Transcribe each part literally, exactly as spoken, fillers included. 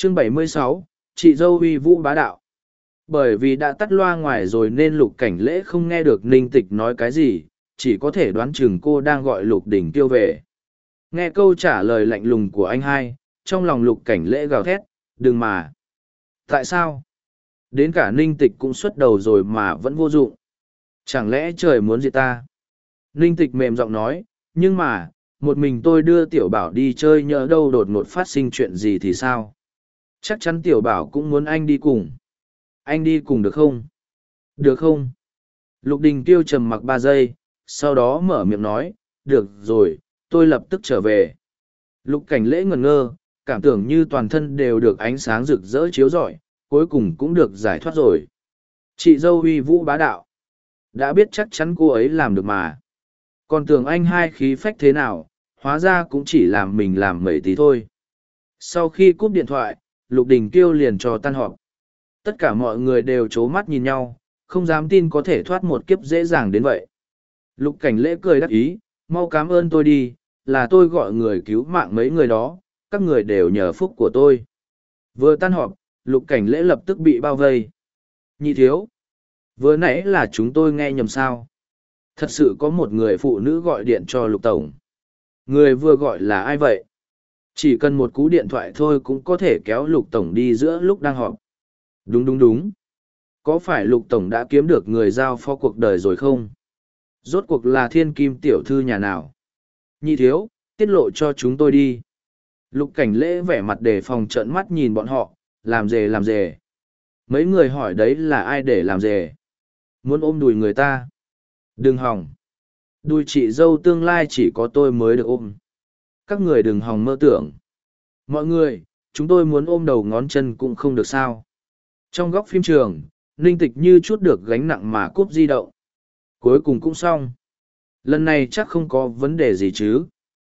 Chương bảy mươi sáu, chị dâu uy vũ bá đạo. Bởi vì đã tắt loa ngoài rồi nên Lục Cảnh Lễ không nghe được Ninh Tịch nói cái gì, chỉ có thể đoán chừng cô đang gọi Lục Đỉnh Tiêu về. Nghe câu trả lời lạnh lùng của anh hai, trong lòng Lục Cảnh Lễ gào thét, đừng mà. Tại sao? Đến cả Ninh Tịch cũng xuất đầu rồi mà vẫn vô dụng. Chẳng lẽ trời muốn diệt ta? Ninh Tịch mềm giọng nói, nhưng mà, một mình tôi đưa Tiểu Bảo đi chơi nhỡ đâu đột ngột phát sinh chuyện gì thì sao? Chắc chắn Tiểu Bảo cũng muốn anh đi cùng. Anh đi cùng được không? Được không? Lục Đình Tiêu trầm mặc ba giây, sau đó mở miệng nói, được rồi, tôi lập tức trở về. Lục Cảnh Lễ ngẩn ngơ, cảm tưởng như toàn thân đều được ánh sáng rực rỡ chiếu rọi, cuối cùng cũng được giải thoát rồi. Chị dâu uy vũ bá đạo. Đã biết chắc chắn cô ấy làm được mà. Còn tưởng anh hai khí phách thế nào, hóa ra cũng chỉ làm mình làm mấy tí thôi. Sau khi cúp điện thoại, Lục Đình Kiêu liền cho tan họp. Tất cả mọi người đều c mắt nhìn nhau, không dám tin có thể thoát một kiếp dễ dàng đến vậy. Lục Cảnh Lễ cười đắc ý, mau cảm ơn tôi đi, là tôi gọi người cứu mạng mấy người đó, các người đều nhờ phúc của tôi. Vừa tan họp, Lục Cảnh Lễ lập tức bị bao vây. Nhị thiếu, vừa nãy là chúng tôi nghe nhầm sao? Thật sự có một người phụ nữ gọi điện cho Lục Tổng. Người vừa gọi là ai vậy? Chỉ cần một cú điện thoại thôi cũng có thể kéo Lục Tổng đi giữa lúc đang họp. Đúng đúng đúng. Có phải Lục Tổng đã kiếm được người giao phó cuộc đời rồi không? Rốt cuộc là thiên kim tiểu thư nhà nào? Nhị thiếu, tiết lộ cho chúng tôi đi. Lục Cảnh Lễ vẻ mặt đề phòng trợn mắt nhìn bọn họ, làm dề làm dề. Mấy người hỏi đấy là ai để làm dề? Muốn ôm đùi người ta? Đừng hòng. Đùi chị dâu tương lai chỉ có tôi mới được ôm. Các người đừng hòng mơ tưởng. Mọi người, chúng tôi muốn ôm đầu ngón chân cũng không được sao. Trong góc phim trường, Ninh Tịch như chút được gánh nặng mà cúp di động. Cuối cùng cũng xong. Lần này chắc không có vấn đề gì chứ.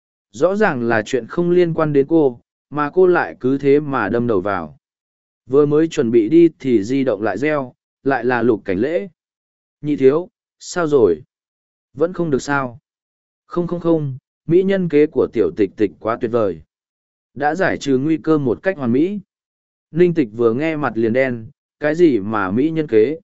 Rõ ràng là chuyện không liên quan đến cô, mà cô lại cứ thế mà đâm đầu vào. Vừa mới chuẩn bị đi thì di động lại reo, lại là Lục Cảnh Lễ. Nhị thiếu, sao rồi? Vẫn không được sao? Không không không, mỹ nhân kế của tiểu tịch tịch quá tuyệt vời. Đã giải trừ nguy cơ một cách hoàn mỹ. Ninh Tịch vừa nghe mặt liền đen, cái gì mà mỹ nhân kế?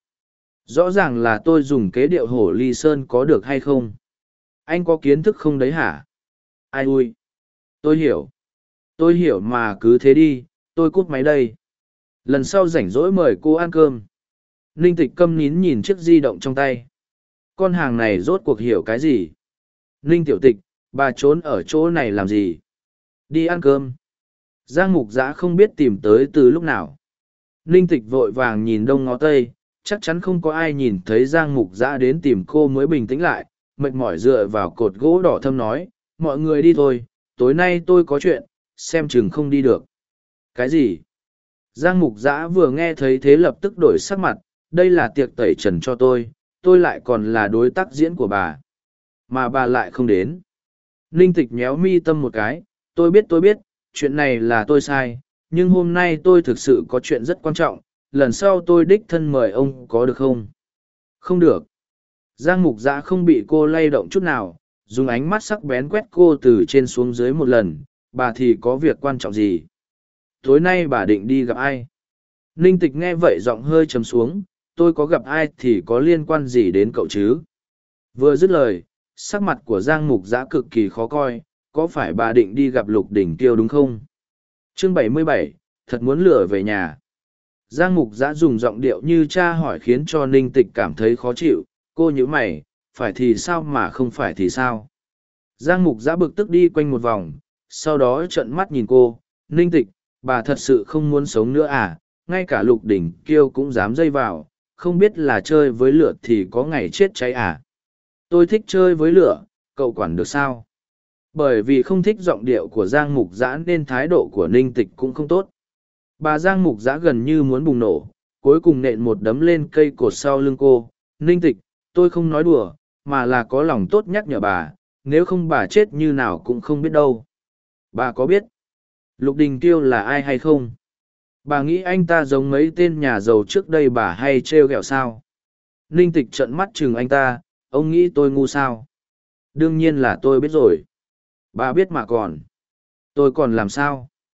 Rõ ràng là tôi dùng kế điệu hổ ly sơn có được hay không? Anh có kiến thức không đấy hả? Ai ui? Tôi hiểu. Tôi hiểu mà cứ thế đi, tôi cút máy đây. Lần sau rảnh rỗi mời cô ăn cơm. Ninh Tịch câm nín nhìn chiếc di động trong tay. Con hàng này rốt cuộc hiểu cái gì? Ninh Tiểu Tịch, bà trốn ở chỗ này làm gì? Đi ăn cơm. Giang Mục Giã không biết tìm tới từ lúc nào. Ninh Tịch vội vàng nhìn đông ngó tây, chắc chắn không có ai nhìn thấy Giang Mục Giã đến tìm cô mới bình tĩnh lại, mệt mỏi dựa vào cột gỗ đỏ thâm nói, mọi người đi thôi, tối nay tôi có chuyện, xem chừng không đi được. Cái gì? Giang Mục Giã vừa nghe thấy thế lập tức đổi sắc mặt, đây là tiệc tẩy trần cho tôi, tôi lại còn là đối tác diễn của bà. Mà bà lại không đến. Ninh Tịch nhéo mi tâm một cái, tôi biết tôi biết, chuyện này là tôi sai, nhưng hôm nay tôi thực sự có chuyện rất quan trọng, lần sau tôi đích thân mời ông có được không? Không được. Giang Mục Giã không bị cô lay động chút nào, dùng ánh mắt sắc bén quét cô từ trên xuống dưới một lần, bà thì có việc quan trọng gì? Tối nay bà định đi gặp ai? Ninh Tịch nghe vậy giọng hơi trầm xuống, tôi có gặp ai thì có liên quan gì đến cậu chứ? Vừa dứt lời, sắc mặt của Giang Mục Giã cực kỳ khó coi, có phải bà định đi gặp Lục Đỉnh Tiêu đúng không? Chương bảy mươi bảy, thật muốn lừa về nhà. Giang Mục Giã dùng giọng điệu như cha hỏi khiến cho Ninh Tịch cảm thấy khó chịu, cô nhíu mày, phải thì sao mà không phải thì sao? Giang Mục Giã bực tức đi quanh một vòng, sau đó trợn mắt nhìn cô, Ninh Tịch, bà thật sự không muốn sống nữa à, ngay cả Lục Đỉnh Kiêu cũng dám dây vào, không biết là chơi với lửa thì có ngày chết cháy à. Tôi thích chơi với lửa, cậu quản được sao? Bởi vì không thích giọng điệu của Giang Mục Giã nên thái độ của Ninh Tịch cũng không tốt. Bà Giang Mục Giã gần như muốn bùng nổ, cuối cùng nện một đấm lên cây cột sau lưng cô. Ninh Tịch, tôi không nói đùa, mà là có lòng tốt nhắc nhở bà, nếu không bà chết như nào cũng không biết đâu. Bà có biết Lục Đình Kiêu là ai hay không? Bà nghĩ anh ta giống mấy tên nhà giàu trước đây bà hay trêu ghẹo sao? Ninh Tịch trợn mắt chừng anh ta, ông nghĩ tôi ngu sao? Đương nhiên là tôi biết rồi. Bà biết mà còn. Tôi còn làm sao?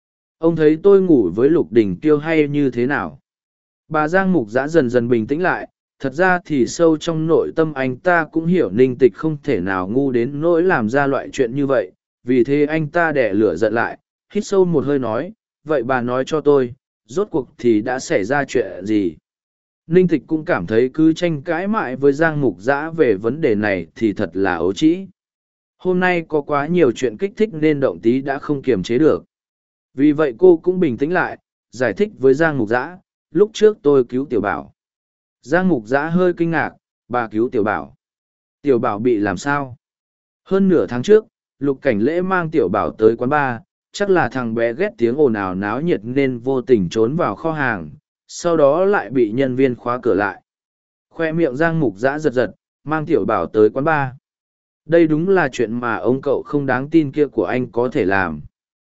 Ông thấy tôi ngủ với Lục Đình Kiêu hay như thế nào? Bà Giang Mục Giã dần dần bình tĩnh lại, thật ra thì sâu trong nội tâm anh ta cũng hiểu Ninh Tịch không thể nào ngu đến nỗi làm ra loại chuyện như vậy, vì thế anh ta đẻ lửa giận lại, hít sâu một hơi nói, vậy bà nói cho tôi, rốt cuộc thì đã xảy ra chuyện gì? Ninh Tịch cũng cảm thấy cứ tranh cãi mãi với Giang Mục Giã về vấn đề này thì thật là ấu trĩ. Hôm nay có quá nhiều chuyện kích thích nên động tí đã không kiềm chế được. Vì vậy cô cũng bình tĩnh lại, giải thích với Giang Mục Giã, lúc trước tôi cứu Tiểu Bảo. Giang Mục Giã hơi kinh ngạc, bà cứu Tiểu Bảo. Tiểu Bảo bị làm sao? Hơn nửa tháng trước, Lục Cảnh Lễ mang Tiểu Bảo tới quán bar, chắc là thằng bé ghét tiếng ồn ào náo nhiệt nên vô tình trốn vào kho hàng, sau đó lại bị nhân viên khóa cửa lại. Khoe miệng Giang Mục Giã giật giật, mang Tiểu Bảo tới quán bar. Đây đúng là chuyện mà ông cậu không đáng tin kia của anh có thể làm.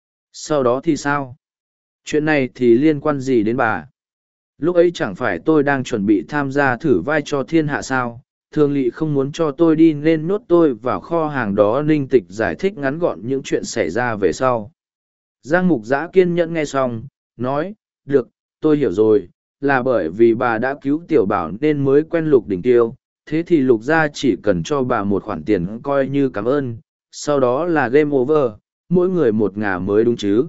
Sau đó thì sao? Chuyện này thì liên quan gì đến bà? Lúc ấy chẳng phải tôi đang chuẩn bị tham gia thử vai cho thiên hạ sao? Thường lỵ không muốn cho tôi đi nên nhốt tôi vào kho hàng đó. Ninh Tịch giải thích ngắn gọn những chuyện xảy ra về sau. Giang Mục Giã kiên nhẫn nghe xong, nói, được, tôi hiểu rồi, là bởi vì bà đã cứu Tiểu Bảo nên mới quen Lục Đình Tiêu, thế thì Lục gia chỉ cần cho bà một khoản tiền coi như cảm ơn, sau đó là game over, mỗi người một ngả mới đúng chứ.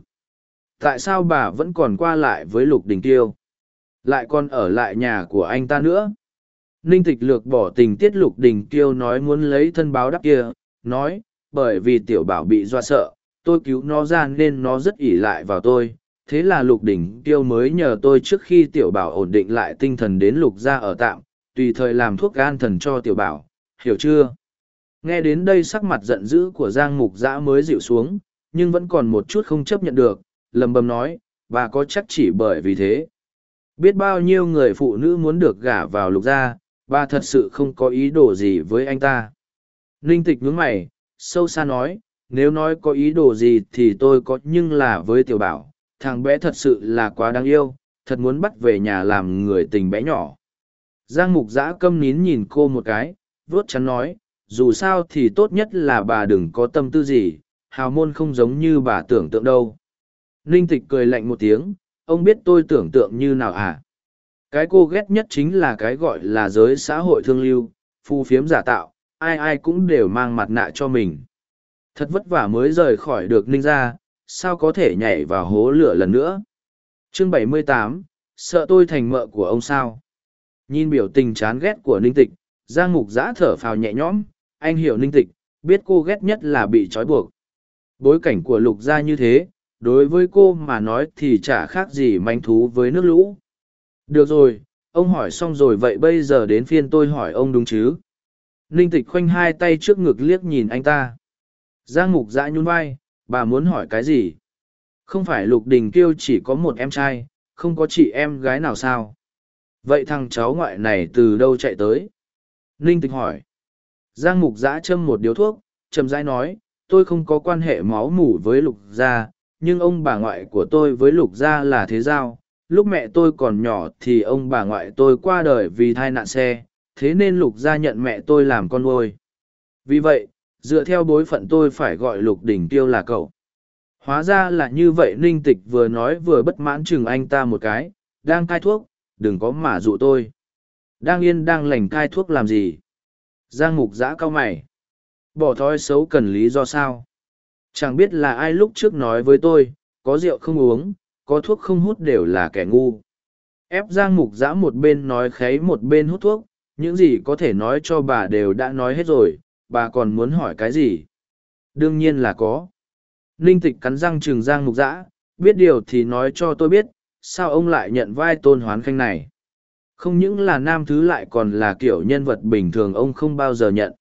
Tại sao bà vẫn còn qua lại với Lục Đình Tiêu? Lại còn ở lại nhà của anh ta nữa? Ninh Tịch lược bỏ tình tiết Lục Đình Tiêu nói muốn lấy thân báo đáp kia, nói, bởi vì Tiểu Bảo bị dọa sợ, tôi cứu nó ra nên nó rất ỷ lại vào tôi. Thế là Lục Đình Tiêu mới nhờ tôi trước khi Tiểu Bảo ổn định lại tinh thần đến Lục gia ở tạm, tùy thời làm thuốc gan thần cho Tiểu Bảo, hiểu chưa? Nghe đến đây sắc mặt giận dữ của Giang Mục Giã mới dịu xuống, nhưng vẫn còn một chút không chấp nhận được, lầm bầm nói, bà có chắc chỉ bởi vì thế. Biết bao nhiêu người phụ nữ muốn được gả vào Lục gia, bà thật sự không có ý đồ gì với anh ta. Ninh Tịch nhướng mày, sâu xa nói, nếu nói có ý đồ gì thì tôi có, nhưng là với Tiểu Bảo, thằng bé thật sự là quá đáng yêu, thật muốn bắt về nhà làm người tình bé nhỏ. Giang Mục Giã câm nín nhìn cô một cái, vuốt chắn nói, dù sao thì tốt nhất là bà đừng có tâm tư gì, hào môn không giống như bà tưởng tượng đâu. Ninh Tịch cười lạnh một tiếng, ông biết tôi tưởng tượng như nào à? Cái cô ghét nhất chính là cái gọi là giới xã hội thương lưu, phù phiếm giả tạo, ai ai cũng đều mang mặt nạ cho mình. Thật vất vả mới rời khỏi được Ninh gia, sao có thể nhảy vào hố lửa lần nữa. Chương bảy mươi tám, sợ tôi thành mợ của ông sao? Nhìn biểu tình chán ghét của Ninh Tịch, Giang Mục Giã thở phào nhẹ nhõm, anh hiểu Ninh Tịch, biết cô ghét nhất là bị trói buộc. Bối cảnh của Lục gia như thế, đối với cô mà nói thì chả khác gì manh thú với nước lũ. Được rồi, ông hỏi xong rồi, vậy bây giờ đến phiên tôi hỏi ông đúng chứ? Ninh Tịch khoanh hai tay trước ngực liếc nhìn anh ta. Giang Mục Giã nhún vai, bà muốn hỏi cái gì? Không phải Lục Đình Kiêu chỉ có một em trai, không có chị em gái nào sao? Vậy thằng cháu ngoại này từ đâu chạy tới? Ninh Tịch hỏi. Giang Mục Giã châm một điếu thuốc, chậm rãi nói, tôi không có quan hệ máu mủ với Lục gia, nhưng ông bà ngoại của tôi với Lục gia là thế giao. Lúc mẹ tôi còn nhỏ thì ông bà ngoại tôi qua đời vì tai nạn xe, thế nên Lục gia nhận mẹ tôi làm con nuôi. Vì vậy, dựa theo bối phận tôi phải gọi Lục Đình Tiêu là cậu. Hóa ra là như vậy. Ninh Tịch vừa nói vừa bất mãn chừng anh ta một cái, đang cai thuốc, đừng có mà dụ tôi. Đang yên đang lành cai thuốc làm gì? Giang Mục Giã cau mày. Bỏ thói xấu cần lý do sao? Chẳng biết là ai lúc trước nói với tôi, có rượu không uống, có thuốc không hút đều là kẻ ngu. Ép Giang Mục Giã một bên nói kháy một bên hút thuốc, những gì có thể nói cho bà đều đã nói hết rồi, bà còn muốn hỏi cái gì? Đương nhiên là có. Ninh Tịch cắn răng trừng Giang Mục Giã, biết điều thì nói cho tôi biết, sao ông lại nhận vai Tôn Hoán Khanh này? Không những là nam thứ lại còn là kiểu nhân vật bình thường ông không bao giờ nhận.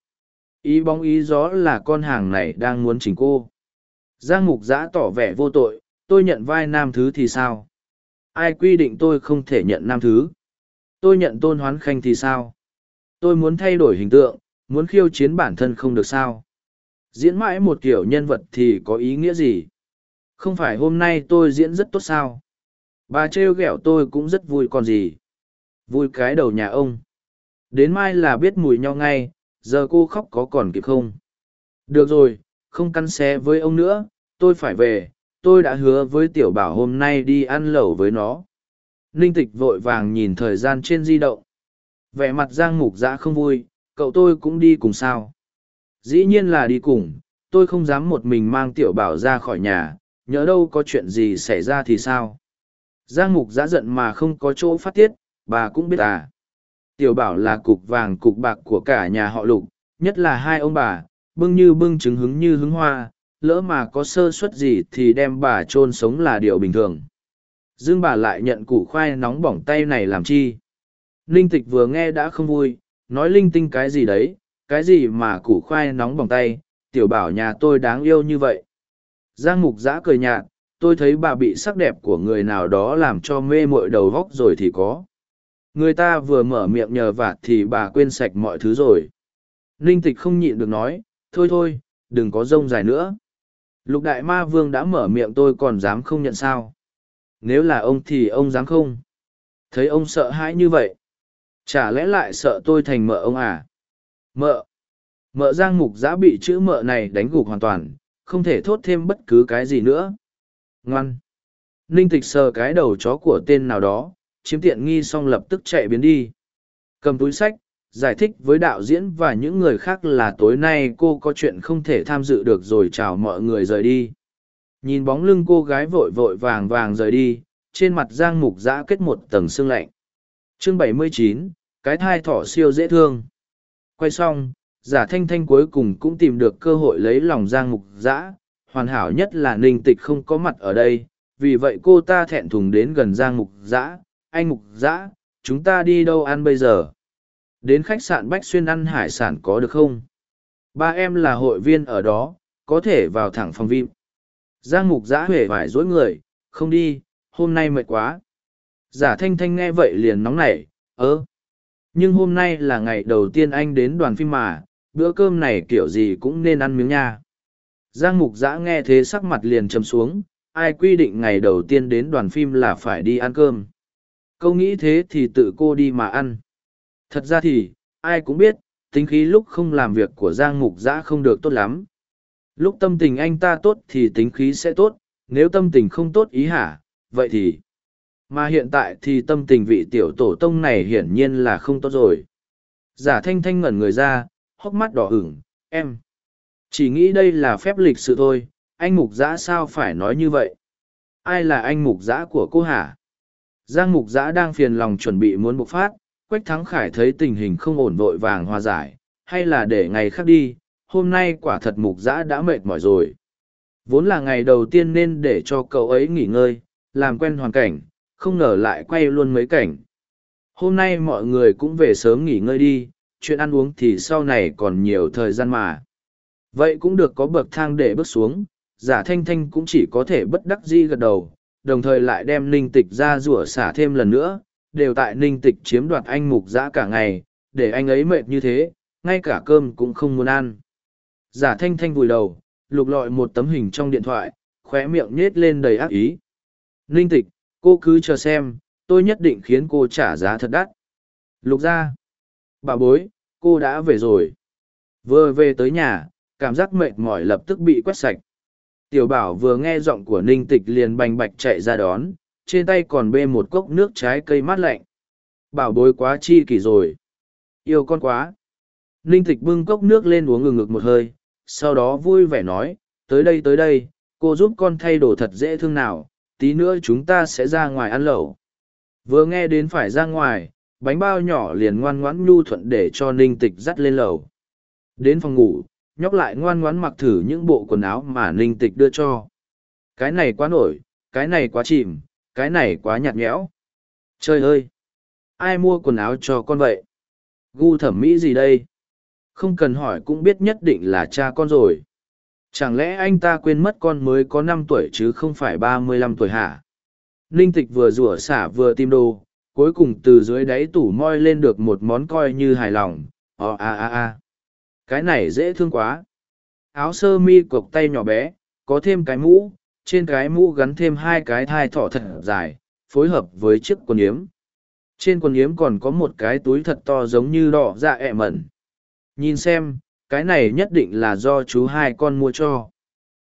Ý bóng ý gió là con hàng này đang muốn chỉnh cô. Giang Mục Giã tỏ vẻ vô tội, tôi nhận vai nam thứ thì sao? Ai quy định tôi không thể nhận nam thứ? Tôi nhận Tôn Hoán Khanh thì sao? Tôi muốn thay đổi hình tượng, muốn khiêu chiến bản thân không được sao? Diễn mãi một kiểu nhân vật thì có ý nghĩa gì? Không phải hôm nay tôi diễn rất tốt sao? Bà trêu ghẹo tôi cũng rất vui còn gì. Vui cái đầu nhà ông. Đến mai là biết mùi nhau ngay, giờ cô khóc có còn kịp không? Được rồi, không cắn xé với ông nữa, tôi phải về, tôi đã hứa với tiểu bảo hôm nay đi ăn lẩu với nó. Ninh Tịch vội vàng nhìn thời gian trên di động. Vẻ mặt Giang Mục Giã không vui, cậu tôi cũng đi cùng sao? Dĩ nhiên là đi cùng, tôi không dám một mình mang tiểu bảo ra khỏi nhà, nhỡ đâu có chuyện gì xảy ra thì sao? Giang Mục Giã giận mà không có chỗ phát tiết, bà cũng biết à. Tiểu bảo là cục vàng cục bạc của cả nhà họ Lục, nhất là hai ông bà, bưng như bưng trứng hứng như hứng hoa, lỡ mà có sơ suất gì thì đem bà chôn sống là điều bình thường. Dương bà lại nhận củ khoai nóng bỏng tay này làm chi? Ninh Tịch vừa nghe đã không vui, nói linh tinh cái gì đấy, cái gì mà củ khoai nóng bỏng tay, tiểu bảo nhà tôi đáng yêu như vậy. Giang Mục Giã cười nhạt, tôi thấy bà bị sắc đẹp của người nào đó làm cho mê mội đầu vóc rồi thì có. Người ta vừa mở miệng nhờ vả thì bà quên sạch mọi thứ rồi. Ninh Tịch không nhịn được nói, thôi thôi, đừng có rông dài nữa. Lục Đại Ma Vương đã mở miệng tôi còn dám không nhận sao. Nếu là ông thì ông dám không? Thấy ông sợ hãi như vậy. Chả lẽ lại sợ tôi thành mợ ông à? Mợ. Mợ Giang Mục Giã bị chữ mợ này đánh gục hoàn toàn, không thể thốt thêm bất cứ cái gì nữa. Ngoan. Ninh Tịch sờ cái đầu chó của tên nào đó, chiếm tiện nghi xong lập tức chạy biến đi. Cầm túi sách, giải thích với đạo diễn và những người khác là tối nay cô có chuyện không thể tham dự được rồi chào mọi người rời đi. Nhìn bóng lưng cô gái vội vội vàng vàng rời đi, trên mặt Giang Mục Giã kết một tầng sương lạnh. Chương bảy mươi chín, cái thai thỏ siêu dễ thương. Quay xong, Giả Thanh Thanh cuối cùng cũng tìm được cơ hội lấy lòng Giang Mục Giã, hoàn hảo nhất là Ninh Tịch không có mặt ở đây, vì vậy cô ta thẹn thùng đến gần Giang Mục Giã. Anh Mục Giã, chúng ta đi đâu ăn bây giờ? Đến khách sạn Bách Xuyên ăn hải sản có được không? Ba em là hội viên ở đó, có thể vào thẳng phòng vi ai pi. Giang Mục Giã huệ vải dối người, không đi, hôm nay mệt quá. Giả Thanh Thanh nghe vậy liền nóng nảy, ơ. Nhưng hôm nay là ngày đầu tiên anh đến đoàn phim mà, bữa cơm này kiểu gì cũng nên ăn miếng nha. Giang Mục Giã nghe thế sắc mặt liền trầm xuống, ai quy định ngày đầu tiên đến đoàn phim là phải đi ăn cơm. Câu nghĩ thế thì tự cô đi mà ăn. Thật ra thì, ai cũng biết, tính khí lúc không làm việc của Giang Mục Giã không được tốt lắm. Lúc tâm tình anh ta tốt thì tính khí sẽ tốt, nếu tâm tình không tốt ý hả, vậy thì... Mà hiện tại thì tâm tình vị tiểu tổ tông này hiển nhiên là không tốt rồi. Giả Thanh Thanh ngẩn người ra, hốc mắt đỏ ửng, em. Chỉ nghĩ đây là phép lịch sự thôi, anh Mục Giã sao phải nói như vậy? Ai là anh Mục Giã của cô hả? Giang Mục Giã đang phiền lòng chuẩn bị muốn bộc phát, Quách Thắng Khải thấy tình hình không ổn vội vàng hòa giải, hay là để ngày khác đi, hôm nay quả thật Mục Giã đã mệt mỏi rồi. Vốn là ngày đầu tiên nên để cho cậu ấy nghỉ ngơi, làm quen hoàn cảnh, không ngờ lại quay luôn mấy cảnh. Hôm nay mọi người cũng về sớm nghỉ ngơi đi, chuyện ăn uống thì sau này còn nhiều thời gian mà. Vậy cũng được có bậc thang để bước xuống, Giả Thanh Thanh cũng chỉ có thể bất đắc dĩ gật đầu, đồng thời lại đem Ninh Tịch ra rủa xả thêm lần nữa, đều tại Ninh Tịch chiếm đoạt anh Mục Giã cả ngày, để anh ấy mệt như thế, ngay cả cơm cũng không muốn ăn. Giả Thanh Thanh vùi đầu, lục lọi một tấm hình trong điện thoại, khóe miệng nhếch lên đầy ác ý. Ninh Tịch, cô cứ chờ xem, tôi nhất định khiến cô trả giá thật đắt. Lục ra. Bà bối, cô đã về rồi. Vừa về tới nhà, cảm giác mệt mỏi lập tức bị quét sạch. Tiểu Bảo vừa nghe giọng của Ninh Tịch liền bành bạch chạy ra đón, trên tay còn bê một cốc nước trái cây mát lạnh. Bảo bối quá chi kỷ rồi. Yêu con quá. Ninh Tịch bưng cốc nước lên uống ngừng ngực một hơi, sau đó vui vẻ nói, tới đây tới đây, cô giúp con thay đồ thật dễ thương nào, tí nữa chúng ta sẽ ra ngoài ăn lẩu. Vừa nghe đến phải ra ngoài, bánh bao nhỏ liền ngoan ngoãn nhu thuận để cho Ninh Tịch dắt lên lầu. Đến phòng ngủ, nhóc lại ngoan ngoãn mặc thử những bộ quần áo mà Ninh Tịch đưa cho. Cái này quá nổi, cái này quá chìm, cái này quá nhạt nhẽo. Trời ơi! Ai mua quần áo cho con vậy? Gu thẩm mỹ gì đây? Không cần hỏi cũng biết nhất định là cha con rồi. Chẳng lẽ anh ta quên mất con mới có năm tuổi chứ không phải ba mươi lăm tuổi hả? Ninh Tịch vừa rủa xả vừa tìm đồ, cuối cùng từ dưới đáy tủ moi lên được một món coi như hài lòng. Ồ a a a. Cái này dễ thương quá. Áo sơ mi cộc tay nhỏ bé, có thêm cái mũ, trên cái mũ gắn thêm hai cái thai thỏ thật dài, phối hợp với chiếc quần yếm. Trên quần yếm còn có một cái túi thật to giống như đỏ dạ ẹ mẩn. Nhìn xem, cái này nhất định là do chú hai con mua cho.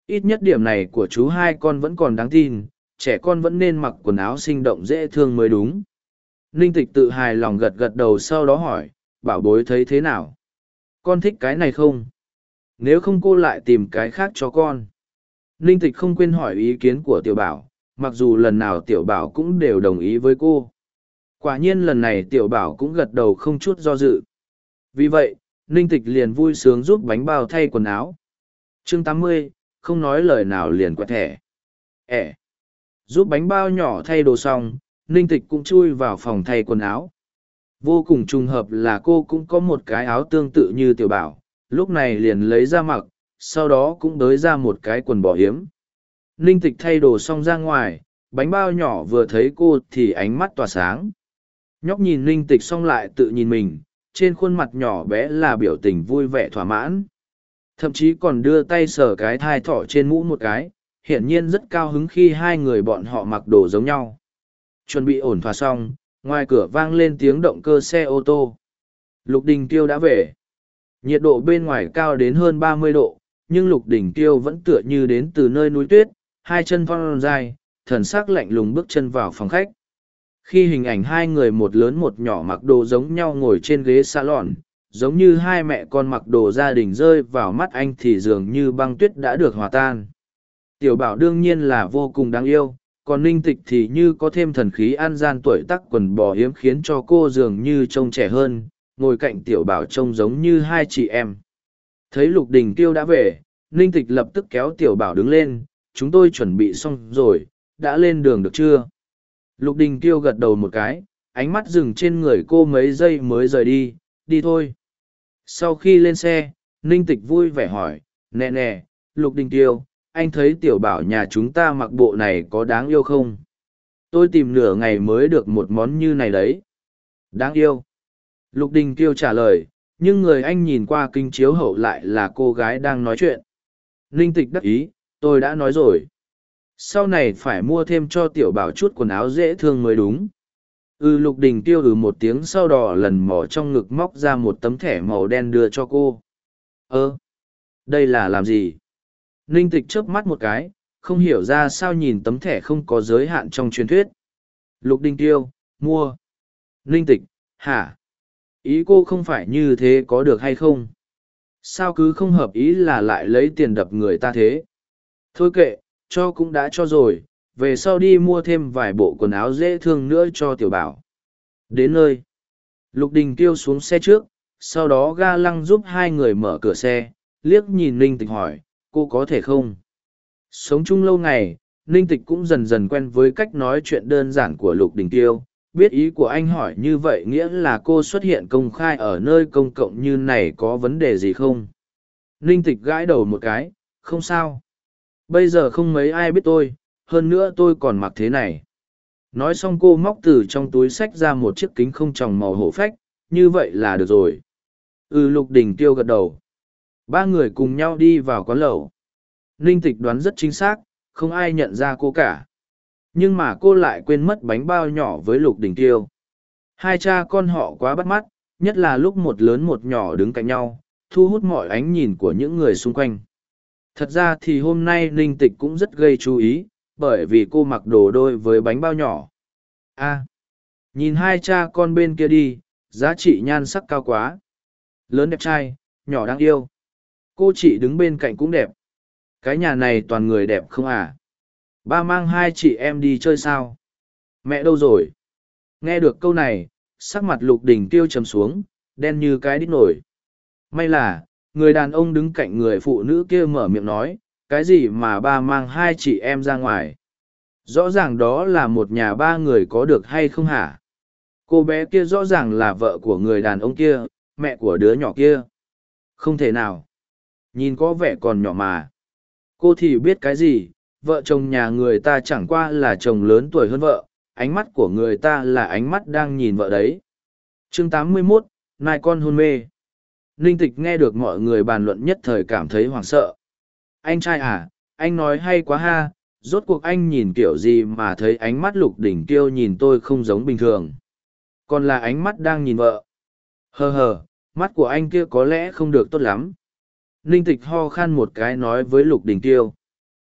Ít nhất điểm này của chú hai con vẫn còn đáng tin, trẻ con vẫn nên mặc quần áo sinh động dễ thương mới đúng. Ninh Tịch tự hài lòng gật gật đầu, sau đó hỏi, bảo bối thấy thế nào? Con thích cái này không? Nếu không cô lại tìm cái khác cho con. Ninh Tịch không quên hỏi ý kiến của Tiểu Bảo, mặc dù lần nào Tiểu Bảo cũng đều đồng ý với cô. Quả nhiên lần này Tiểu Bảo cũng gật đầu không chút do dự. Vì vậy, Ninh Tịch liền vui sướng giúp bánh bao thay quần áo. chương tám mươi, không nói lời nào liền quẹt thẻ. Ẻ. Giúp bánh bao nhỏ thay đồ xong, Ninh Tịch cũng chui vào phòng thay quần áo. Vô cùng trùng hợp là cô cũng có một cái áo tương tự như Tiểu Bảo, lúc này liền lấy ra mặc, sau đó cũng đới ra một cái quần bò hiếm. Ninh Tịch thay đồ xong ra ngoài, bánh bao nhỏ vừa thấy cô thì ánh mắt tỏa sáng. Nhóc nhìn Ninh Tịch xong lại tự nhìn mình, trên khuôn mặt nhỏ bé là biểu tình vui vẻ thỏa mãn. Thậm chí còn đưa tay sờ cái thai thỏ trên mũ một cái, hiển nhiên rất cao hứng khi hai người bọn họ mặc đồ giống nhau. Chuẩn bị ổn thỏa xong, ngoài cửa vang lên tiếng động cơ xe ô tô. Lục Đình Tiêu đã về. Nhiệt độ bên ngoài cao đến hơn ba mươi độ, nhưng Lục Đình Tiêu vẫn tựa như đến từ nơi núi tuyết, hai chân thon dài, thần sắc lạnh lùng bước chân vào phòng khách. Khi hình ảnh hai người một lớn một nhỏ mặc đồ giống nhau ngồi trên ghế salon, giống như hai mẹ con mặc đồ gia đình rơi vào mắt anh thì dường như băng tuyết đã được hòa tan. Tiểu Bảo đương nhiên là vô cùng đáng yêu, còn Ninh Tịch thì như có thêm thần khí an gian tuổi tác quần bò hiếm khiến cho cô dường như trông trẻ hơn, ngồi cạnh Tiểu Bảo trông giống như hai chị em. Thấy Lục Đình Tiêu đã về, Ninh Tịch lập tức kéo Tiểu Bảo đứng lên, chúng tôi chuẩn bị xong rồi, đã lên đường được chưa? Lục Đình Tiêu gật đầu một cái, ánh mắt dừng trên người cô mấy giây mới rời đi, đi thôi. Sau khi lên xe, Ninh Tịch vui vẻ hỏi, nè nè, Lục Đình Tiêu, anh thấy Tiểu Bảo nhà chúng ta mặc bộ này có đáng yêu không? Tôi tìm nửa ngày mới được một món như này đấy. Đáng yêu. Lục Đình Tiêu trả lời, nhưng người anh nhìn qua kính chiếu hậu lại là cô gái đang nói chuyện. Ninh Tịch đắc ý, tôi đã nói rồi. Sau này phải mua thêm cho Tiểu Bảo chút quần áo dễ thương mới đúng. Ừ, Lục Đình Tiêu ừ một tiếng sau đó lần mò trong ngực móc ra một tấm thẻ màu đen đưa cho cô. Ơ, đây là làm gì? Ninh Tịch chớp mắt một cái, không hiểu ra sao nhìn tấm thẻ không có giới hạn trong truyền thuyết. Lục Đình Tiêu, mua. Ninh Tịch, hả? Ý cô không phải như thế có được hay không? Sao cứ không hợp ý là lại lấy tiền đập người ta thế? Thôi kệ, cho cũng đã cho rồi, về sau đi mua thêm vài bộ quần áo dễ thương nữa cho Tiểu Bảo. Đến nơi, Lục Đình Tiêu xuống xe trước, sau đó ga lăng giúp hai người mở cửa xe, liếc nhìn Ninh Tịch hỏi, cô có thể không? Sống chung lâu ngày, Ninh Tịch cũng dần dần quen với cách nói chuyện đơn giản của Lục Đình Tiêu, biết ý của anh hỏi như vậy nghĩa là cô xuất hiện công khai ở nơi công cộng như này có vấn đề gì không? Ninh Tịch gãi đầu một cái, không sao. Bây giờ không mấy ai biết tôi, hơn nữa tôi còn mặc thế này. Nói xong cô móc từ trong túi xách ra một chiếc kính không tròng màu hổ phách, như vậy là được rồi. Ừ, Lục Đình Tiêu gật đầu. Ba người cùng nhau đi vào quán lẩu. Ninh Tịch đoán rất chính xác, không ai nhận ra cô cả. Nhưng mà cô lại quên mất bánh bao nhỏ với Lục Đình Tiêu. Hai cha con họ quá bắt mắt, nhất là lúc một lớn một nhỏ đứng cạnh nhau, thu hút mọi ánh nhìn của những người xung quanh. Thật ra thì hôm nay Ninh Tịch cũng rất gây chú ý, bởi vì cô mặc đồ đôi với bánh bao nhỏ. À, nhìn hai cha con bên kia đi, giá trị nhan sắc cao quá. Lớn đẹp trai, nhỏ đáng yêu. Cô chị đứng bên cạnh cũng đẹp. Cái nhà này toàn người đẹp không à? Ba mang hai chị em đi chơi sao? Mẹ đâu rồi? Nghe được câu này, sắc mặt Lục Đình Tiêu trầm xuống, đen như cái đít nổi. May là, người đàn ông đứng cạnh người phụ nữ kia mở miệng nói, cái gì mà ba mang hai chị em ra ngoài? Rõ ràng đó là một nhà ba người có được hay không hả? Cô bé kia rõ ràng là vợ của người đàn ông kia, mẹ của đứa nhỏ kia. Không thể nào. Nhìn có vẻ còn nhỏ mà. Cô thì biết cái gì, vợ chồng nhà người ta chẳng qua là chồng lớn tuổi hơn vợ, ánh mắt của người ta là ánh mắt đang nhìn vợ đấy. chương tám mươi mốt, nai con hôn mê. Ninh Tịch nghe được mọi người bàn luận nhất thời cảm thấy hoảng sợ. Anh trai à, anh nói hay quá ha, rốt cuộc anh nhìn kiểu gì mà thấy ánh mắt Lục Đình Tiêu nhìn tôi không giống bình thường. Còn là ánh mắt đang nhìn vợ. Hờ hờ, mắt của anh kia có lẽ không được tốt lắm. Ninh Tịch ho khan một cái nói với Lục Đình Tiêu.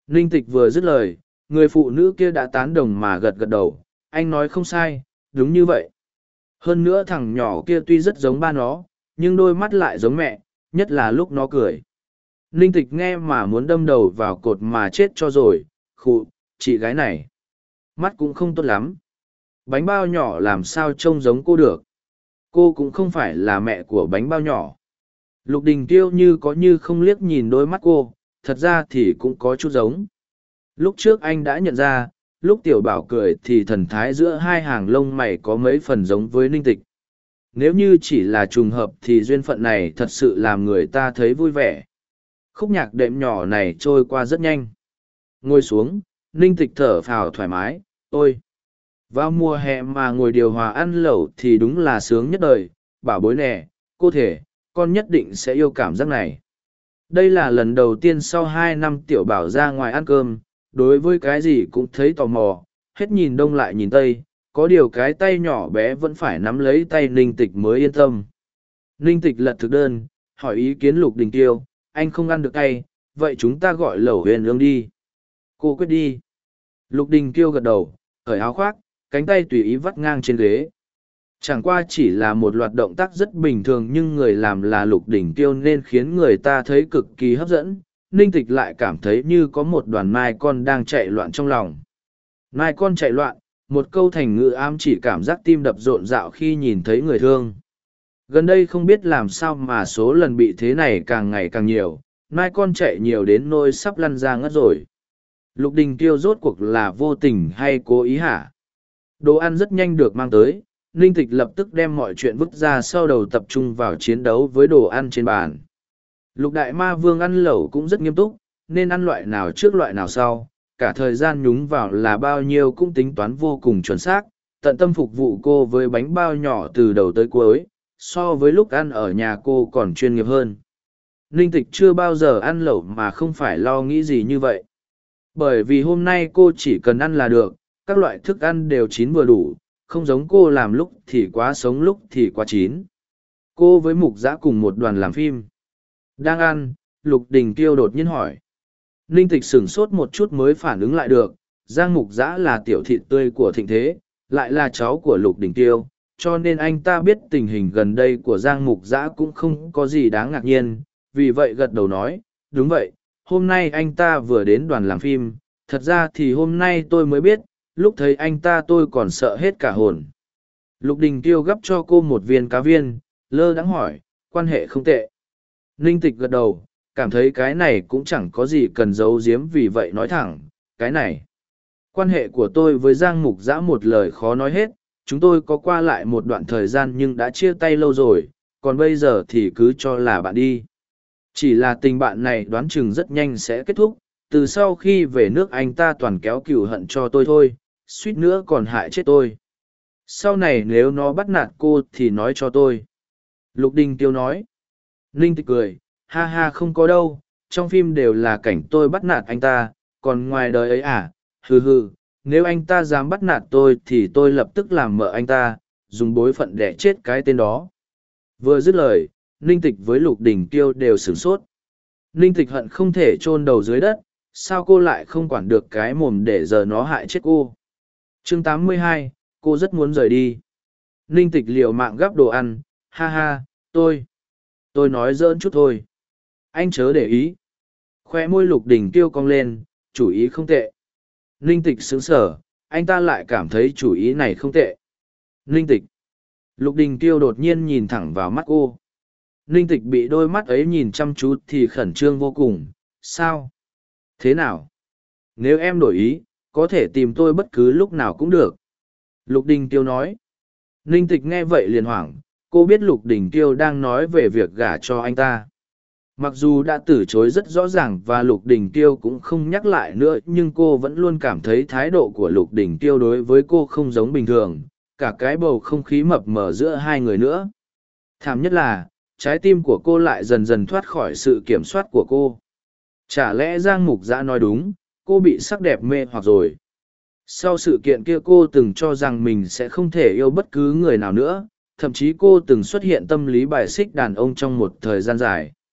Ninh Tịch vừa dứt lời, người phụ nữ kia đã tán đồng mà gật gật đầu, anh nói không sai, đúng như vậy. Hơn nữa thằng nhỏ kia tuy rất giống ba nó, nhưng đôi mắt lại giống mẹ, nhất là lúc nó cười. Ninh Tịch nghe mà muốn đâm đầu vào cột mà chết cho rồi, khụ, chị gái này. Mắt cũng không tốt lắm. Bánh bao nhỏ làm sao trông giống cô được. Cô cũng không phải là mẹ của bánh bao nhỏ. Lục Đình Tiêu như có như không liếc nhìn đôi mắt cô, thật ra thì cũng có chút giống. Lúc trước anh đã nhận ra, lúc Tiểu Bảo cười thì thần thái giữa hai hàng lông mày có mấy phần giống với Ninh Tịch. Nếu như chỉ là trùng hợp thì duyên phận này thật sự làm người ta thấy vui vẻ. Khúc nhạc đệm nhỏ này trôi qua rất nhanh. Ngồi xuống, Ninh Tịch thở phào thoải mái, ôi! Vào mùa hè mà ngồi điều hòa ăn lẩu thì đúng là sướng nhất đời, bảo bối nè, cô thể, con nhất định sẽ yêu cảm giác này. Đây là lần đầu tiên sau hai năm Tiểu Bảo ra ngoài ăn cơm, đối với cái gì cũng thấy tò mò, hết nhìn đông lại nhìn tây, có điều cái tay nhỏ bé vẫn phải nắm lấy tay Ninh Tịch mới yên tâm. Ninh Tịch lật thực đơn, hỏi ý kiến Lục Đình Tiêu, anh không ăn được cay, vậy chúng ta gọi lẩu huyền ương đi. Cô quyết đi. Lục Đình Tiêu gật đầu, cởi áo khoác, cánh tay tùy ý vắt ngang trên ghế. Chẳng qua chỉ là một loạt động tác rất bình thường nhưng người làm là Lục Đình Tiêu nên khiến người ta thấy cực kỳ hấp dẫn. Ninh Tịch lại cảm thấy như có một đoàn mai con đang chạy loạn trong lòng. Mai con chạy loạn, một câu thành ngữ ám chỉ cảm giác tim đập rộn rạo khi nhìn thấy người thương. Gần đây không biết làm sao mà số lần bị thế này càng ngày càng nhiều, mai con chạy nhiều đến nỗi sắp lăn ra ngất rồi. Lục Đình Tiêu rốt cuộc là vô tình hay cố ý hả? Đồ ăn rất nhanh được mang tới, Ninh Tịch lập tức đem mọi chuyện vứt ra sau đầu tập trung vào chiến đấu với đồ ăn trên bàn. Lục Đại Ma Vương ăn lẩu cũng rất nghiêm túc, nên ăn loại nào trước loại nào sau, cả thời gian nhúng vào là bao nhiêu cũng tính toán vô cùng chuẩn xác, tận tâm phục vụ cô với bánh bao nhỏ từ đầu tới cuối, so với lúc ăn ở nhà cô còn chuyên nghiệp hơn. Ninh Tịch chưa bao giờ ăn lẩu mà không phải lo nghĩ gì như vậy. Bởi vì hôm nay cô chỉ cần ăn là được, các loại thức ăn đều chín vừa đủ, không giống cô làm lúc thì quá sống lúc thì quá chín. Cô với Mục Dã cùng một đoàn làm phim. Đang ăn, Lục Đình Tiêu đột nhiên hỏi. Ninh Tịch sửng sốt một chút mới phản ứng lại được, Giang Mục Dã là tiểu thịt tươi của Thịnh Thế, lại là cháu của Lục Đình Tiêu, cho nên anh ta biết tình hình gần đây của Giang Mục Dã cũng không có gì đáng ngạc nhiên, vì vậy gật đầu nói, đúng vậy, hôm nay anh ta vừa đến đoàn làm phim, thật ra thì hôm nay tôi mới biết, lúc thấy anh ta tôi còn sợ hết cả hồn. Lục Đình Tiêu gắp cho cô một viên cá viên, lơ đãng hỏi, quan hệ không tệ. Ninh Tịch gật đầu, cảm thấy cái này cũng chẳng có gì cần giấu giếm vì vậy nói thẳng, cái này. Quan hệ của tôi với Giang Mục Dã một lời khó nói hết, chúng tôi có qua lại một đoạn thời gian nhưng đã chia tay lâu rồi, còn bây giờ thì cứ cho là bạn đi. Chỉ là tình bạn này đoán chừng rất nhanh sẽ kết thúc, từ sau khi về nước anh ta toàn kéo cừu hận cho tôi thôi, suýt nữa còn hại chết tôi. Sau này nếu nó bắt nạt cô thì nói cho tôi. Lục Đình Tiêu nói. Ninh Tịch cười, ha ha không có đâu, trong phim đều là cảnh tôi bắt nạt anh ta, còn ngoài đời ấy à, hừ hừ, nếu anh ta dám bắt nạt tôi thì tôi lập tức làm mợ anh ta, dùng bối phận để chết cái tên đó. Vừa dứt lời, Ninh Tịch với Lục Đình Tiêu đều sửng sốt. Ninh Tịch hận không thể chôn đầu dưới đất, sao cô lại không quản được cái mồm để giờ nó hại chết cô. Chương tám mươi hai, cô rất muốn rời đi. Ninh Tịch liều mạng gắp đồ ăn, ha ha, tôi, tôi nói giỡn chút thôi. Anh chớ để ý. Khoe môi Lục Đình Tiêu cong lên, chủ ý không tệ. Ninh Tịch sững sờ, anh ta lại cảm thấy chủ ý này không tệ. Ninh Tịch. Lục Đình Tiêu đột nhiên nhìn thẳng vào mắt cô. Ninh Tịch bị đôi mắt ấy nhìn chăm chú thì khẩn trương vô cùng. Sao? Thế nào? Nếu em đổi ý, có thể tìm tôi bất cứ lúc nào cũng được. Lục Đình Tiêu nói. Ninh Tịch nghe vậy liền hoảng, cô biết Lục Đình Tiêu đang nói về việc gả cho anh ta. Mặc dù đã từ chối rất rõ ràng và Lục Đình Tiêu cũng không nhắc lại nữa nhưng cô vẫn luôn cảm thấy thái độ của Lục Đình Tiêu đối với cô không giống bình thường, cả cái bầu không khí mập mờ giữa hai người nữa. Thảm nhất là, trái tim của cô lại dần dần thoát khỏi sự kiểm soát của cô. Chả lẽ Giang Mục Dã nói đúng, cô bị sắc đẹp mê hoặc rồi. Sau sự kiện kia cô từng cho rằng mình sẽ không thể yêu bất cứ người nào nữa, thậm chí cô từng xuất hiện tâm lý bài xích đàn ông trong một thời gian dài.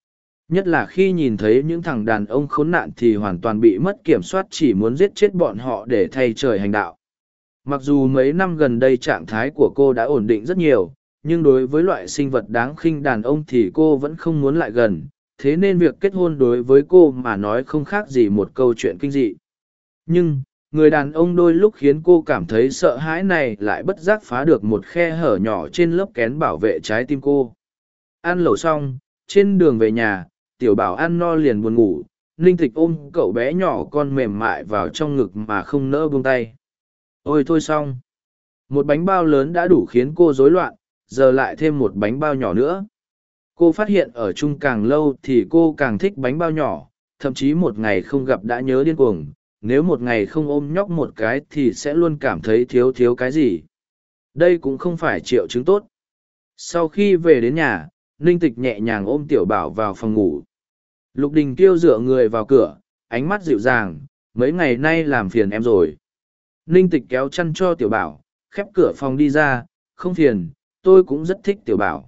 Nhất là khi nhìn thấy những thằng đàn ông khốn nạn thì hoàn toàn bị mất kiểm soát, chỉ muốn giết chết bọn họ để thay trời hành đạo. Mặc dù mấy năm gần đây trạng thái của cô đã ổn định rất nhiều, nhưng đối với loại sinh vật đáng khinh đàn ông thì cô vẫn không muốn lại gần, thế nên việc kết hôn đối với cô mà nói không khác gì một câu chuyện kinh dị. Nhưng, người đàn ông đôi lúc khiến cô cảm thấy sợ hãi này lại bất giác phá được một khe hở nhỏ trên lớp kén bảo vệ trái tim cô. Ăn lẩu xong, trên đường về nhà, tiểu bảo ăn no liền buồn ngủ, Ninh Tịch ôm cậu bé nhỏ con mềm mại vào trong ngực mà không nỡ buông tay. Ôi thôi xong. Một bánh bao lớn đã đủ khiến cô rối loạn, giờ lại thêm một bánh bao nhỏ nữa. Cô phát hiện ở chung càng lâu thì cô càng thích bánh bao nhỏ, thậm chí một ngày không gặp đã nhớ điên cuồng, nếu một ngày không ôm nhóc một cái thì sẽ luôn cảm thấy thiếu thiếu cái gì. Đây cũng không phải triệu chứng tốt. Sau khi về đến nhà, Ninh Tịch nhẹ nhàng ôm tiểu bảo vào phòng ngủ. Lục Đình Kiêu dựa người vào cửa, ánh mắt dịu dàng, mấy ngày nay làm phiền em rồi. Ninh Tịch kéo chăn cho tiểu bảo, khép cửa phòng đi ra, không phiền, tôi cũng rất thích tiểu bảo.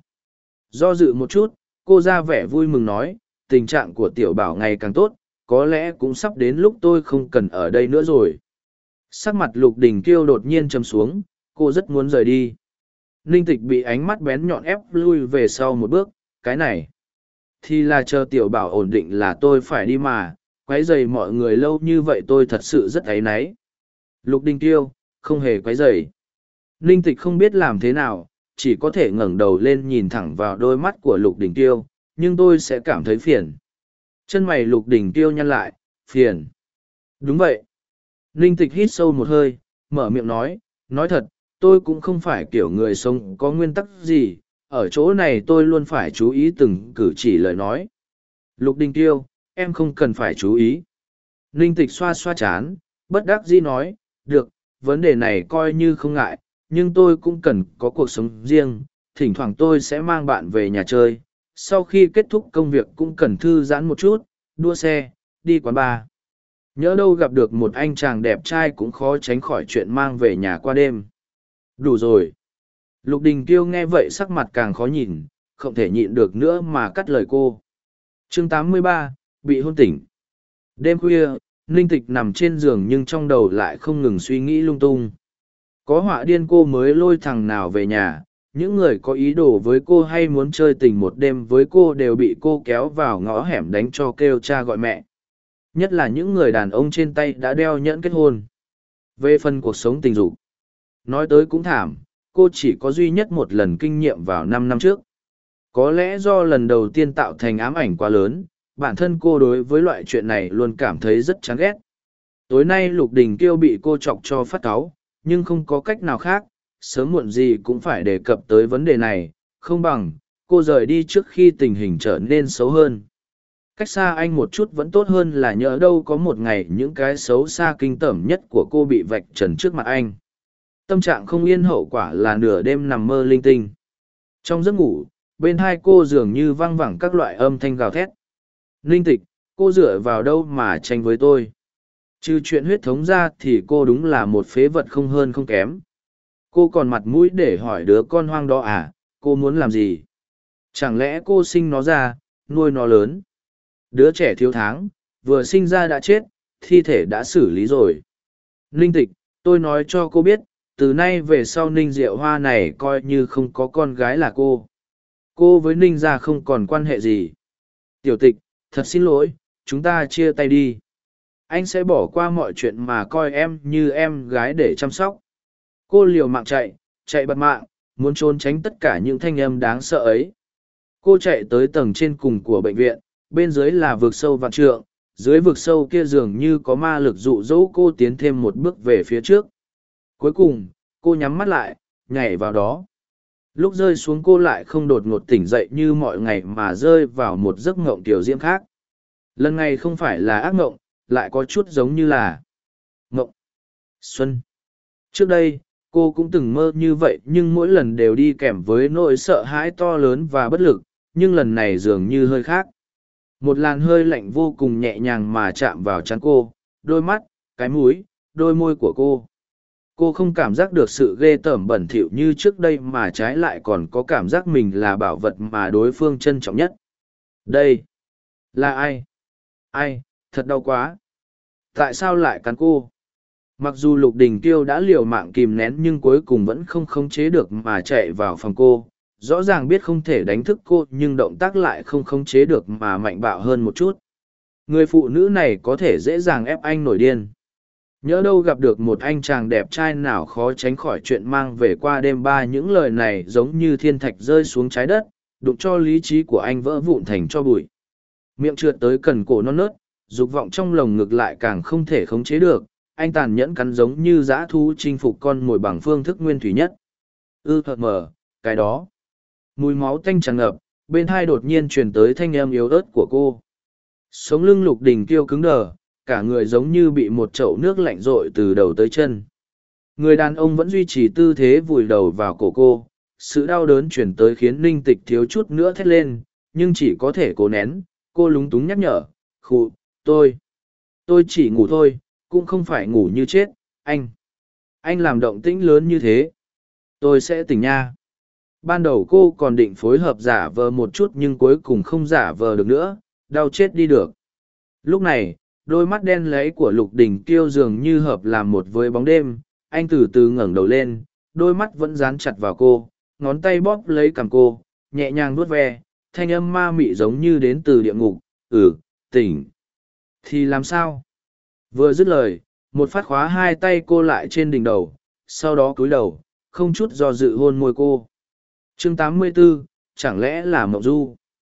Do dự một chút, cô ra vẻ vui mừng nói, tình trạng của tiểu bảo ngày càng tốt, có lẽ cũng sắp đến lúc tôi không cần ở đây nữa rồi. Sắc mặt Lục Đình Kiêu đột nhiên trầm xuống, cô rất muốn rời đi. Ninh Tịch bị ánh mắt bén nhọn ép lui về sau một bước, cái này thì là chờ tiểu bảo ổn định là tôi phải đi mà, quấy rầy mọi người lâu như vậy tôi thật sự rất áy náy. Lục Đình Kiêu, không hề quấy rầy. Ninh Tịch không biết làm thế nào, chỉ có thể ngẩng đầu lên nhìn thẳng vào đôi mắt của Lục Đình Kiêu, nhưng tôi sẽ cảm thấy phiền. Chân mày Lục Đình Kiêu nhăn lại, phiền. Đúng vậy. Ninh Tịch hít sâu một hơi, mở miệng nói, nói thật, tôi cũng không phải kiểu người sống có nguyên tắc gì, ở chỗ này tôi luôn phải chú ý từng cử chỉ lời nói. Lục Đình Kiêu, em không cần phải chú ý. Ninh Tịch xoa xoa chán, bất đắc dĩ nói, được, vấn đề này coi như không ngại, nhưng tôi cũng cần có cuộc sống riêng, thỉnh thoảng tôi sẽ mang bạn về nhà chơi, sau khi kết thúc công việc cũng cần thư giãn một chút, đua xe, đi quán bar. Nhỡ đâu gặp được một anh chàng đẹp trai cũng khó tránh khỏi chuyện mang về nhà qua đêm. Đủ rồi. Lục Đình Kiêu nghe vậy sắc mặt càng khó nhìn, không thể nhịn được nữa mà cắt lời cô. Chương tám mươi ba, bị hôn tỉnh. Đêm khuya, Ninh Tịch nằm trên giường nhưng trong đầu lại không ngừng suy nghĩ lung tung. Có họa điên cô mới lôi thằng nào về nhà, những người có ý đồ với cô hay muốn chơi tình một đêm với cô đều bị cô kéo vào ngõ hẻm đánh cho kêu cha gọi mẹ. Nhất là những người đàn ông trên tay đã đeo nhẫn kết hôn. Về phần cuộc sống tình dục, nói tới cũng thảm, cô chỉ có duy nhất một lần kinh nghiệm vào năm năm trước. Có lẽ do lần đầu tiên tạo thành ám ảnh quá lớn, bản thân cô đối với loại chuyện này luôn cảm thấy rất chán ghét. Tối nay Lục Đình Kiêu bị cô chọc cho phát cáu, nhưng không có cách nào khác, sớm muộn gì cũng phải đề cập tới vấn đề này, không bằng, cô rời đi trước khi tình hình trở nên xấu hơn. Cách xa anh một chút vẫn tốt hơn là nhỡ đâu có một ngày những cái xấu xa kinh tởm nhất của cô bị vạch trần trước mặt anh. Tâm trạng không yên hậu quả là nửa đêm nằm mơ linh tinh. Trong giấc ngủ, bên hai cô dường như văng vẳng các loại âm thanh gào thét. Linh Tịch, cô dựa vào đâu mà tranh với tôi? Trừ chuyện huyết thống ra thì cô đúng là một phế vật không hơn không kém. Cô còn mặt mũi để hỏi đứa con hoang đó à, cô muốn làm gì? Chẳng lẽ cô sinh nó ra, nuôi nó lớn? Đứa trẻ thiếu tháng, vừa sinh ra đã chết, thi thể đã xử lý rồi. Ninh Tịch, tôi nói cho cô biết, từ nay về sau Ninh Diệu Hoa này coi như không có con gái là cô. Cô với Ninh gia không còn quan hệ gì. Tiểu Tịch, thật xin lỗi, chúng ta chia tay đi. Anh sẽ bỏ qua mọi chuyện mà coi em như em gái để chăm sóc. Cô liều mạng chạy, chạy bật mạng, muốn trốn tránh tất cả những thanh âm đáng sợ ấy. Cô chạy tới tầng trên cùng của bệnh viện, bên dưới là vực sâu vạn trượng, dưới vực sâu kia dường như có ma lực dụ dỗ cô tiến thêm một bước về phía trước. Cuối cùng, cô nhắm mắt lại, nhảy vào đó. Lúc rơi xuống cô lại không đột ngột tỉnh dậy như mọi ngày mà rơi vào một giấc ngộng tiểu diễm khác. Lần này không phải là ác ngộng, lại có chút giống như là ngộng xuân. Trước đây, cô cũng từng mơ như vậy nhưng mỗi lần đều đi kèm với nỗi sợ hãi to lớn và bất lực, nhưng lần này dường như hơi khác. Một làn hơi lạnh vô cùng nhẹ nhàng mà chạm vào trán cô, đôi mắt, cái mũi, đôi môi của cô. Cô không cảm giác được sự ghê tởm bẩn thỉu như trước đây mà trái lại còn có cảm giác mình là bảo vật mà đối phương trân trọng nhất. Đây, Là ai? Ai, thật đau quá. Tại sao lại cắn cô? Mặc dù Lục Đình Kiêu đã liều mạng kìm nén nhưng cuối cùng vẫn không khống chế được mà chạy vào phòng cô. Rõ ràng biết không thể đánh thức cô nhưng động tác lại không khống chế được mà mạnh bạo hơn một chút. Người phụ nữ này có thể dễ dàng ép anh nổi điên. Nhỡ đâu gặp được một anh chàng đẹp trai nào khó tránh khỏi chuyện mang về qua đêm ba. Những lời này giống như thiên thạch rơi xuống trái đất, đụng cho lý trí của anh vỡ vụn thành cho bụi. Miệng trượt tới cần cổ non nớt, dục vọng trong lồng ngực lại càng không thể khống chế được. Anh tàn nhẫn cắn giống như dã thú chinh phục con mồi bằng phương thức nguyên thủy nhất. Ư thật mờ, cái đó. Mùi máu tanh tràn ngập, bên hai đột nhiên truyền tới thanh âm yếu ớt của cô. Sống lưng Lục Đình Kiêu cứng đờ, cả người giống như bị một chậu nước lạnh rội từ đầu tới chân. Người đàn ông vẫn duy trì tư thế vùi đầu vào cổ cô. Sự đau đớn chuyển tới khiến Ninh Tịch thiếu chút nữa thét lên, nhưng chỉ có thể cố nén. Cô lúng túng nhắc nhở, khụ, tôi, tôi chỉ ngủ thôi, cũng không phải ngủ như chết, anh. Anh làm động tĩnh lớn như thế. Tôi sẽ tỉnh nha. Ban đầu cô còn định phối hợp giả vờ một chút nhưng cuối cùng không giả vờ được nữa, đau chết đi được. Lúc này, đôi mắt đen láy của Lục Đình Kiêu dường như hợp làm một với bóng đêm. Anh từ từ ngẩng đầu lên, đôi mắt vẫn dán chặt vào cô, ngón tay bóp lấy cằm cô, nhẹ nhàng vuốt ve, thanh âm ma mị giống như đến từ địa ngục. Ừ, tỉnh. Thì làm sao? Vừa dứt lời, một phát khóa hai tay cô lại trên đỉnh đầu, sau đó cúi đầu, không chút do dự hôn môi cô. Chương tám mươi 84, chẳng lẽ là mộng du?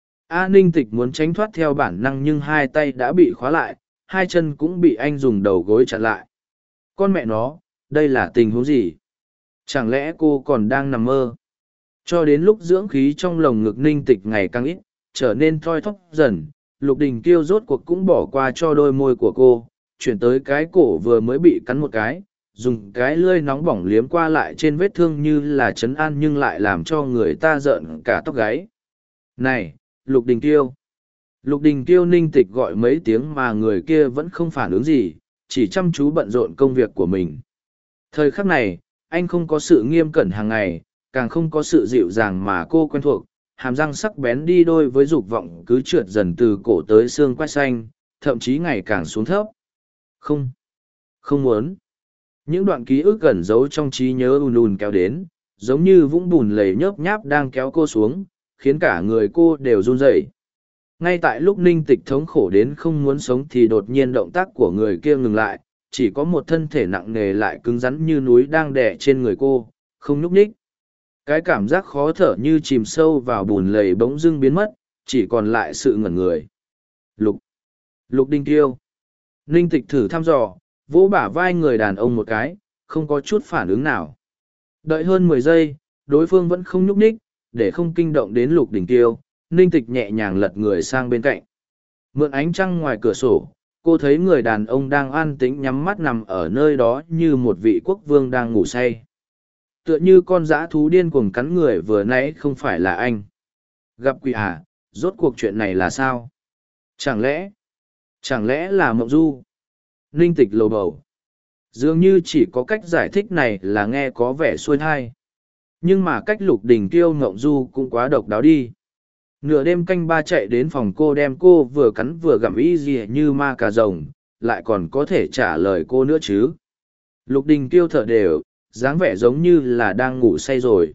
A Ninh Tịch muốn tránh thoát theo bản năng nhưng hai tay đã bị khóa lại, hai chân cũng bị anh dùng đầu gối chặn lại. Con mẹ nó, đây là tình huống gì? Chẳng lẽ cô còn đang nằm mơ? Cho đến lúc dưỡng khí trong lồng ngực Ninh Tịch ngày càng ít, trở nên thoi thóp dần, Lục Đình Kiêu rốt cuộc cũng bỏ qua cho đôi môi của cô, chuyển tới cái cổ vừa mới bị cắn một cái, dùng cái lưỡi nóng bỏng liếm qua lại trên vết thương như là trấn an nhưng lại làm cho người ta rợn cả tóc gáy. Này, Lục Đình Kiêu! Lục Đình Kiêu Ninh Tịch gọi mấy tiếng mà người kia vẫn không phản ứng gì, chỉ chăm chú bận rộn công việc của mình. Thời khắc này, anh không có sự nghiêm cẩn hàng ngày, càng không có sự dịu dàng mà cô quen thuộc, hàm răng sắc bén đi đôi với dục vọng cứ trượt dần từ cổ tới xương quai xanh, thậm chí ngày càng xuống thấp. Không, không muốn. Những đoạn ký ức gần giấu trong trí nhớ ùn ùn kéo đến, giống như vũng bùn lầy nhớp nháp đang kéo cô xuống, khiến cả người cô đều run rẩy. Ngay tại lúc Ninh Tịch thống khổ đến không muốn sống thì đột nhiên động tác của người kia ngừng lại, chỉ có một thân thể nặng nề lại cứng rắn như núi đang đè trên người cô, không nhúc nhích. Cái cảm giác khó thở như chìm sâu vào bùn lầy bỗng dưng biến mất, chỉ còn lại sự ngẩn người. Lục. Lục Đình Kiêu. Ninh Tịch thử thăm dò, vỗ bả vai người đàn ông một cái, không có chút phản ứng nào. Đợi hơn mười giây, đối phương vẫn không nhúc nhích, để không kinh động đến Lục Đình Kiêu, Ninh Tịch nhẹ nhàng lật người sang bên cạnh. Mượn ánh trăng ngoài cửa sổ, cô thấy người đàn ông đang an tĩnh nhắm mắt nằm ở nơi đó như một vị quốc vương đang ngủ say. Tựa như con dã thú điên cuồng cắn người vừa nãy không phải là anh. Gặp quỷ à, rốt cuộc chuyện này là sao? Chẳng lẽ, chẳng lẽ là mộng du? Ninh Tịch lầu bầu. Dường như chỉ có cách giải thích này là nghe có vẻ xuôi thai. Nhưng mà cách Lục Đình Kiêu mộng du cũng quá độc đáo đi. Nửa đêm canh ba chạy đến phòng cô đem cô vừa cắn vừa gặm y gì như ma cà rồng, lại còn có thể trả lời cô nữa chứ. Lục Đình Kiêu thở đều, dáng vẻ giống như là đang ngủ say rồi.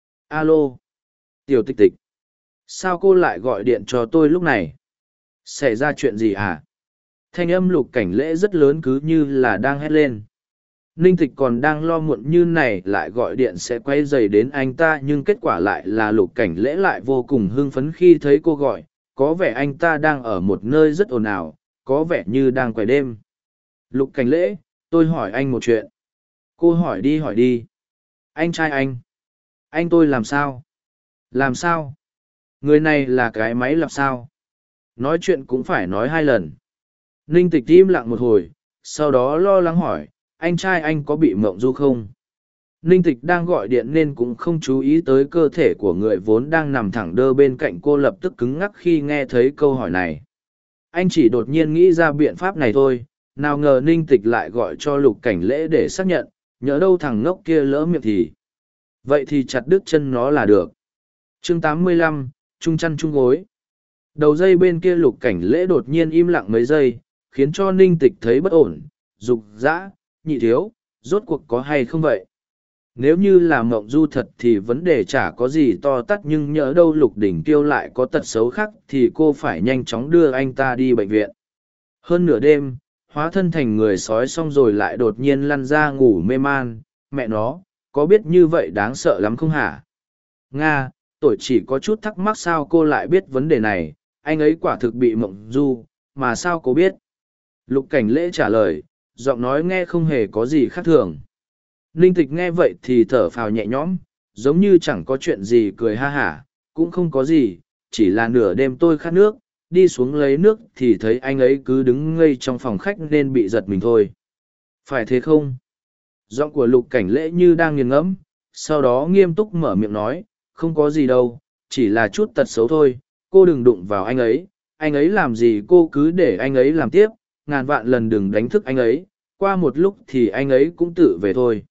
Alo, Tiểu Tịch Tịch, sao cô lại gọi điện cho tôi lúc này? Xảy ra chuyện gì hả? Thanh âm Lục Cảnh Lễ rất lớn cứ như là đang hét lên. Ninh Tịch còn đang lo muộn như này lại gọi điện sẽ quay dày đến anh ta nhưng kết quả lại là Lục Cảnh Lễ lại vô cùng hưng phấn khi thấy cô gọi, có vẻ anh ta đang ở một nơi rất ồn ào, có vẻ như đang quay đêm. Lục Cảnh Lễ, tôi hỏi anh một chuyện. Cô hỏi đi hỏi đi. Anh trai anh. Anh tôi làm sao? Làm sao? Người này là cái máy làm sao? Nói chuyện cũng phải nói hai lần. Ninh Tịch im lặng một hồi, sau đó lo lắng hỏi, anh trai anh có bị mộng du không? Ninh Tịch đang gọi điện nên cũng không chú ý tới cơ thể của người vốn đang nằm thẳng đơ bên cạnh cô lập tức cứng ngắc khi nghe thấy câu hỏi này. Anh chỉ đột nhiên nghĩ ra biện pháp này thôi, nào ngờ Ninh Tịch lại gọi cho Lục Cảnh Lễ để xác nhận, nhỡ đâu thằng ngốc kia lỡ miệng thì. Vậy thì chặt đứt chân nó là được. Chương tám mươi lăm, Trung chăn chung gối. Đầu dây bên kia Lục Cảnh Lễ đột nhiên im lặng mấy giây, khiến cho Ninh Tịch thấy bất ổn, dục dã, nhị thiếu, rốt cuộc có hay không vậy? Nếu như là mộng du thật thì vấn đề chả có gì to tát, nhưng nhỡ đâu Lục Đỉnh Kiêu lại có tật xấu khác thì cô phải nhanh chóng đưa anh ta đi bệnh viện. Hơn nửa đêm, hóa thân thành người sói xong rồi lại đột nhiên lăn ra ngủ mê man, mẹ nó, có biết như vậy đáng sợ lắm không hả? Nga, tôi chỉ có chút thắc mắc sao cô lại biết vấn đề này, anh ấy quả thực bị mộng du, mà sao cô biết? Lục Cảnh Lễ trả lời, giọng nói nghe không hề có gì khác thường. Ninh Tịch nghe vậy thì thở phào nhẹ nhõm, giống như chẳng có chuyện gì, cười ha hả, cũng không có gì, chỉ là nửa đêm tôi khát nước, đi xuống lấy nước thì thấy anh ấy cứ đứng ngây trong phòng khách nên bị giật mình thôi. Phải thế không? Giọng của Lục Cảnh Lễ như đang nghiền ngẫm, sau đó nghiêm túc mở miệng nói, không có gì đâu, chỉ là chút tật xấu thôi, cô đừng đụng vào anh ấy, anh ấy làm gì cô cứ để anh ấy làm tiếp, ngàn vạn lần đừng đánh thức anh ấy, qua một lúc thì anh ấy cũng tự về thôi.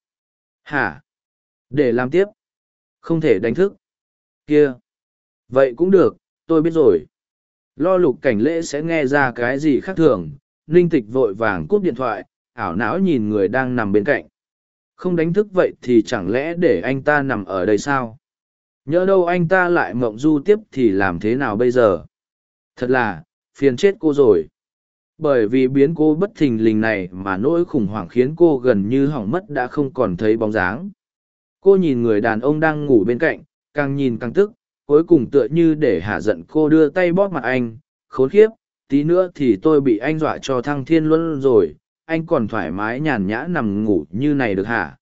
Hả? Để làm tiếp? Không thể đánh thức. Kia. Vậy cũng được, tôi biết rồi. Lo Lục Cảnh Lễ sẽ nghe ra cái gì khác thường, Ninh Tịch vội vàng cúp điện thoại, ảo não nhìn người đang nằm bên cạnh. Không đánh thức vậy thì chẳng lẽ để anh ta nằm ở đây sao? Nhỡ đâu anh ta lại mộng du tiếp thì làm thế nào bây giờ? Thật là, phiền chết cô rồi. Bởi vì biến cô bất thình lình này mà nỗi khủng hoảng khiến cô gần như hỏng mất đã không còn thấy bóng dáng. Cô nhìn người đàn ông đang ngủ bên cạnh, càng nhìn càng tức, cuối cùng tựa như để hạ giận cô đưa tay bóp mặt anh, khốn khiếp, tí nữa thì tôi bị anh dọa cho thăng thiên luôn rồi, anh còn thoải mái nhàn nhã nằm ngủ như này được hả?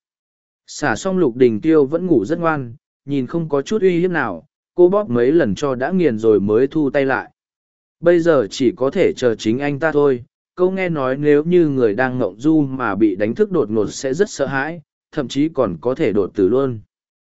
Xả xong Lục Đình Tiêu vẫn ngủ rất ngoan, nhìn không có chút uy hiếp nào, cô bóp mấy lần cho đã nghiền rồi mới thu tay lại. Bây giờ chỉ có thể chờ chính anh ta thôi, câu nghe nói nếu như người đang ngộng du mà bị đánh thức đột ngột sẽ rất sợ hãi, thậm chí còn có thể đột tử luôn.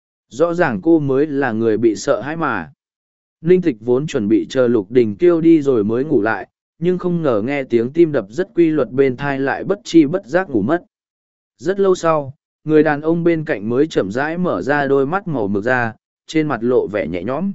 Rõ ràng cô mới là người bị sợ hãi mà. Ninh Tịch vốn chuẩn bị chờ Lục Đình Kiêu đi rồi mới ngủ lại, nhưng không ngờ nghe tiếng tim đập rất quy luật bên thai lại bất chi bất giác ngủ mất. Rất lâu sau, người đàn ông bên cạnh mới chậm rãi mở ra đôi mắt màu mực ra, trên mặt lộ vẻ nhẹ nhõm.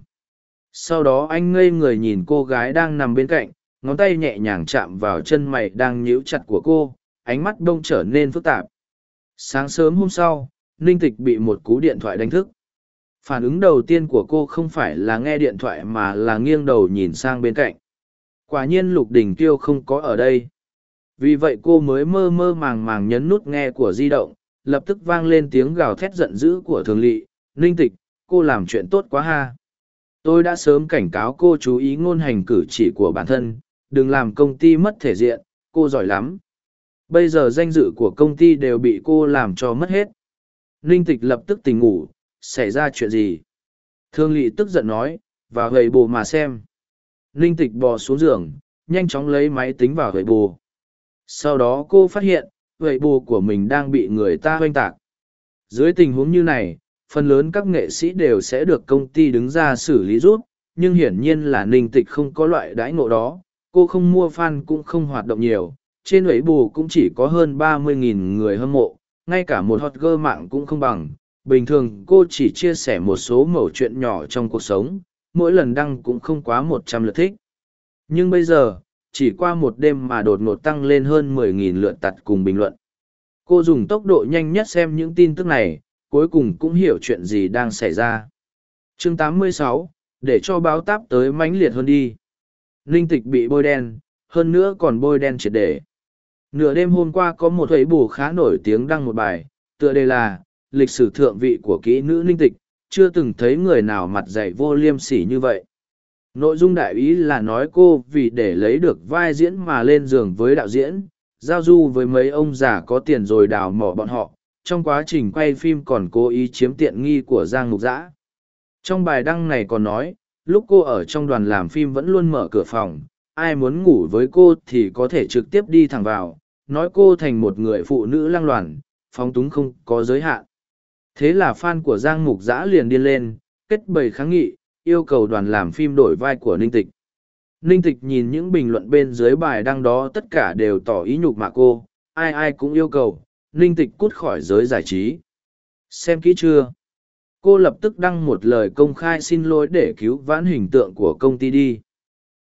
Sau đó anh ngây người nhìn cô gái đang nằm bên cạnh, ngón tay nhẹ nhàng chạm vào chân mày đang nhíu chặt của cô, ánh mắt đông trở nên phức tạp. Sáng sớm hôm sau, Ninh Tịch bị một cú điện thoại đánh thức. Phản ứng đầu tiên của cô không phải là nghe điện thoại mà là nghiêng đầu nhìn sang bên cạnh. Quả nhiên Lục Đình Kiêu không có ở đây. Vì vậy cô mới mơ mơ màng màng nhấn nút nghe của di động, lập tức vang lên tiếng gào thét giận dữ của Thường Lị. Ninh Tịch, cô làm chuyện tốt quá ha. Tôi đã sớm cảnh cáo cô chú ý ngôn hành cử chỉ của bản thân, đừng làm công ty mất thể diện, cô giỏi lắm. Bây giờ danh dự của công ty đều bị cô làm cho mất hết. Ninh Tịch lập tức tỉnh ngủ, xảy ra chuyện gì? Thương Lị tức giận nói, vào gầy bồ mà xem. Ninh Tịch bò xuống giường, nhanh chóng lấy máy tính vào gầy bồ. Sau đó cô phát hiện, gầy bồ của mình đang bị người ta hoanh tạc. Dưới tình huống như này, phần lớn các nghệ sĩ đều sẽ được công ty đứng ra xử lý rút, nhưng hiển nhiên là Ninh Tịch không có loại đãi ngộ đó. Cô không mua fan cũng không hoạt động nhiều, trên ấy bù cũng chỉ có hơn ba mươi nghìn người hâm mộ, ngay cả một hot girl mạng cũng không bằng. Bình thường cô chỉ chia sẻ một số mẩu chuyện nhỏ trong cuộc sống, mỗi lần đăng cũng không quá một trăm lượt thích. Nhưng bây giờ, chỉ qua một đêm mà đột ngột tăng lên hơn mười nghìn lượt tặt cùng bình luận. Cô dùng tốc độ nhanh nhất xem những tin tức này, cuối cùng cũng hiểu chuyện gì đang xảy ra. Chương tám mươi sáu, để cho báo táp tới mãnh liệt hơn đi. Ninh Tịch bị bôi đen, hơn nữa còn bôi đen triệt để. Nửa đêm hôm qua có một ấy bù khá nổi tiếng đăng một bài, tựa đề là lịch sử thượng vị của kỹ nữ Ninh Tịch, chưa từng thấy người nào mặt dày vô liêm sỉ như vậy. Nội dung đại ý là nói cô vì để lấy được vai diễn mà lên giường với đạo diễn, giao du với mấy ông già có tiền rồi đào mỏ bọn họ, trong quá trình quay phim còn cố ý chiếm tiện nghi của Giang Mục Dã. Trong bài đăng này còn nói, lúc cô ở trong đoàn làm phim vẫn luôn mở cửa phòng, ai muốn ngủ với cô thì có thể trực tiếp đi thẳng vào, nói cô thành một người phụ nữ lăng loàn, phóng túng không có giới hạn. Thế là fan của Giang Mục Dã liền điên lên, kết bầy kháng nghị, yêu cầu đoàn làm phim đổi vai của Ninh Tịch. Ninh Tịch nhìn những bình luận bên dưới bài đăng đó tất cả đều tỏ ý nhục mạ cô, ai ai cũng yêu cầu, Ninh Tịch cút khỏi giới giải trí. Xem kỹ chưa? Cô lập tức đăng một lời công khai xin lỗi để cứu vãn hình tượng của công ty đi.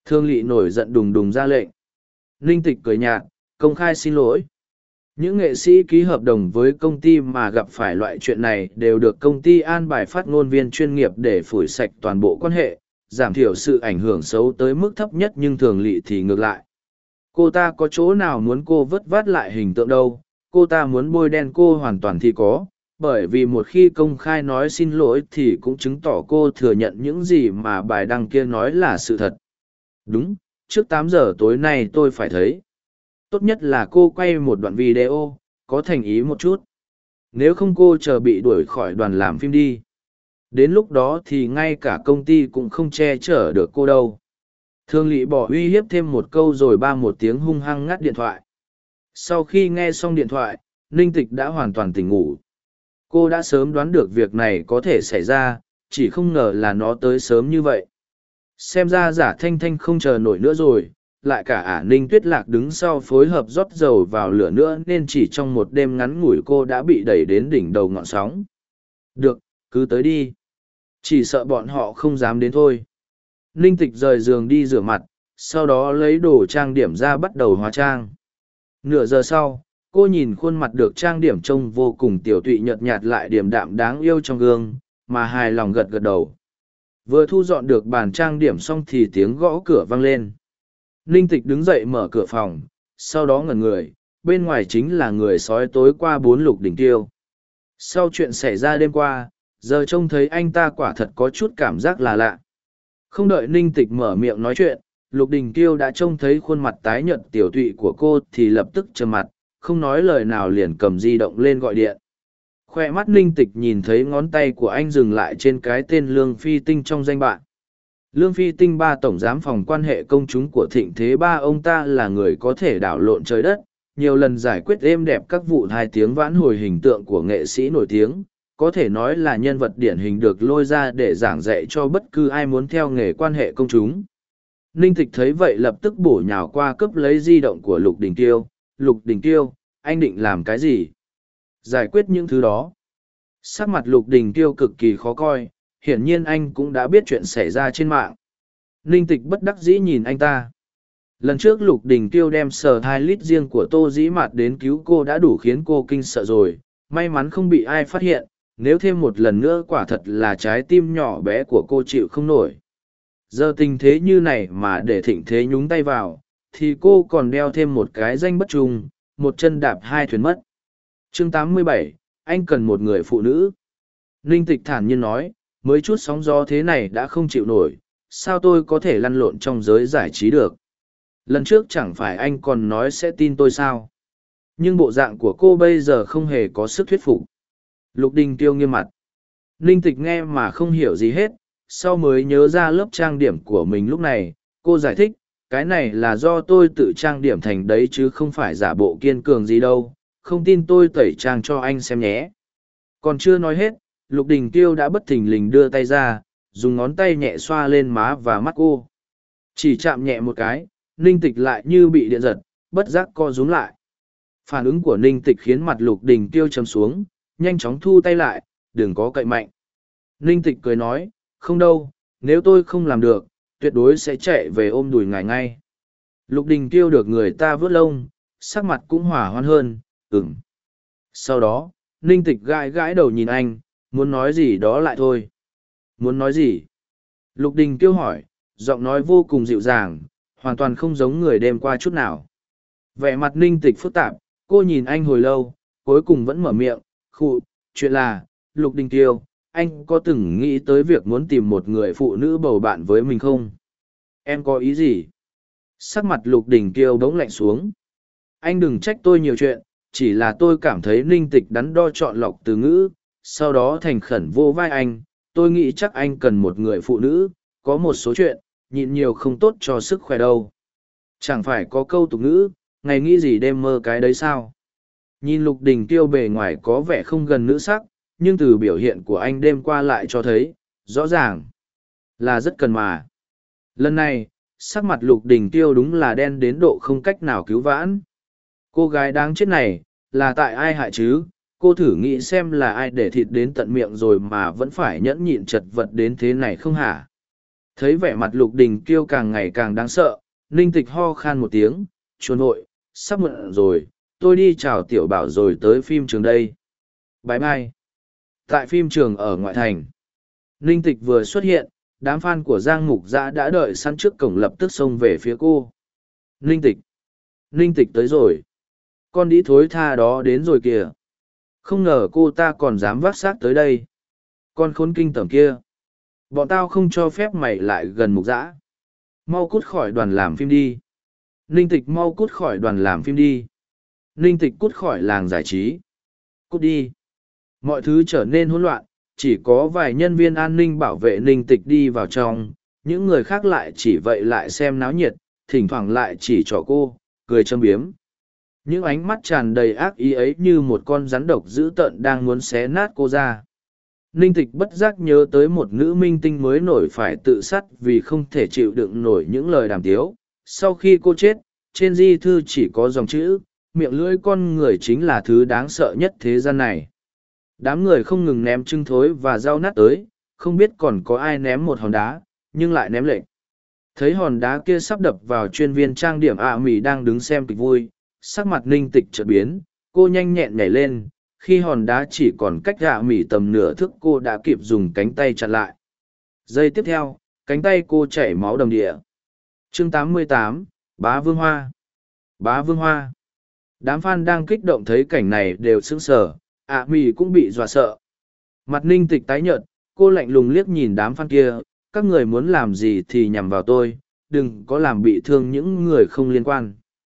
Thương Lị nổi giận đùng đùng ra lệnh. Ninh Tịch cười nhạt, công khai xin lỗi. Những nghệ sĩ ký hợp đồng với công ty mà gặp phải loại chuyện này đều được công ty an bài phát ngôn viên chuyên nghiệp để phủi sạch toàn bộ quan hệ, giảm thiểu sự ảnh hưởng xấu tới mức thấp nhất, nhưng Thường Lị thì ngược lại. Cô ta có chỗ nào muốn cô vất vát lại hình tượng đâu, cô ta muốn bôi đen cô hoàn toàn thì có, bởi vì một khi công khai nói xin lỗi thì cũng chứng tỏ cô thừa nhận những gì mà bài đăng kia nói là sự thật. Đúng, trước tám giờ tối nay tôi phải thấy. Tốt nhất là cô quay một đoạn video, có thành ý một chút. Nếu không cô chờ bị đuổi khỏi đoàn làm phim đi. Đến lúc đó thì ngay cả công ty cũng không che chở được cô đâu. Thương Lị bỏ uy hiếp thêm một câu rồi ba một tiếng hung hăng ngắt điện thoại. Sau khi nghe xong điện thoại, Ninh Tịch đã hoàn toàn tỉnh ngủ. Cô đã sớm đoán được việc này có thể xảy ra, chỉ không ngờ là nó tới sớm như vậy. Xem ra Giả Thanh Thanh không chờ nổi nữa rồi, lại cả ả Ninh Tuyết Lạc đứng sau phối hợp rót dầu vào lửa nữa, nên chỉ trong một đêm ngắn ngủi cô đã bị đẩy đến đỉnh đầu ngọn sóng. Được, cứ tới đi. Chỉ sợ bọn họ không dám đến thôi. Ninh Tịch rời giường đi rửa mặt, sau đó lấy đồ trang điểm ra bắt đầu hóa trang. Nửa giờ sau, cô nhìn khuôn mặt được trang điểm trông vô cùng tiểu tụy nhợt nhạt lại điềm đạm đáng yêu trong gương, mà hài lòng gật gật đầu. Vừa thu dọn được bàn trang điểm xong thì tiếng gõ cửa vang lên. Ninh Tịch đứng dậy mở cửa phòng, sau đó ngẩn người, bên ngoài chính là người sói tối qua bốn Lục Đình Tiêu. Sau chuyện xảy ra đêm qua, giờ trông thấy anh ta quả thật có chút cảm giác là lạ. Không đợi Ninh Tịch mở miệng nói chuyện, Lục Đình Tiêu đã trông thấy khuôn mặt tái nhợt tiểu tụy của cô thì lập tức trầm mặt, không nói lời nào liền cầm di động lên gọi điện. Khoe mắt Ninh Tịch nhìn thấy ngón tay của anh dừng lại trên cái tên Lương Phi Tinh trong danh bạ. Lương Phi Tinh ba tổng giám phòng quan hệ công chúng của Thịnh Thế Ba, ông ta là người có thể đảo lộn trời đất, nhiều lần giải quyết êm đẹp các vụ hai tiếng vãn hồi hình tượng của nghệ sĩ nổi tiếng, có thể nói là nhân vật điển hình được lôi ra để giảng dạy cho bất cứ ai muốn theo nghề quan hệ công chúng. Ninh Tịch thấy vậy lập tức bổ nhào qua cướp lấy di động của Lục Đình Tiêu. Lục Đình Tiêu, anh định làm cái gì? Giải quyết những thứ đó. Sắc mặt Lục Đình Tiêu cực kỳ khó coi, hiển nhiên anh cũng đã biết chuyện xảy ra trên mạng. Ninh Tịch bất đắc dĩ nhìn anh ta. Lần trước Lục Đình Tiêu đem sờ hai lít riêng của Tô Dĩ Mạt đến cứu cô đã đủ khiến cô kinh sợ rồi, may mắn không bị ai phát hiện, nếu thêm một lần nữa quả thật là trái tim nhỏ bé của cô chịu không nổi. Giờ tình thế như này mà để Thịnh Thế nhúng tay vào, thì cô còn đeo thêm một cái danh bất trùng, một chân đạp hai thuyền mất. Chương tám mươi bảy, anh cần một người phụ nữ. Ninh Tịch thản nhiên nói, mới chút sóng gió thế này đã không chịu nổi, sao tôi có thể lăn lộn trong giới giải trí được. Lần trước chẳng phải anh còn nói sẽ tin tôi sao. Nhưng bộ dạng của cô bây giờ không hề có sức thuyết phục. Lục Đình Tiêu nghiêm mặt. Ninh Tịch nghe mà không hiểu gì hết, sau mới nhớ ra lớp trang điểm của mình lúc này, cô giải thích, cái này là do tôi tự trang điểm thành đấy chứ không phải giả bộ kiên cường gì đâu, không tin tôi tẩy trang cho anh xem nhé. Còn chưa nói hết, Lục Đình Tiêu đã bất thình lình đưa tay ra, dùng ngón tay nhẹ xoa lên má và mắt cô. Chỉ chạm nhẹ một cái, Ninh Tịch lại như bị điện giật, bất giác co rúm lại. Phản ứng của Ninh Tịch khiến mặt Lục Đình Tiêu trầm xuống, nhanh chóng thu tay lại, đừng có cậy mạnh. Ninh Tịch cười nói, không đâu, nếu tôi không làm được, tuyệt đối sẽ chạy về ôm đùi ngài ngay. Lục Đình Tiêu được người ta vớt lông, sắc mặt cũng hỏa hoan hơn, ừm. Sau đó, Ninh Tịch gãi gãi đầu nhìn anh, muốn nói gì đó lại thôi. Muốn nói gì? Lục Đình Tiêu hỏi, giọng nói vô cùng dịu dàng, hoàn toàn không giống người đêm qua chút nào. Vẻ mặt Ninh Tịch phức tạp, cô nhìn anh hồi lâu, cuối cùng vẫn mở miệng, khụ, chuyện là, Lục Đình Tiêu, anh có từng nghĩ tới việc muốn tìm một người phụ nữ bầu bạn với mình không? Em có ý gì? Sắc mặt Lục Đình Tiêu bỗng lạnh xuống. Anh đừng trách tôi nhiều chuyện, chỉ là tôi cảm thấy Ninh Tịch đắn đo chọn lọc từ ngữ, sau đó thành khẩn vô vai anh, tôi nghĩ chắc anh cần một người phụ nữ, có một số chuyện, nhịn nhiều không tốt cho sức khỏe đâu. Chẳng phải có câu tục ngữ, ngày nghĩ gì đêm mơ cái đấy sao? Nhìn Lục Đình Tiêu bề ngoài có vẻ không gần nữ sắc, nhưng từ biểu hiện của anh đêm qua lại cho thấy, rõ ràng, là rất cần mà. Lần này, sắc mặt Lục Đình Tiêu đúng là đen đến độ không cách nào cứu vãn. Cô gái đáng chết này, là tại ai hại chứ? Cô thử nghĩ xem là ai để thịt đến tận miệng rồi mà vẫn phải nhẫn nhịn chật vật đến thế này không hả? Thấy vẻ mặt Lục Đình Kiêu càng ngày càng đáng sợ, Ninh Tịch ho khan một tiếng, chuồn vội, sắp muộn rồi, tôi đi chào Tiểu Bảo rồi tới phim trường đây. Bye bye. Tại phim trường ở ngoại thành, Ninh Tịch vừa xuất hiện, đám fan của Giang Mục Dã đã đợi sẵn trước cổng lập tức xông về phía cô. Ninh Tịch. Ninh Tịch tới rồi. Con đĩ thối tha đó đến rồi kìa. Không ngờ cô ta còn dám vác xác tới đây. Con khốn kinh tởm kia. Bọn tao không cho phép mày lại gần Mục Dã. Mau cút khỏi đoàn làm phim đi. Ninh Tịch mau cút khỏi đoàn làm phim đi. Ninh Tịch cút khỏi làng giải trí. Cút đi. Mọi thứ trở nên hỗn loạn, chỉ có vài nhân viên an ninh bảo vệ Ninh Tịch đi vào trong, những người khác lại chỉ vậy lại xem náo nhiệt, thỉnh thoảng lại chỉ trỏ cô, cười châm biếm. Những ánh mắt tràn đầy ác ý ấy như một con rắn độc dữ tợn đang muốn xé nát cô ra. Ninh Tịch bất giác nhớ tới một nữ minh tinh mới nổi phải tự sát vì không thể chịu đựng nổi những lời đàm tiếu. Sau khi cô chết, trên di thư chỉ có dòng chữ, miệng lưỡi con người chính là thứ đáng sợ nhất thế gian này. Đám người không ngừng ném trứng thối và rau nát tới, không biết còn có ai ném một hòn đá, nhưng lại ném lệch. Thấy hòn đá kia sắp đập vào chuyên viên trang điểm ạ mỉ đang đứng xem kịch vui, sắc mặt Ninh Tịch chợt biến, cô nhanh nhẹn nhảy lên, khi hòn đá chỉ còn cách ạ mỉ tầm nửa thước cô đã kịp dùng cánh tay chặn lại. Giây tiếp theo, cánh tay cô chảy máu đầm địa. Chương tám mươi tám, Bá Vương Hoa. Bá Vương Hoa. Đám fan đang kích động thấy cảnh này đều sững sờ, ạ mỉ cũng bị dọa sợ. Mặt Ninh Tịch tái nhợt, cô lạnh lùng liếc nhìn đám fan kia, các người muốn làm gì thì nhằm vào tôi, đừng có làm bị thương những người không liên quan.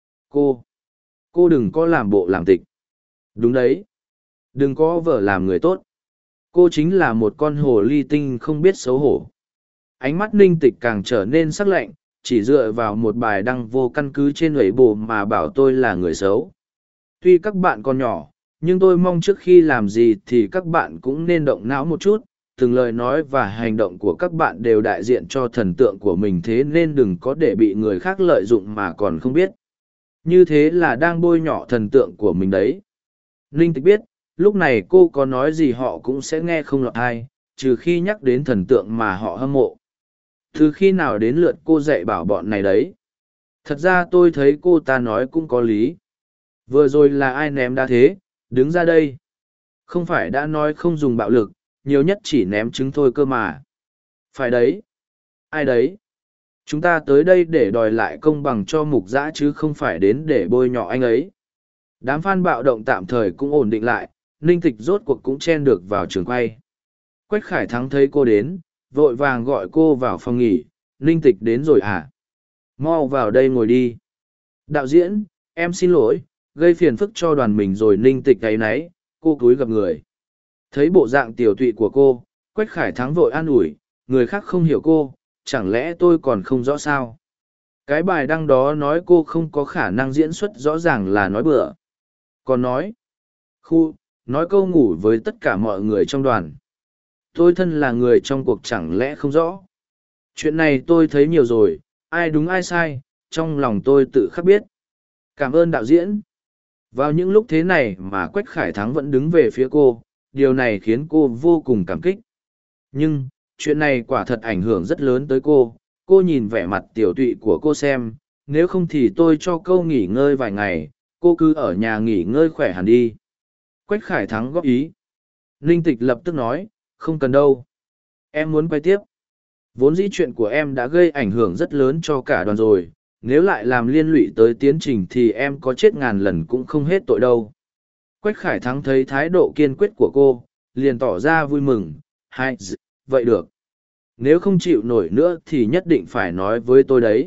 Cô, cô đừng có làm bộ làm tịch. Đúng đấy, đừng có vợ làm người tốt. Cô chính là một con hồ ly tinh không biết xấu hổ. Ánh mắt Ninh Tịch càng trở nên sắc lạnh, chỉ dựa vào một bài đăng vô căn cứ trên ủy bộ mà bảo tôi là người xấu. Tuy các bạn còn nhỏ, nhưng tôi mong trước khi làm gì thì các bạn cũng nên động não một chút. Từng lời nói và hành động của các bạn đều đại diện cho thần tượng của mình, thế nên đừng có để bị người khác lợi dụng mà còn không biết. Như thế là đang bôi nhọ thần tượng của mình đấy. Ninh Tịch biết, lúc này cô có nói gì họ cũng sẽ nghe không lọt tai, trừ khi nhắc đến thần tượng mà họ hâm mộ. Từ khi nào đến lượt cô dạy bảo bọn này đấy? Thật ra tôi thấy cô ta nói cũng có lý. Vừa rồi là ai ném đá thế, đứng ra đây. Không phải đã nói không dùng bạo lực, nhiều nhất chỉ ném trứng thôi cơ mà. Phải đấy. Ai đấy? Chúng ta tới đây để đòi lại công bằng cho Mục Dã chứ không phải đến để bôi nhọ anh ấy. Đám fan bạo động tạm thời cũng ổn định lại, Ninh Tịch rốt cuộc cũng chen được vào trường quay. Quách Khải Thắng thấy cô đến, vội vàng gọi cô vào phòng nghỉ. Ninh Tịch đến rồi à? Mau vào đây ngồi đi. Đạo diễn, em xin lỗi, gây phiền phức cho đoàn mình rồi. Ninh Tịch áy náy, cô cúi gặp người. Thấy bộ dạng tiểu tụy của cô, Quách Khải Thắng vội an ủi, người khác không hiểu cô, chẳng lẽ tôi còn không rõ sao? Cái bài đăng đó nói cô không có khả năng diễn xuất rõ ràng là nói bừa. Còn nói, khu, nói câu ngủ với tất cả mọi người trong đoàn. Tôi thân là người trong cuộc chẳng lẽ không rõ? Chuyện này tôi thấy nhiều rồi, ai đúng ai sai, trong lòng tôi tự khắc biết. Cảm ơn đạo diễn. Vào những lúc thế này mà Quách Khải Thắng vẫn đứng về phía cô, điều này khiến cô vô cùng cảm kích. Nhưng, chuyện này quả thật ảnh hưởng rất lớn tới cô. Cô nhìn vẻ mặt tiểu tụy của cô xem, nếu không thì tôi cho cô nghỉ ngơi vài ngày, cô cứ ở nhà nghỉ ngơi khỏe hẳn đi. Quách Khải Thắng góp ý. Ninh Tịch lập tức nói, không cần đâu. Em muốn quay tiếp. Vốn dĩ chuyện của em đã gây ảnh hưởng rất lớn cho cả đoàn rồi, nếu lại làm liên lụy tới tiến trình thì em có chết ngàn lần cũng không hết tội đâu. Quách Khải Thắng thấy thái độ kiên quyết của cô, liền tỏ ra vui mừng. Hay, vậy được. Nếu không chịu nổi nữa thì nhất định phải nói với tôi đấy.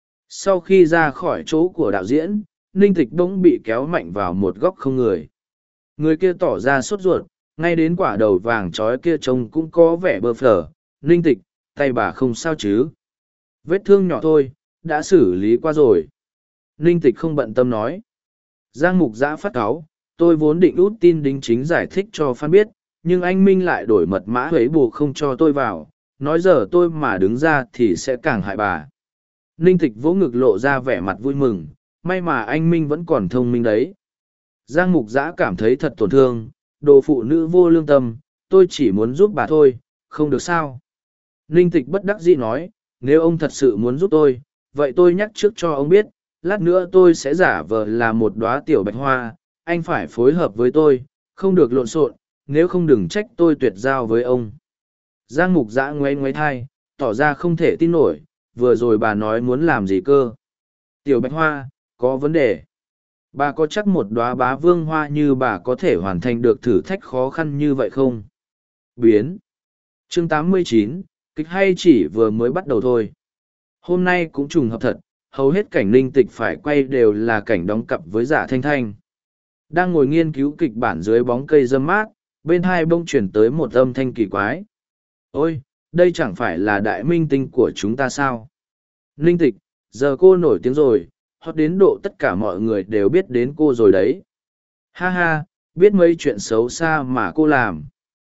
Sau khi ra khỏi chỗ của đạo diễn, Ninh Tịch bỗng bị kéo mạnh vào một góc không người. Người kia tỏ ra sốt ruột, ngay đến quả đầu vàng trói kia trông cũng có vẻ bơ phờ. Ninh Tịch, tay bà không sao chứ? Vết thương nhỏ thôi, đã xử lý qua rồi. Ninh Tịch không bận tâm nói. Giang Mục Dã phát cáu, tôi vốn định út tin đính chính giải thích cho fan biết, nhưng anh Minh lại đổi mật mã huế bù không cho tôi vào, nói giờ tôi mà đứng ra thì sẽ càng hại bà. Ninh Tịch vỗ ngực lộ ra vẻ mặt vui mừng, may mà anh Minh vẫn còn thông minh đấy. Giang Mục Dã cảm thấy thật tổn thương, đồ phụ nữ vô lương tâm, tôi chỉ muốn giúp bà thôi, không được sao. Ninh Tịch bất đắc dĩ nói, nếu ông thật sự muốn giúp tôi, vậy tôi nhắc trước cho ông biết, lát nữa tôi sẽ giả vờ là một đóa tiểu bạch hoa, anh phải phối hợp với tôi, không được lộn xộn, nếu không đừng trách tôi tuyệt giao với ông. Giang Mục Dã ngoáy ngoáy thai, tỏ ra không thể tin nổi, vừa rồi bà nói muốn làm gì cơ? Tiểu bạch hoa, có vấn đề. Bà có chắc một đóa bá vương hoa như bà có thể hoàn thành được thử thách khó khăn như vậy không? Biến. Chương tám mươi chín, kịch hay chỉ vừa mới bắt đầu thôi. Hôm nay cũng trùng hợp thật, hầu hết cảnh Ninh Tịch phải quay đều là cảnh đóng cặp với Giả Thanh Thanh. Đang ngồi nghiên cứu kịch bản dưới bóng cây râm mát, bên hai bông chuyển tới một âm thanh kỳ quái. Ôi, đây chẳng phải là đại minh tinh của chúng ta sao? Ninh Tịch, giờ cô nổi tiếng rồi, hot đến độ tất cả mọi người đều biết đến cô rồi đấy. Ha ha, biết mấy chuyện xấu xa mà cô làm.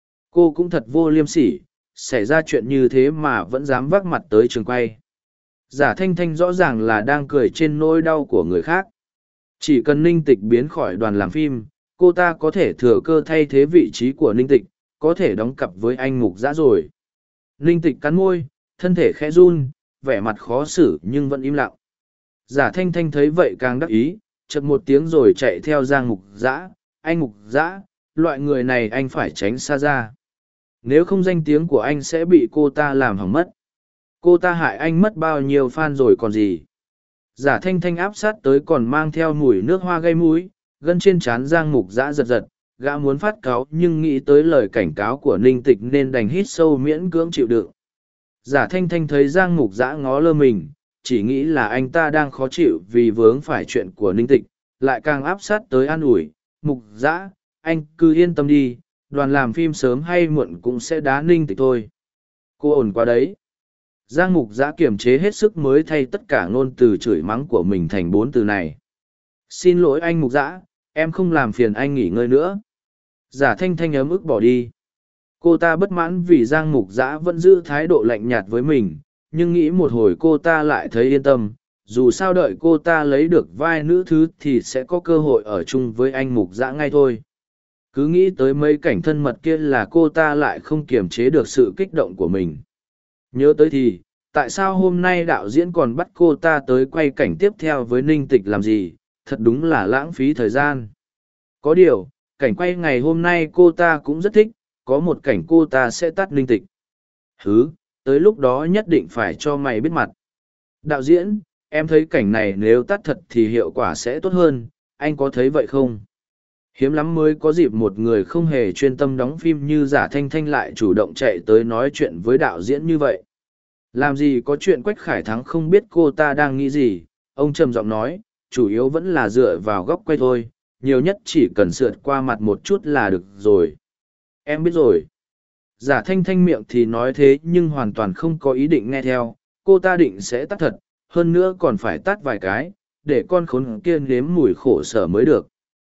Cô cũng thật vô liêm sỉ, xảy ra chuyện như thế mà vẫn dám vác mặt tới trường quay. Giả Thanh Thanh rõ ràng là đang cười trên nỗi đau của người khác. Chỉ cần Ninh Tịch biến khỏi đoàn làm phim, cô ta có thể thừa cơ thay thế vị trí của Ninh Tịch, có thể đóng cặp với anh Mục Dã rồi. Ninh Tịch cắn môi, thân thể khẽ run, vẻ mặt khó xử nhưng vẫn im lặng. Giả Thanh Thanh thấy vậy càng đắc ý, chợt một tiếng rồi chạy theo Giang Mục Dã. Anh Mục Dã, loại người này anh phải tránh xa ra. Nếu không danh tiếng của anh sẽ bị cô ta làm hỏng mất. Cô ta hại anh mất bao nhiêu fan rồi còn gì. Giả Thanh Thanh áp sát tới còn mang theo mùi nước hoa gây mũi, gân trên trán Giang Mục Dã giật giật, gã muốn phát cáu nhưng nghĩ tới lời cảnh cáo của Ninh Tịch nên đành hít sâu miễn cưỡng chịu đựng. Giả Thanh Thanh thấy Giang Mục Dã ngó lơ mình, chỉ nghĩ là anh ta đang khó chịu vì vướng phải chuyện của Ninh Tịch, lại càng áp sát tới an ủi. Mục Dã, anh cứ yên tâm đi, đoàn làm phim sớm hay muộn cũng sẽ đá Ninh Tịch thôi. Cô ổn quá đấy. Giang Mục Dã kiềm chế hết sức mới thay tất cả ngôn từ chửi mắng của mình thành bốn từ này. Xin lỗi anh Mục Dã, em không làm phiền anh nghỉ ngơi nữa. Giả Thanh Thanh ấm ức bỏ đi. Cô ta bất mãn vì Giang Mục Dã vẫn giữ thái độ lạnh nhạt với mình, nhưng nghĩ một hồi cô ta lại thấy yên tâm, dù sao đợi cô ta lấy được vai nữ thứ thì sẽ có cơ hội ở chung với anh Mục Dã ngay thôi. Cứ nghĩ tới mấy cảnh thân mật kia là cô ta lại không kiềm chế được sự kích động của mình. Nhớ tới thì, tại sao hôm nay đạo diễn còn bắt cô ta tới quay cảnh tiếp theo với Ninh Tịch làm gì, thật đúng là lãng phí thời gian. Có điều, cảnh quay ngày hôm nay cô ta cũng rất thích, có một cảnh cô ta sẽ tắt Ninh Tịch. Hứ, tới lúc đó nhất định phải cho mày biết mặt. Đạo diễn, em thấy cảnh này nếu tắt thật thì hiệu quả sẽ tốt hơn, anh có thấy vậy không? Hiếm lắm mới có dịp một người không hề chuyên tâm đóng phim như Giả Thanh Thanh lại chủ động chạy tới nói chuyện với đạo diễn như vậy. Làm gì có chuyện Quách Khải Thắng không biết cô ta đang nghĩ gì, ông trầm giọng nói, chủ yếu vẫn là dựa vào góc quay thôi, nhiều nhất chỉ cần sượt qua mặt một chút là được rồi. Em biết rồi. Giả Thanh Thanh miệng thì nói thế nhưng hoàn toàn không có ý định nghe theo, cô ta định sẽ tắt thật, hơn nữa còn phải tắt vài cái, để con khốn kia nếm mùi khổ sở mới được.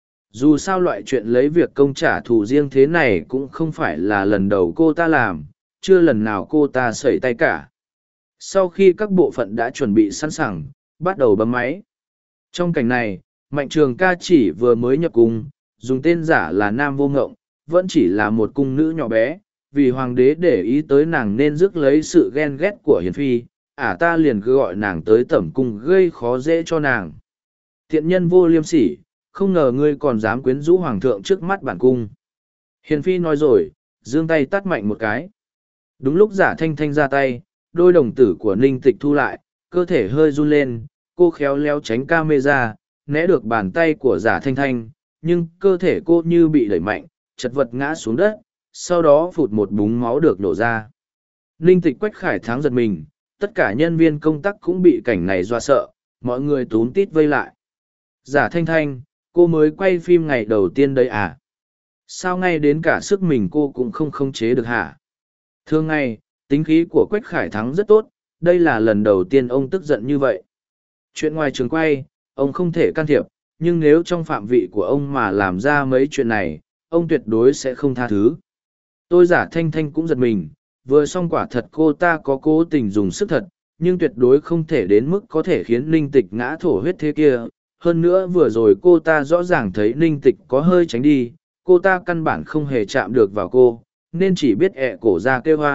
Dù sao loại chuyện lấy việc công trả thù riêng thế này cũng không phải là lần đầu cô ta làm, chưa lần nào cô ta sẩy tay cả. Sau khi các bộ phận đã chuẩn bị sẵn sàng, bắt đầu bấm máy. Trong cảnh này, Mạnh Trường Ca chỉ vừa mới nhập cung, dùng tên giả là Nam Vô Ngộng, vẫn chỉ là một cung nữ nhỏ bé, vì hoàng đế để ý tới nàng nên rước lấy sự ghen ghét của Hiền Phi, ả ta liền cứ gọi nàng tới tẩm cung gây khó dễ cho nàng. Thiện nhân vô liêm sỉ, không ngờ ngươi còn dám quyến rũ hoàng thượng trước mắt bản cung. Hiền Phi nói rồi, giương tay tắt mạnh một cái. Đúng lúc Giả Thanh Thanh ra tay, đôi đồng tử của Ninh Tịch thu lại, cơ thể hơi run lên, cô khéo léo tránh camera, né được bàn tay của Giả Thanh Thanh, nhưng cơ thể cô như bị đẩy mạnh, chật vật ngã xuống đất, sau đó phụt một búng máu được nổ ra. Ninh Tịch Quách Khải Thắng giật mình, tất cả nhân viên công tác cũng bị cảnh này dọa sợ, mọi người túm tít vây lại. Giả Thanh Thanh, cô mới quay phim ngày đầu tiên đấy à? Sao ngay đến cả sức mình cô cũng không khống chế được hả? Thường ngày, tính khí của Quách Khải Thắng rất tốt, đây là lần đầu tiên ông tức giận như vậy. Chuyện ngoài trường quay, ông không thể can thiệp, nhưng nếu trong phạm vị của ông mà làm ra mấy chuyện này, ông tuyệt đối sẽ không tha thứ. Tôi Giả Thanh Thanh cũng giật mình, vừa xong quả thật cô ta có cố tình dùng sức thật, nhưng tuyệt đối không thể đến mức có thể khiến Ninh Tịch ngã thổ huyết thế kia. Hơn nữa vừa rồi cô ta rõ ràng thấy Ninh Tịch có hơi tránh đi, cô ta căn bản không hề chạm được vào cô, nên chỉ biết ẹ cổ ra kêu hoan,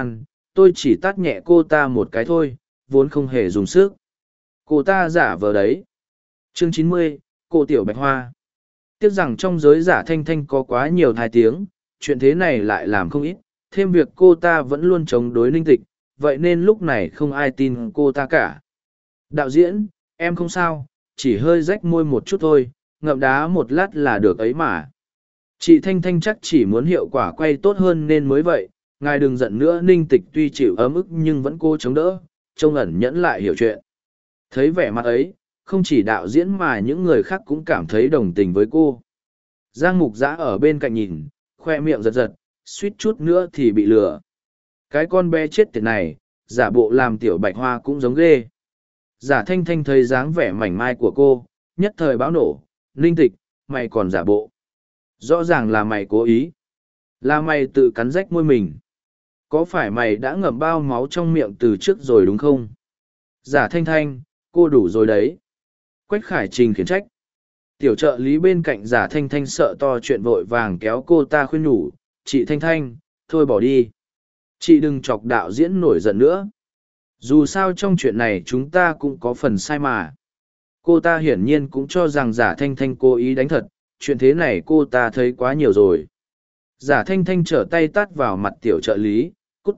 tôi chỉ tát nhẹ cô ta một cái thôi, vốn không hề dùng sức. Cô ta giả vờ đấy. Chương chín mươi, cô Tiểu Bạch Hoa. Tiếc rằng trong giới giả Thanh Thanh có quá nhiều thai tiếng, chuyện thế này lại làm không ít, thêm việc cô ta vẫn luôn chống đối Ninh Tịch, vậy nên lúc này không ai tin cô ta cả. Đạo diễn, em không sao, chỉ hơi rách môi một chút thôi, ngậm đá một lát là được ấy mà. Chị Thanh Thanh chắc chỉ muốn hiệu quả quay tốt hơn nên mới vậy, ngài đừng giận nữa. Ninh Tịch tuy chịu ấm ức nhưng vẫn cố chống đỡ, trông ẩn nhẫn lại hiểu chuyện. Thấy vẻ mặt ấy, không chỉ đạo diễn mà những người khác cũng cảm thấy đồng tình với cô. Giang Mục Giã ở bên cạnh nhìn, khoe miệng giật giật, suýt chút nữa thì bị lừa. Cái con bé chết tiệt này, giả bộ làm Tiểu Bạch Hoa cũng giống ghê. Giả Thanh Thanh thấy dáng vẻ mảnh mai của cô, nhất thời báo nổ. Ninh Tịch, mày còn giả bộ. Rõ ràng là mày cố ý. Là mày tự cắn rách môi mình. Có phải mày đã ngậm bao máu trong miệng từ trước rồi đúng không? Giả Thanh Thanh, cô đủ rồi đấy. Quách Khải Trình khiển trách. Tiểu trợ lý bên cạnh Giả Thanh Thanh sợ to chuyện vội vàng kéo cô ta khuyên nhủ. Chị Thanh Thanh, thôi bỏ đi. Chị đừng chọc đạo diễn nổi giận nữa. Dù sao trong chuyện này chúng ta cũng có phần sai mà. Cô ta hiển nhiên cũng cho rằng Giả Thanh Thanh cố ý đánh thật, chuyện thế này cô ta thấy quá nhiều rồi. Giả Thanh Thanh trở tay tát vào mặt tiểu trợ lý, cút.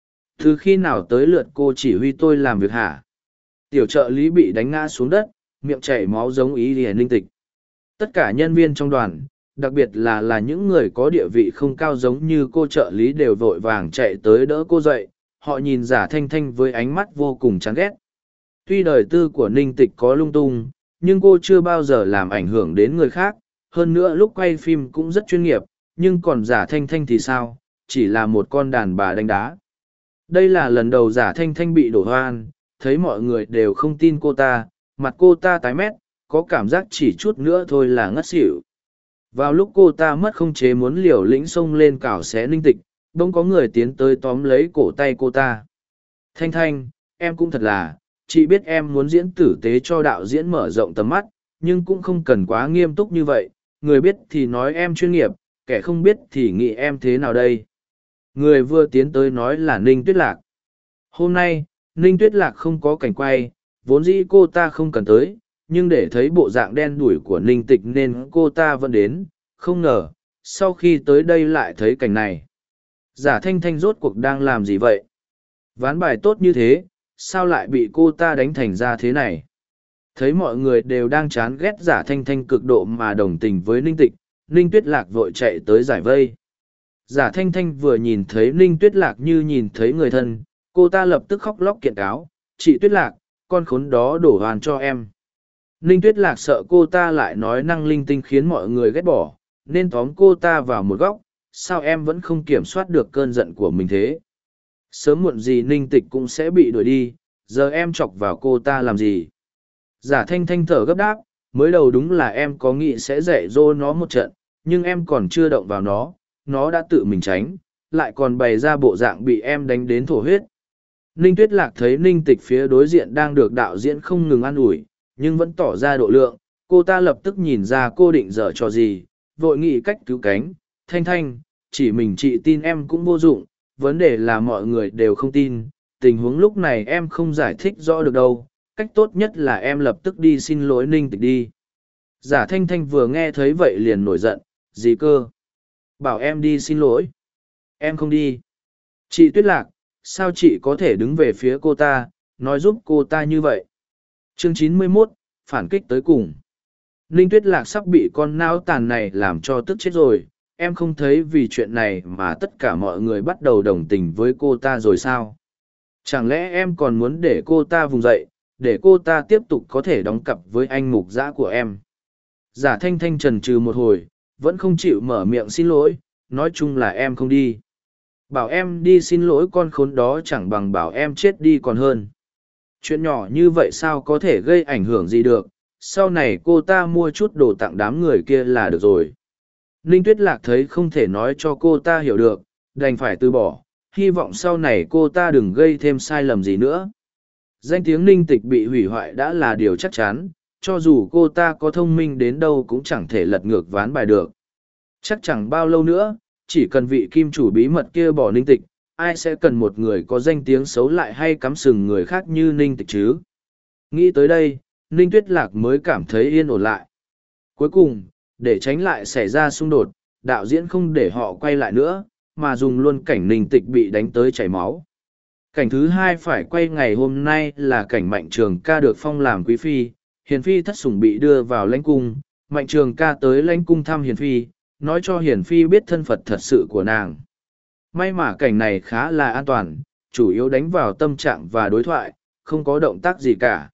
Từ khi nào tới lượt cô chỉ huy tôi làm việc hả? Tiểu trợ lý bị đánh ngã xuống đất, miệng chảy máu giống ý Lìa Ninh Tịch. Tất cả nhân viên trong đoàn, đặc biệt là là những người có địa vị không cao giống như cô trợ lý đều vội vàng chạy tới đỡ cô dậy. Họ nhìn Giả Thanh Thanh với ánh mắt vô cùng chán ghét. Tuy đời tư của Ninh Tịch có lung tung, nhưng cô chưa bao giờ làm ảnh hưởng đến người khác. Hơn nữa lúc quay phim cũng rất chuyên nghiệp, nhưng còn Giả Thanh Thanh thì sao, chỉ là một con đàn bà đánh đá. Đây là lần đầu Giả Thanh Thanh bị đổ hoan, thấy mọi người đều không tin cô ta, mặt cô ta tái mét, có cảm giác chỉ chút nữa thôi là ngất xỉu. Vào lúc cô ta mất khống chế muốn liều lĩnh xông lên cào xé Ninh Tịch, bỗng có người tiến tới tóm lấy cổ tay cô ta. Thanh Thanh, em cũng thật là, chị biết em muốn diễn tử tế cho đạo diễn mở rộng tầm mắt, nhưng cũng không cần quá nghiêm túc như vậy, người biết thì nói em chuyên nghiệp, kẻ không biết thì nghĩ em thế nào đây. Người vừa tiến tới nói là Ninh Tuyết Lạc. Hôm nay, Ninh Tuyết Lạc không có cảnh quay, vốn dĩ cô ta không cần tới, nhưng để thấy bộ dạng đen đủi của Ninh Tịch nên cô ta vẫn đến, không ngờ, sau khi tới đây lại thấy cảnh này. Giả Thanh Thanh rốt cuộc đang làm gì vậy? Ván bài tốt như thế, sao lại bị cô ta đánh thành ra thế này? Thấy mọi người đều đang chán ghét Giả Thanh Thanh cực độ mà đồng tình với Ninh Tịch, Ninh Tuyết Lạc vội chạy tới giải vây. Giả Thanh Thanh vừa nhìn thấy Ninh Tuyết Lạc như nhìn thấy người thân, cô ta lập tức khóc lóc kiện cáo, chị Tuyết Lạc, con khốn đó đổ hoàn cho em. Ninh Tuyết Lạc sợ cô ta lại nói năng linh tinh khiến mọi người ghét bỏ, nên tóm cô ta vào một góc, sao em vẫn không kiểm soát được cơn giận của mình thế? Sớm muộn gì Ninh Tịch cũng sẽ bị đuổi đi, giờ em chọc vào cô ta làm gì? Giả Thanh Thanh thở gấp đáp, mới đầu đúng là em có nghĩ sẽ dạy dỗ nó một trận, nhưng em còn chưa động vào nó, nó đã tự mình tránh, lại còn bày ra bộ dạng bị em đánh đến thổ huyết. Ninh Tuyết Lạc thấy Ninh Tịch phía đối diện đang được đạo diễn không ngừng an ủi, nhưng vẫn tỏ ra độ lượng, cô ta lập tức nhìn ra cô định dở trò gì, vội nghĩ cách cứu cánh. Thanh Thanh, chỉ mình chị tin em cũng vô dụng, vấn đề là mọi người đều không tin, tình huống lúc này em không giải thích rõ được đâu, cách tốt nhất là em lập tức đi xin lỗi Ninh Tịch đi. Giả Thanh Thanh vừa nghe thấy vậy liền nổi giận, gì cơ? Bảo em đi xin lỗi. Em không đi. Chị Tuyết Lạc, sao chị có thể đứng về phía cô ta, nói giúp cô ta như vậy? Chương chín mươi mốt, phản kích tới cùng. Ninh Tuyết Lạc sắp bị con não tàn này làm cho tức chết rồi, em không thấy vì chuyện này mà tất cả mọi người bắt đầu đồng tình với cô ta rồi sao? Chẳng lẽ em còn muốn để cô ta vùng dậy, để cô ta tiếp tục có thể đóng cặp với anh Mục Giã của em? Giả Thanh Thanh chần chừ một hồi, vẫn không chịu mở miệng xin lỗi, nói chung là em không đi. Bảo em đi xin lỗi con khốn đó chẳng bằng bảo em chết đi còn hơn. Chuyện nhỏ như vậy sao có thể gây ảnh hưởng gì được, sau này cô ta mua chút đồ tặng đám người kia là được rồi. Ninh Tuyết Lạc thấy không thể nói cho cô ta hiểu được, đành phải từ bỏ, hy vọng sau này cô ta đừng gây thêm sai lầm gì nữa. Danh tiếng Ninh Tịch bị hủy hoại đã là điều chắc chắn, cho dù cô ta có thông minh đến đâu cũng chẳng thể lật ngược ván bài được. Chắc chẳng bao lâu nữa, chỉ cần vị kim chủ bí mật kia bỏ Ninh Tịch, ai sẽ cần một người có danh tiếng xấu lại hay cắm sừng người khác như Ninh Tịch chứ? Nghĩ tới đây, Ninh Tuyết Lạc mới cảm thấy yên ổn lại. Cuối cùng, để tránh lại xảy ra xung đột, đạo diễn không để họ quay lại nữa, mà dùng luôn cảnh Ninh Tịch bị đánh tới chảy máu. Cảnh thứ hai phải quay ngày hôm nay là cảnh Mạnh Trường Ca được phong làm quý phi, Hiền Phi thất sủng bị đưa vào lãnh cung, Mạnh Trường Ca tới lãnh cung thăm Hiền Phi, nói cho Hiền Phi biết thân phận thật sự của nàng. May mà cảnh này khá là an toàn, chủ yếu đánh vào tâm trạng và đối thoại, không có động tác gì cả.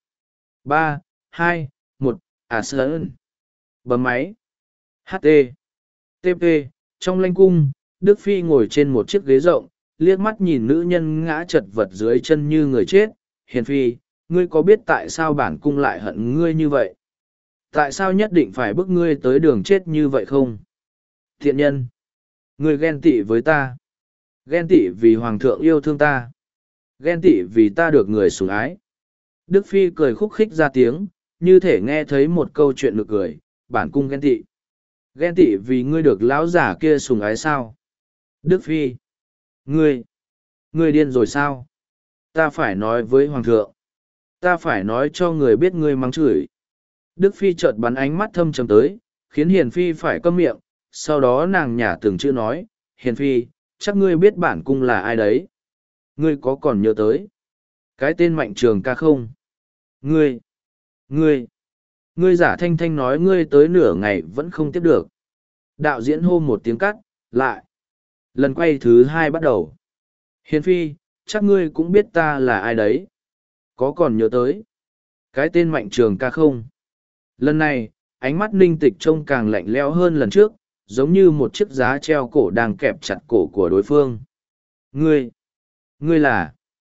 ba, hai, một, à sơn. Bấm máy. hát tê. tê pê, trong lãnh cung, Đức Phi ngồi trên một chiếc ghế rộng, liếc mắt nhìn nữ nhân ngã chật vật dưới chân như người chết. Hiền Phi, ngươi có biết tại sao bản cung lại hận ngươi như vậy? Tại sao nhất định phải bức ngươi tới đường chết như vậy không? Thiện nhân, ngươi ghen tị với ta. Ghen tị vì hoàng thượng yêu thương ta. Ghen tị vì ta được người sủng ái. Đức Phi cười khúc khích ra tiếng, như thể nghe thấy một câu chuyện nực cười. Bản cung ghen tị. Ghen tị vì ngươi được lão giả kia sủng ái sao? Đức Phi, ngươi, ngươi điên rồi sao? Ta phải nói với hoàng thượng. Ta phải nói cho người biết ngươi mắng chửi. Đức Phi chợt bắn ánh mắt thâm trầm tới, khiến Hiền Phi phải câm miệng, sau đó nàng nhả từng chữ nói, Hiền Phi, chắc ngươi biết bản cung là ai đấy. Ngươi có còn nhớ tới cái tên Mạnh Trường Ca không? Ngươi, ngươi, ngươi giả thanh thanh nói ngươi tới nửa ngày vẫn không tiếp được. Đạo diễn hô một tiếng cắt, lại. Lần quay thứ hai bắt đầu. Hiền Phi, chắc ngươi cũng biết ta là ai đấy. Có còn nhớ tới cái tên Mạnh Trường Ca không? Lần này, ánh mắt Ninh Tịch trông càng lạnh lẽo hơn lần trước, giống như một chiếc giá treo cổ đang kẹp chặt cổ của đối phương. Ngươi, ngươi là,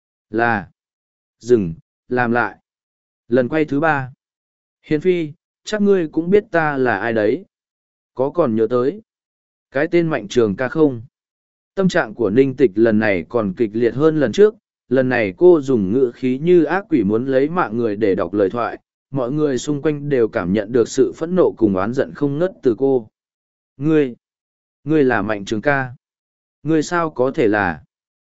là, dừng, làm lại. Lần quay thứ ba. Hiền Phi, chắc ngươi cũng biết ta là ai đấy. Có còn nhớ tới cái tên Mạnh Trường Ca không? Tâm trạng của Ninh Tịch lần này còn kịch liệt hơn lần trước, lần này cô dùng ngữ khí như ác quỷ muốn lấy mạng người để đọc lời thoại, mọi người xung quanh đều cảm nhận được sự phẫn nộ cùng oán giận không ngớt từ cô. Ngươi, ngươi là Mạnh Trường Ca. Ngươi sao có thể là,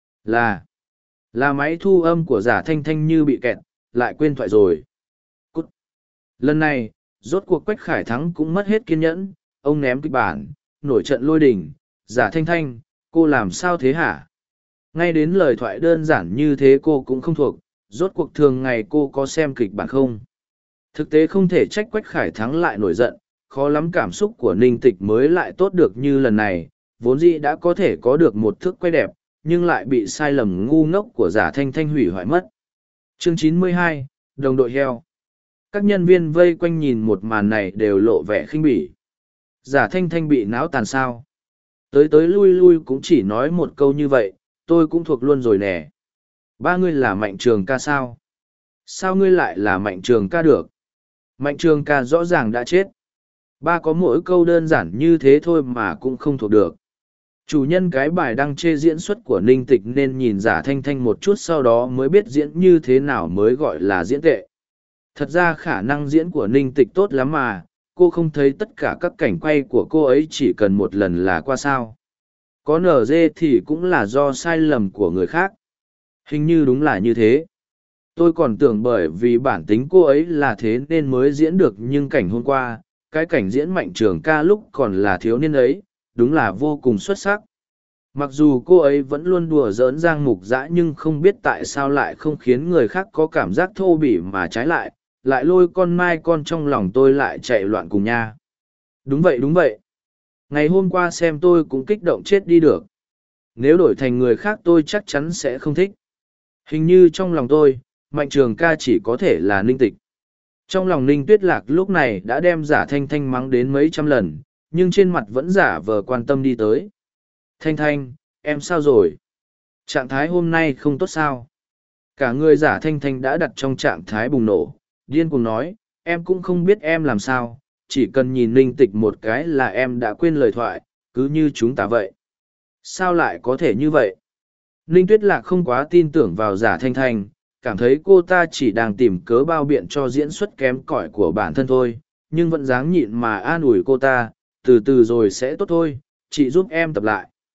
là, là máy thu âm của giả thanh thanh như bị kẹt, lại quên thoại rồi. Cút. Lần này, rốt cuộc Quách Khải Thắng cũng mất hết kiên nhẫn, ông ném kịch bản, nổi trận lôi đình, giả thanh thanh, cô làm sao thế hả? Ngay đến lời thoại đơn giản như thế cô cũng không thuộc, rốt cuộc thường ngày cô có xem kịch bản không? Thực tế không thể trách Quách Khải Thắng lại nổi giận, khó lắm cảm xúc của Ninh Tịch mới lại tốt được như lần này, vốn dĩ đã có thể có được một thước quay đẹp, nhưng lại bị sai lầm ngu ngốc của giả thanh thanh hủy hoại mất. Chương chín mươi hai, Đồng đội heo. Các nhân viên vây quanh nhìn một màn này đều lộ vẻ khinh bỉ. Giả thanh thanh bị não tàn sao? Tới tới lui lui cũng chỉ nói một câu như vậy, tôi cũng thuộc luôn rồi nè. Ba ngươi là Mạnh Trường Ca sao? Sao ngươi lại là Mạnh Trường Ca được? Mạnh Trường Ca rõ ràng đã chết. Ba có mỗi câu đơn giản như thế thôi mà cũng không thuộc được. Chủ nhân cái bài đăng chê diễn xuất của Ninh Tịch nên nhìn giả thanh thanh một chút sau đó mới biết diễn như thế nào mới gọi là diễn tệ. Thật ra khả năng diễn của Ninh Tịch tốt lắm mà, cô không thấy tất cả các cảnh quay của cô ấy chỉ cần một lần là qua sao. Có nở dê thì cũng là do sai lầm của người khác. Hình như đúng là như thế. Tôi còn tưởng bởi vì bản tính cô ấy là thế nên mới diễn được, nhưng cảnh hôm qua, cái cảnh diễn Mạnh Trường Ca lúc còn là thiếu niên ấy, đúng là vô cùng xuất sắc. Mặc dù cô ấy vẫn luôn đùa giỡn Giang Mục Dã nhưng không biết tại sao lại không khiến người khác có cảm giác thô bỉ mà trái lại, lại lôi con mai con trong lòng tôi lại chạy loạn cùng nha. Đúng vậy đúng vậy. Ngày hôm qua xem tôi cũng kích động chết đi được. Nếu đổi thành người khác tôi chắc chắn sẽ không thích. Hình như trong lòng tôi, Mạnh Trường Ca chỉ có thể là Ninh Tịch. Trong lòng Ninh Tuyết Lạc lúc này đã đem giả thanh thanh mắng đến mấy trăm lần, nhưng trên mặt vẫn giả vờ quan tâm đi tới. Thanh thanh, em sao rồi? Trạng thái hôm nay không tốt sao? Cả người giả thanh thanh đã đặt trong trạng thái bùng nổ, điên cuồng nói, em cũng không biết em làm sao, chỉ cần nhìn Ninh Tịch một cái là em đã quên lời thoại, cứ như chúng ta vậy. Sao lại có thể như vậy? Ninh Tuyết Lạc không quá tin tưởng vào giả thanh thanh, cảm thấy cô ta chỉ đang tìm cớ bao biện cho diễn xuất kém cỏi của bản thân thôi, nhưng vẫn dáng nhịn mà an ủi cô ta, từ từ rồi sẽ tốt thôi, chị giúp em tập lại.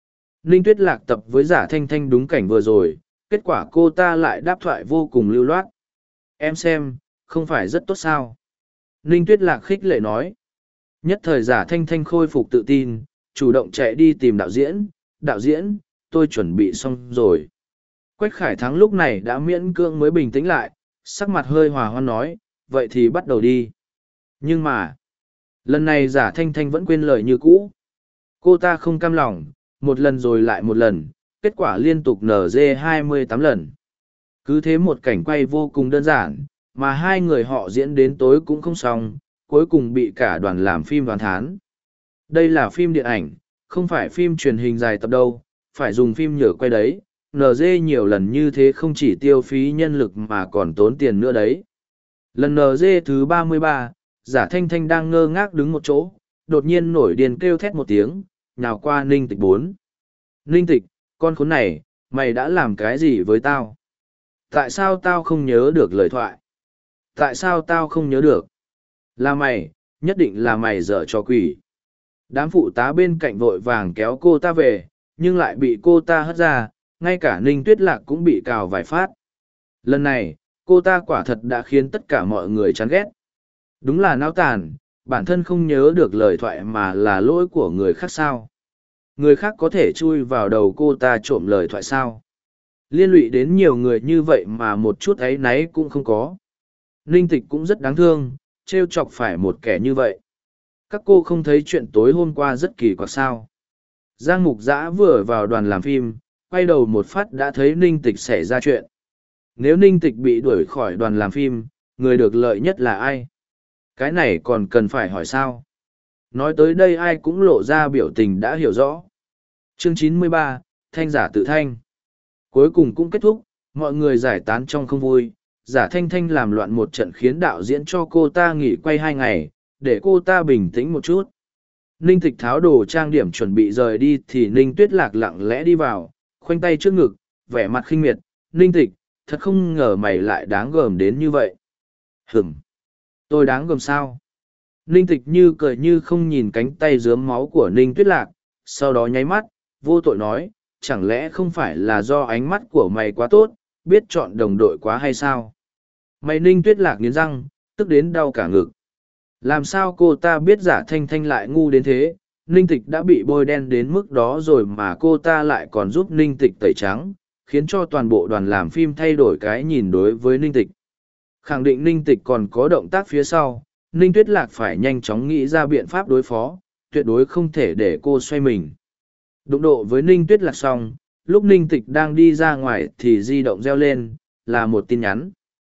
Ninh Tuyết Lạc tập với giả thanh thanh đúng cảnh vừa rồi, kết quả cô ta lại đáp thoại vô cùng lưu loát. Em xem, không phải rất tốt sao? Ninh Tuyết Lạc khích lệ nói. Nhất thời giả thanh thanh khôi phục tự tin, chủ động chạy đi tìm đạo diễn. Đạo diễn, tôi chuẩn bị xong rồi. Quách Khải Thắng lúc này đã miễn cưỡng mới bình tĩnh lại, sắc mặt hơi hòa hoan nói, vậy thì bắt đầu đi. Nhưng mà, lần này giả thanh thanh vẫn quên lời như cũ. Cô ta không cam lòng, một lần rồi lại một lần, kết quả liên tục nở dê hai mươi tám lần. Cứ thế một cảnh quay vô cùng đơn giản, mà hai người họ diễn đến tối cũng không xong, cuối cùng bị cả đoàn làm phim đoán thán. Đây là phim điện ảnh, không phải phim truyền hình dài tập đâu, phải dùng phim nhựa quay đấy. en giê nhiều lần như thế không chỉ tiêu phí nhân lực mà còn tốn tiền nữa đấy. Lần en giê thứ ba mươi ba, giả thanh thanh đang ngơ ngác đứng một chỗ, đột nhiên nổi điên kêu thét một tiếng, nhào qua Ninh Tịch bốn. Ninh Tịch, con khốn này, mày đã làm cái gì với tao? Tại sao tao không nhớ được lời thoại? Tại sao tao không nhớ được? Là mày, nhất định là mày dở trò quỷ. Đám phụ tá bên cạnh vội vàng kéo cô ta về, nhưng lại bị cô ta hất ra, ngay cả Ninh Tuyết Lạc cũng bị cào vài phát. Lần này, cô ta quả thật đã khiến tất cả mọi người chán ghét. Đúng là nao tàn, bản thân không nhớ được lời thoại mà là lỗi của người khác sao. Người khác có thể chui vào đầu cô ta trộm lời thoại sao. Liên lụy đến nhiều người như vậy mà một chút áy náy cũng không có. Ninh Tịch cũng rất đáng thương, trêu chọc phải một kẻ như vậy. Các cô không thấy chuyện tối hôm qua rất kỳ quặc sao. Giang Mục Dã vừa vào đoàn làm phim, quay đầu một phát đã thấy Ninh Tịch xảy ra chuyện. Nếu Ninh Tịch bị đuổi khỏi đoàn làm phim, người được lợi nhất là ai? Cái này còn cần phải hỏi sao? Nói tới đây ai cũng lộ ra biểu tình đã hiểu rõ. Chương chín mươi ba, Thanh giả tự thanh. Cuối cùng cũng kết thúc, mọi người giải tán trong không vui. Giả Thanh Thanh làm loạn một trận khiến đạo diễn cho cô ta nghỉ quay hai ngày, để cô ta bình tĩnh một chút. Ninh Tịch tháo đồ trang điểm chuẩn bị rời đi thì Ninh Tuyết Lạc lặng lẽ đi vào, khoanh tay trước ngực, vẻ mặt khinh miệt. Ninh Tịch, thật không ngờ mày lại đáng gờm đến như vậy. Hửm! Tôi đáng gờm sao? Ninh Tịch như cười như không nhìn cánh tay rớm máu của Ninh Tuyết Lạc, sau đó nháy mắt, vô tội nói, chẳng lẽ không phải là do ánh mắt của mày quá tốt, biết chọn đồng đội quá hay sao? Mày Ninh Tuyết Lạc nghiến răng, tức đến đau cả ngực. Làm sao cô ta biết giả Thanh Thanh lại ngu đến thế? Ninh Tịch đã bị bôi đen đến mức đó rồi mà cô ta lại còn giúp Ninh Tịch tẩy trắng, khiến cho toàn bộ đoàn làm phim thay đổi cái nhìn đối với Ninh Tịch. Khẳng định Ninh Tịch còn có động tác phía sau, Ninh Tuyết Lạc phải nhanh chóng nghĩ ra biện pháp đối phó, tuyệt đối không thể để cô xoay mình. Đụng độ với Ninh Tuyết Lạc xong, lúc Ninh Tịch đang đi ra ngoài thì di động reo lên, là một tin nhắn.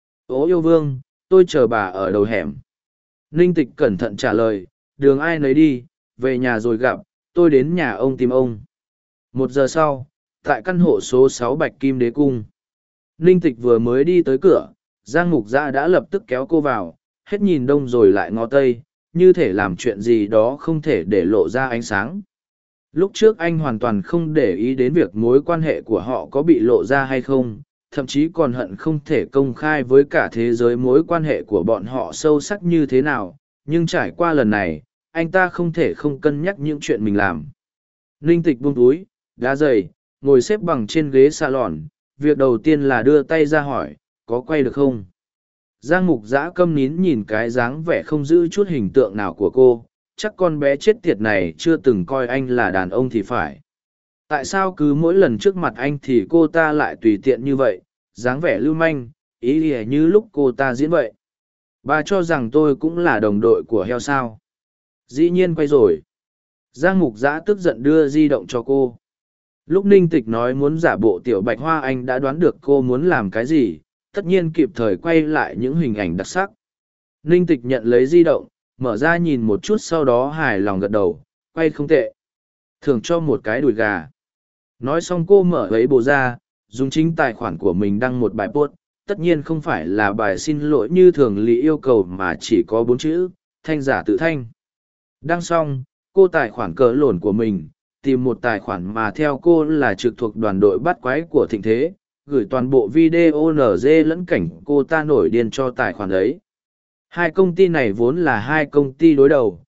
Ô yêu vương, tôi chờ bà ở đầu hẻm. Ninh Tịch cẩn thận trả lời, đường ai nấy đi, về nhà rồi gặp, tôi đến nhà ông tìm ông. Một giờ sau, tại căn hộ số sáu Bạch Kim Đế Cung. Ninh Tịch vừa mới đi tới cửa, Giang Mục Dã đã lập tức kéo cô vào, hết nhìn đông rồi lại ngó tây, như thể làm chuyện gì đó không thể để lộ ra ánh sáng. Lúc trước anh hoàn toàn không để ý đến việc mối quan hệ của họ có bị lộ ra hay không, thậm chí còn hận không thể công khai với cả thế giới mối quan hệ của bọn họ sâu sắc như thế nào, nhưng trải qua lần này, anh ta không thể không cân nhắc những chuyện mình làm. Ninh Tịch buông túi, đá giày, ngồi xếp bằng trên ghế salon, việc đầu tiên là đưa tay ra hỏi, có quay được không? Giang Mục Dã câm nín nhìn cái dáng vẻ không giữ chút hình tượng nào của cô, chắc con bé chết tiệt này chưa từng coi anh là đàn ông thì phải. Tại sao cứ mỗi lần trước mặt anh thì cô ta lại tùy tiện như vậy, dáng vẻ lưu manh, ý ỉa như lúc cô ta diễn vậy? Bà cho rằng tôi cũng là đồng đội của heo sao? Dĩ nhiên quay rồi. Giang Mục Dã tức giận đưa di động cho cô. Lúc Ninh Tịch nói muốn giả bộ tiểu bạch hoa anh đã đoán được cô muốn làm cái gì, tất nhiên kịp thời quay lại những hình ảnh đặc sắc. Ninh Tịch nhận lấy di động, mở ra nhìn một chút sau đó hài lòng gật đầu, quay không tệ. Thưởng cho một cái đùi gà. Nói xong cô mở ấy bồ ra, dùng chính tài khoản của mình đăng một bài post, tất nhiên không phải là bài xin lỗi như thường lý yêu cầu mà chỉ có bốn chữ, thanh giả tự thanh. Đăng xong, cô tài khoản cờ lồn của mình, tìm một tài khoản mà theo cô là trực thuộc đoàn đội bắt quái của Thịnh Thế, gửi toàn bộ video en giê lẫn cảnh cô ta nổi điên cho tài khoản ấy. Hai công ty này vốn là hai công ty đối đầu,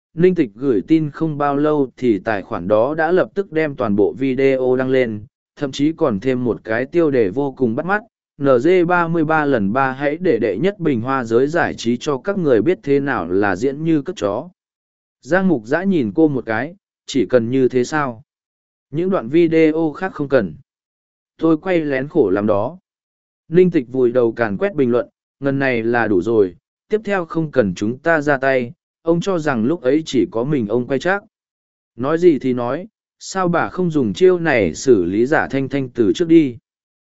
Ninh Tịch gửi tin không bao lâu thì tài khoản đó đã lập tức đem toàn bộ video đăng lên, thậm chí còn thêm một cái tiêu đề vô cùng bắt mắt, en giê ba mươi ba lần ba hãy để đệ nhất bình hoa giới giải trí cho các người biết thế nào là diễn như cất chó. Giang Mục Dã nhìn cô một cái, chỉ cần như thế sao? Những đoạn video khác không cần. Tôi quay lén khổ làm đó. Ninh Tịch vùi đầu càn quét bình luận, ngần này là đủ rồi, tiếp theo không cần chúng ta ra tay, ông cho rằng lúc ấy chỉ có mình ông quay chắc. Nói gì thì nói, sao bà không dùng chiêu này xử lý giả Thanh Thanh từ trước đi?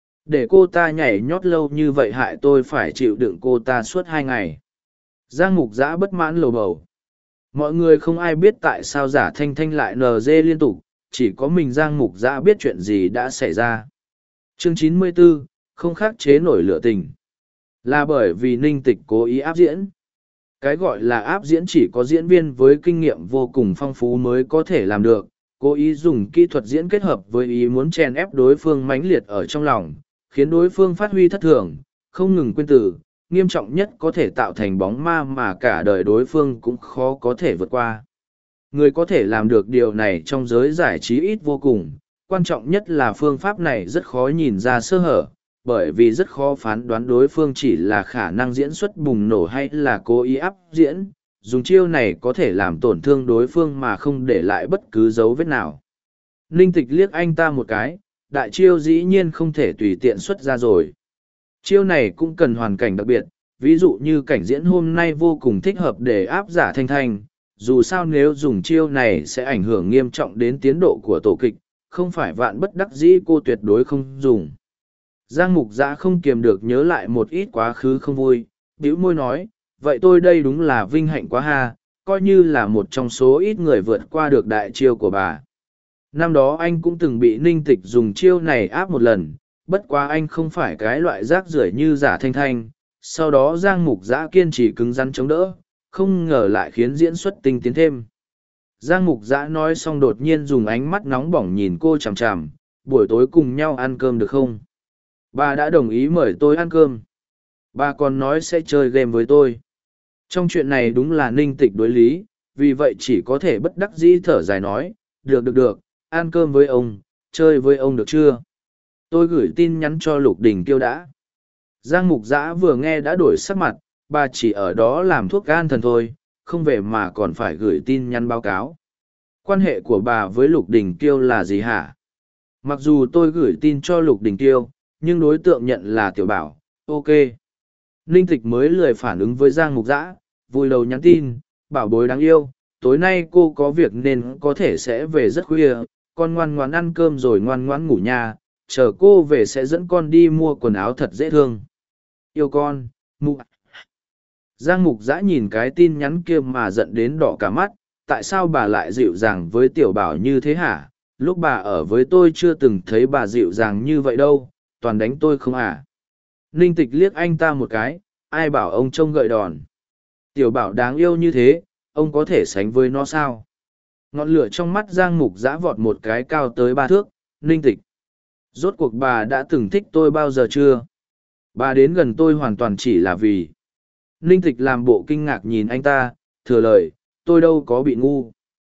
Để cô ta nhảy nhót lâu như vậy hại tôi phải chịu đựng cô ta suốt hai ngày. Giang Mục Dã bất mãn lầu bầu. Mọi người không ai biết tại sao giả Thanh Thanh lại en giê liên tục, chỉ có mình Giang Mục Dã biết chuyện gì đã xảy ra. Chương chín mươi bốn, không khắc chế nổi lửa tình. Là bởi vì Ninh Tịch cố ý áp diễn. Cái gọi là áp diễn chỉ có diễn viên với kinh nghiệm vô cùng phong phú mới có thể làm được, cố ý dùng kỹ thuật diễn kết hợp với ý muốn chèn ép đối phương mãnh liệt ở trong lòng, khiến đối phương phát huy thất thường, không ngừng quên từ, nghiêm trọng nhất có thể tạo thành bóng ma mà cả đời đối phương cũng khó có thể vượt qua. Người có thể làm được điều này trong giới giải trí ít vô cùng, quan trọng nhất là phương pháp này rất khó nhìn ra sơ hở, bởi vì rất khó phán đoán đối phương chỉ là khả năng diễn xuất bùng nổ hay là cố ý áp diễn, dùng chiêu này có thể làm tổn thương đối phương mà không để lại bất cứ dấu vết nào. Ninh Tịch liếc anh ta một cái, đại chiêu dĩ nhiên không thể tùy tiện xuất ra rồi. Chiêu này cũng cần hoàn cảnh đặc biệt, ví dụ như cảnh diễn hôm nay vô cùng thích hợp để áp giả Thanh Thanh, dù sao nếu dùng chiêu này sẽ ảnh hưởng nghiêm trọng đến tiến độ của tổ kịch, không phải vạn bất đắc dĩ cô tuyệt đối không dùng. Giang Mục Dã không kiềm được nhớ lại một ít quá khứ không vui, bĩu môi nói, vậy tôi đây đúng là vinh hạnh quá ha, coi như là một trong số ít người vượt qua được đại chiêu của bà. Năm đó anh cũng từng bị Ninh Tịch dùng chiêu này áp một lần, bất quá anh không phải cái loại rác rưởi như giả Thanh Thanh, sau đó Giang Mục Dã kiên trì cứng rắn chống đỡ, không ngờ lại khiến diễn xuất tinh tiến thêm. Giang Mục Dã nói xong đột nhiên dùng ánh mắt nóng bỏng nhìn cô chằm chằm, buổi tối cùng nhau ăn cơm được không? Bà đã đồng ý mời tôi ăn cơm. Bà còn nói sẽ chơi game với tôi. Trong chuyện này đúng là Ninh Tịch đối lý, vì vậy chỉ có thể bất đắc dĩ thở dài nói, được được được, ăn cơm với ông, chơi với ông được chưa? Tôi gửi tin nhắn cho Lục Đình Kiêu đã. Giang Mục Dã vừa nghe đã đổi sắc mặt, bà chỉ ở đó làm thuốc gan thần thôi, không về mà còn phải gửi tin nhắn báo cáo. Quan hệ của bà với Lục Đình Kiêu là gì hả? Mặc dù tôi gửi tin cho Lục Đình Kiêu, nhưng đối tượng nhận là Tiểu Bảo, ok. Ninh Tịch mới lười phản ứng với Giang Mục Dã, vui đầu nhắn tin, bảo bối đáng yêu, tối nay cô có việc nên có thể sẽ về rất khuya, con ngoan ngoãn ăn cơm rồi ngoan ngoãn ngủ nha, chờ cô về sẽ dẫn con đi mua quần áo thật dễ thương. Yêu con, Mục. Giang Mục Dã nhìn cái tin nhắn kia mà giận đến đỏ cả mắt, tại sao bà lại dịu dàng với Tiểu Bảo như thế hả? Lúc bà ở với tôi chưa từng thấy bà dịu dàng như vậy đâu, toàn đánh tôi không à? Ninh Tịch liếc anh ta một cái, ai bảo ông trông gợi đòn. Tiểu Bảo đáng yêu như thế, ông có thể sánh với nó sao? Ngọn lửa trong mắt Giang Mục Dã vọt một cái cao tới ba thước, Ninh Tịch. Rốt cuộc bà đã từng thích tôi bao giờ chưa? Bà đến gần tôi hoàn toàn chỉ là vì... Ninh Tịch làm bộ kinh ngạc nhìn anh ta, thừa lời, tôi đâu có bị ngu.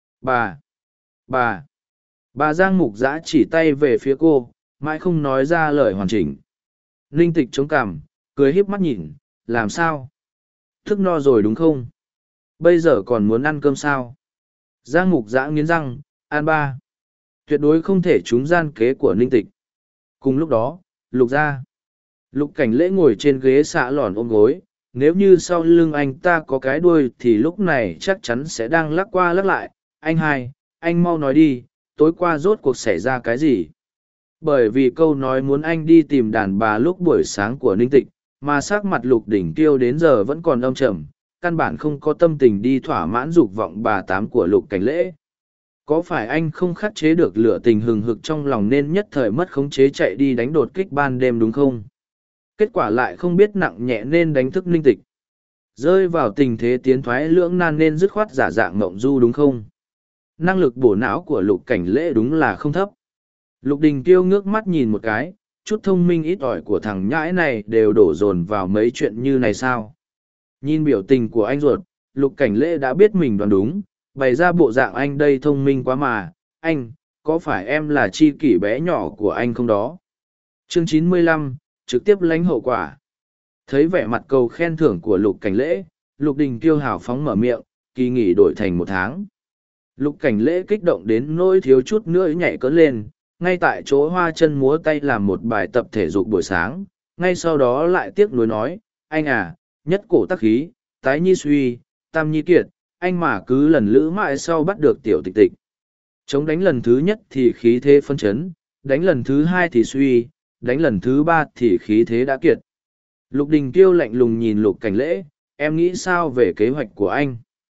Bà! Bà! Bà Giang Mục Dã chỉ tay về phía cô, mãi không nói ra lời hoàn chỉnh. Ninh Tịch chống cằm, cười híp mắt nhìn, làm sao? Thức no rồi đúng không? Bây giờ còn muốn ăn cơm sao? Giang Mục Dã nghiến răng, ăn ba. Tuyệt đối không thể trúng gian kế của Ninh Tịch. Cùng lúc đó, Lục ra. Lục Cảnh Lễ ngồi trên ghế xạ lòn ôm gối, nếu như sau lưng anh ta có cái đuôi thì lúc này chắc chắn sẽ đang lắc qua lắc lại. Anh hai, anh mau nói đi, tối qua rốt cuộc xảy ra cái gì? Bởi vì câu nói muốn anh đi tìm đàn bà lúc buổi sáng của Ninh Tịch, mà sắc mặt Lục Đỉnh Tiêu đến giờ vẫn còn âm trầm, căn bản không có tâm tình đi thỏa mãn dục vọng bà tám của Lục Cảnh Lễ. Có phải anh không khắc chế được lửa tình hừng hực trong lòng nên nhất thời mất khống chế chạy đi đánh đột kích ban đêm đúng không? Kết quả lại không biết nặng nhẹ nên đánh thức Ninh Tịch. Rơi vào tình thế tiến thoái lưỡng nan nên dứt khoát giả dạng mộng du đúng không? Năng lực bổ não của Lục Cảnh Lễ đúng là không thấp. Lục Đình Tiêu ngước mắt nhìn một cái, chút thông minh ít ỏi của thằng nhãi này đều đổ dồn vào mấy chuyện như này sao? Nhìn biểu tình của anh ruột, Lục Cảnh Lễ đã biết mình đoán đúng, Bày ra bộ dạng anh đây thông minh quá mà, anh, có phải em là chi kỷ bé nhỏ của anh không đó? Chương chín mươi lăm, trực tiếp lãnh hậu quả. Thấy vẻ mặt cầu khen thưởng của Lục Cảnh Lễ, Lục Đình Kiêu hào phóng mở miệng, kỳ nghỉ đổi thành một tháng. Lục Cảnh Lễ kích động đến nỗi thiếu chút nữa nhảy cỡn lên, ngay tại chỗ hoa chân múa tay làm một bài tập thể dục buổi sáng, ngay sau đó lại tiếc nuối nói, anh à, nhất cổ tắc khí, tái nhi suy, tam nhi kiệt, anh mà cứ lần lữ mãi sau bắt được tiểu tịch tịch. Chống đánh lần thứ nhất thì khí thế phân chấn, đánh lần thứ hai thì suy, đánh lần thứ ba thì khí thế đã kiệt. Lục Đình Kiêu lạnh lùng nhìn Lục Cảnh Lễ, em nghĩ sao về kế hoạch của anh?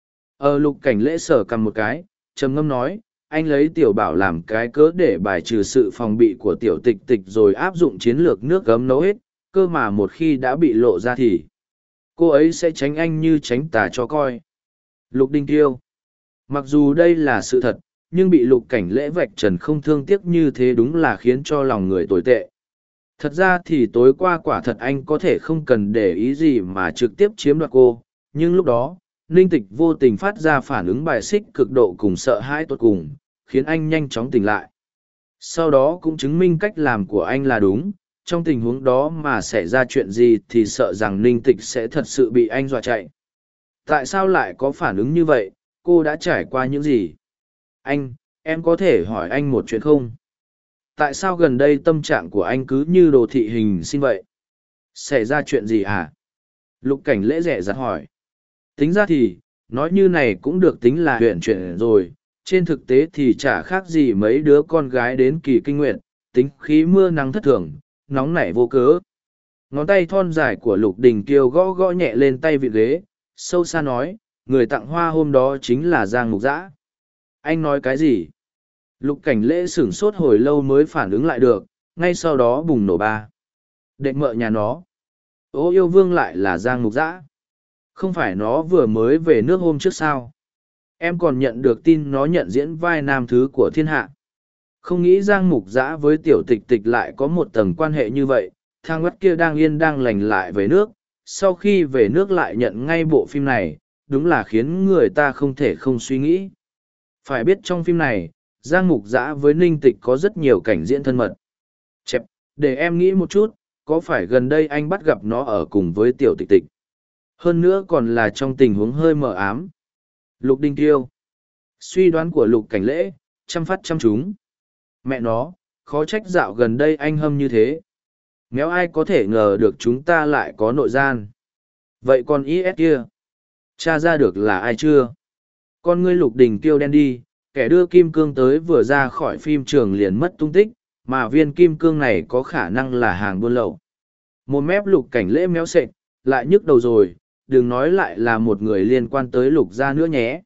Ờ Lục Cảnh Lễ sở cầm một cái, trầm ngâm nói, anh lấy tiểu bảo làm cái cớ để bài trừ sự phòng bị của tiểu tịch tịch rồi áp dụng chiến lược nước gấm nấu hết, cơ mà một khi đã bị lộ ra thì cô ấy sẽ tránh anh như tránh tà cho coi. Lục Đình Kiêu. Mặc dù đây là sự thật, nhưng bị Lục Cảnh Lễ vạch trần không thương tiếc như thế đúng là khiến cho lòng người tồi tệ. Thật ra thì tối qua quả thật anh có thể không cần để ý gì mà trực tiếp chiếm đoạt cô, nhưng lúc đó, Ninh Tịch vô tình phát ra phản ứng bài xích cực độ cùng sợ hãi tột cùng, khiến anh nhanh chóng tỉnh lại. Sau đó cũng chứng minh cách làm của anh là đúng, trong tình huống đó mà xảy ra chuyện gì thì sợ rằng Ninh Tịch sẽ thật sự bị anh dọa chạy. Tại sao lại có phản ứng như vậy, cô đã trải qua những gì? Anh, em có thể hỏi anh một chuyện không? Tại sao gần đây tâm trạng của anh cứ như đồ thị hình xin vậy? Xảy ra chuyện gì hả? Lục Cảnh Lễ rẻ rặt hỏi. Tính ra thì, nói như này cũng được tính là huyện chuyện rồi, trên thực tế thì chả khác gì mấy đứa con gái đến kỳ kinh nguyệt, tính khí mưa nắng thất thường, nóng nảy vô cớ. Ngón tay thon dài của Lục Đình Kiêu gõ gõ nhẹ lên tay vị ghế, sâu xa nói, người tặng hoa hôm đó chính là Giang Mục Dã. Anh nói cái gì? Lục Cảnh Lễ sửng sốt hồi lâu mới phản ứng lại được, ngay sau đó bùng nổ ba. Đệ mợ nhà nó. Ô yêu vương lại là Giang Mục Dã. Không phải nó vừa mới về nước hôm trước sao? Em còn nhận được tin nó nhận diễn vai nam thứ của thiên hạ. Không nghĩ Giang Mục Dã với tiểu tịch tịch lại có một tầng quan hệ như vậy, thang mắt kia đang yên đang lành lại về nước, sau khi về nước lại nhận ngay bộ phim này, đúng là khiến người ta không thể không suy nghĩ. Phải biết trong phim này, Giang Mục Dã với Ninh Tịch có rất nhiều cảnh diễn thân mật. Chẹp, để em nghĩ một chút, có phải gần đây anh bắt gặp nó ở cùng với tiểu tịch tịch? Hơn nữa còn là trong tình huống hơi mờ ám. Lục Đình Kiêu. Suy đoán của Lục Cảnh Lễ, chăm phát chăm chúng. Mẹ nó, khó trách dạo gần đây anh hâm như thế. Nếu ai có thể ngờ được chúng ta lại có nội gian. Vậy còn i ét kia? Tra ra được là ai chưa? Con ngươi Lục Đình Kiêu đen đi, kẻ đưa kim cương tới vừa ra khỏi phim trường liền mất tung tích, mà viên kim cương này có khả năng là hàng buôn lậu. Một mép Lục Cảnh Lễ méo sệch, lại nhức đầu rồi, đừng nói lại là một người liên quan tới Lục gia nữa nhé.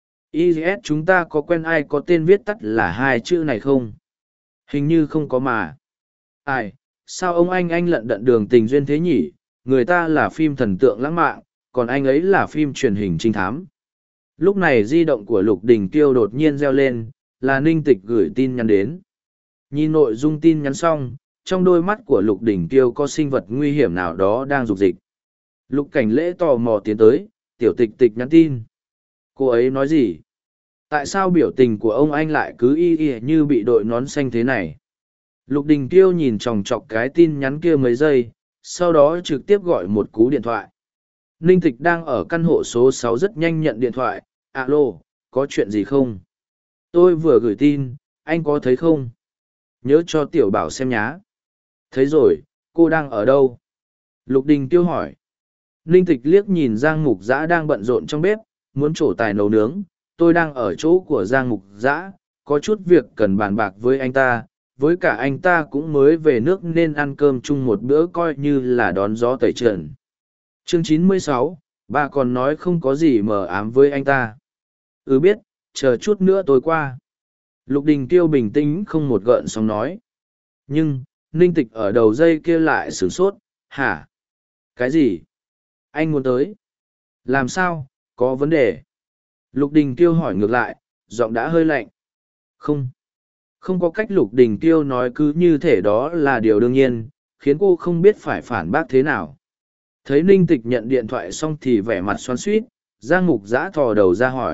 i ét chúng ta có quen ai có tên viết tắt là hai chữ này không? Hình như không có mà. Ai, sao ông anh anh lận đận đường tình duyên thế nhỉ? Người ta là phim thần tượng lãng mạn, còn anh ấy là phim truyền hình trinh thám. Lúc này di động của Lục Đình Kiêu đột nhiên reo lên, là Ninh Tịch gửi tin nhắn đến. Nhìn nội dung tin nhắn xong, trong đôi mắt của Lục Đình Kiêu có sinh vật nguy hiểm nào đó đang rục dịch. Lục Cảnh Lễ tò mò tiến tới, tiểu tịch tịch nhắn tin. Cô ấy nói gì? Tại sao biểu tình của ông anh lại cứ y y như bị đội nón xanh thế này? Lục Đình Kiêu nhìn chòng chọc cái tin nhắn kia mấy giây, sau đó trực tiếp gọi một cú điện thoại. Ninh Tịch đang ở căn hộ số sáu rất nhanh nhận điện thoại. Alo, có chuyện gì không? Tôi vừa gửi tin, anh có thấy không? Nhớ cho tiểu bảo xem nhá. Thấy rồi, cô đang ở đâu? Lục Đình Kiêu hỏi. Ninh Tịch liếc nhìn Giang Mục Dã đang bận rộn trong bếp, muốn trổ tài nấu nướng. Tôi đang ở chỗ của Giang Mục Dã, có chút việc cần bàn bạc với anh ta. Với cả anh ta cũng mới về nước nên ăn cơm chung một bữa coi như là đón gió tẩy trần. Chương chín mươi sáu, bà còn nói không có gì mờ ám với anh ta. Ừ biết, chờ chút nữa tôi qua. Lục Đình Kiêu bình tĩnh không một gợn sóng nói. Nhưng, Ninh Tịch ở đầu dây kia lại sửng sốt, hả? Cái gì? Anh muốn tới? Làm sao? Có vấn đề? Lục Đình Kiêu hỏi ngược lại, giọng đã hơi lạnh. Không. Không có cách. Lục Đình Kiêu nói cứ như thể đó là điều đương nhiên, khiến cô không biết phải phản bác thế nào. Thấy Ninh Tịch nhận điện thoại xong thì vẻ mặt xoắn xuýt, Giang Mục Dã thò đầu ra hỏi,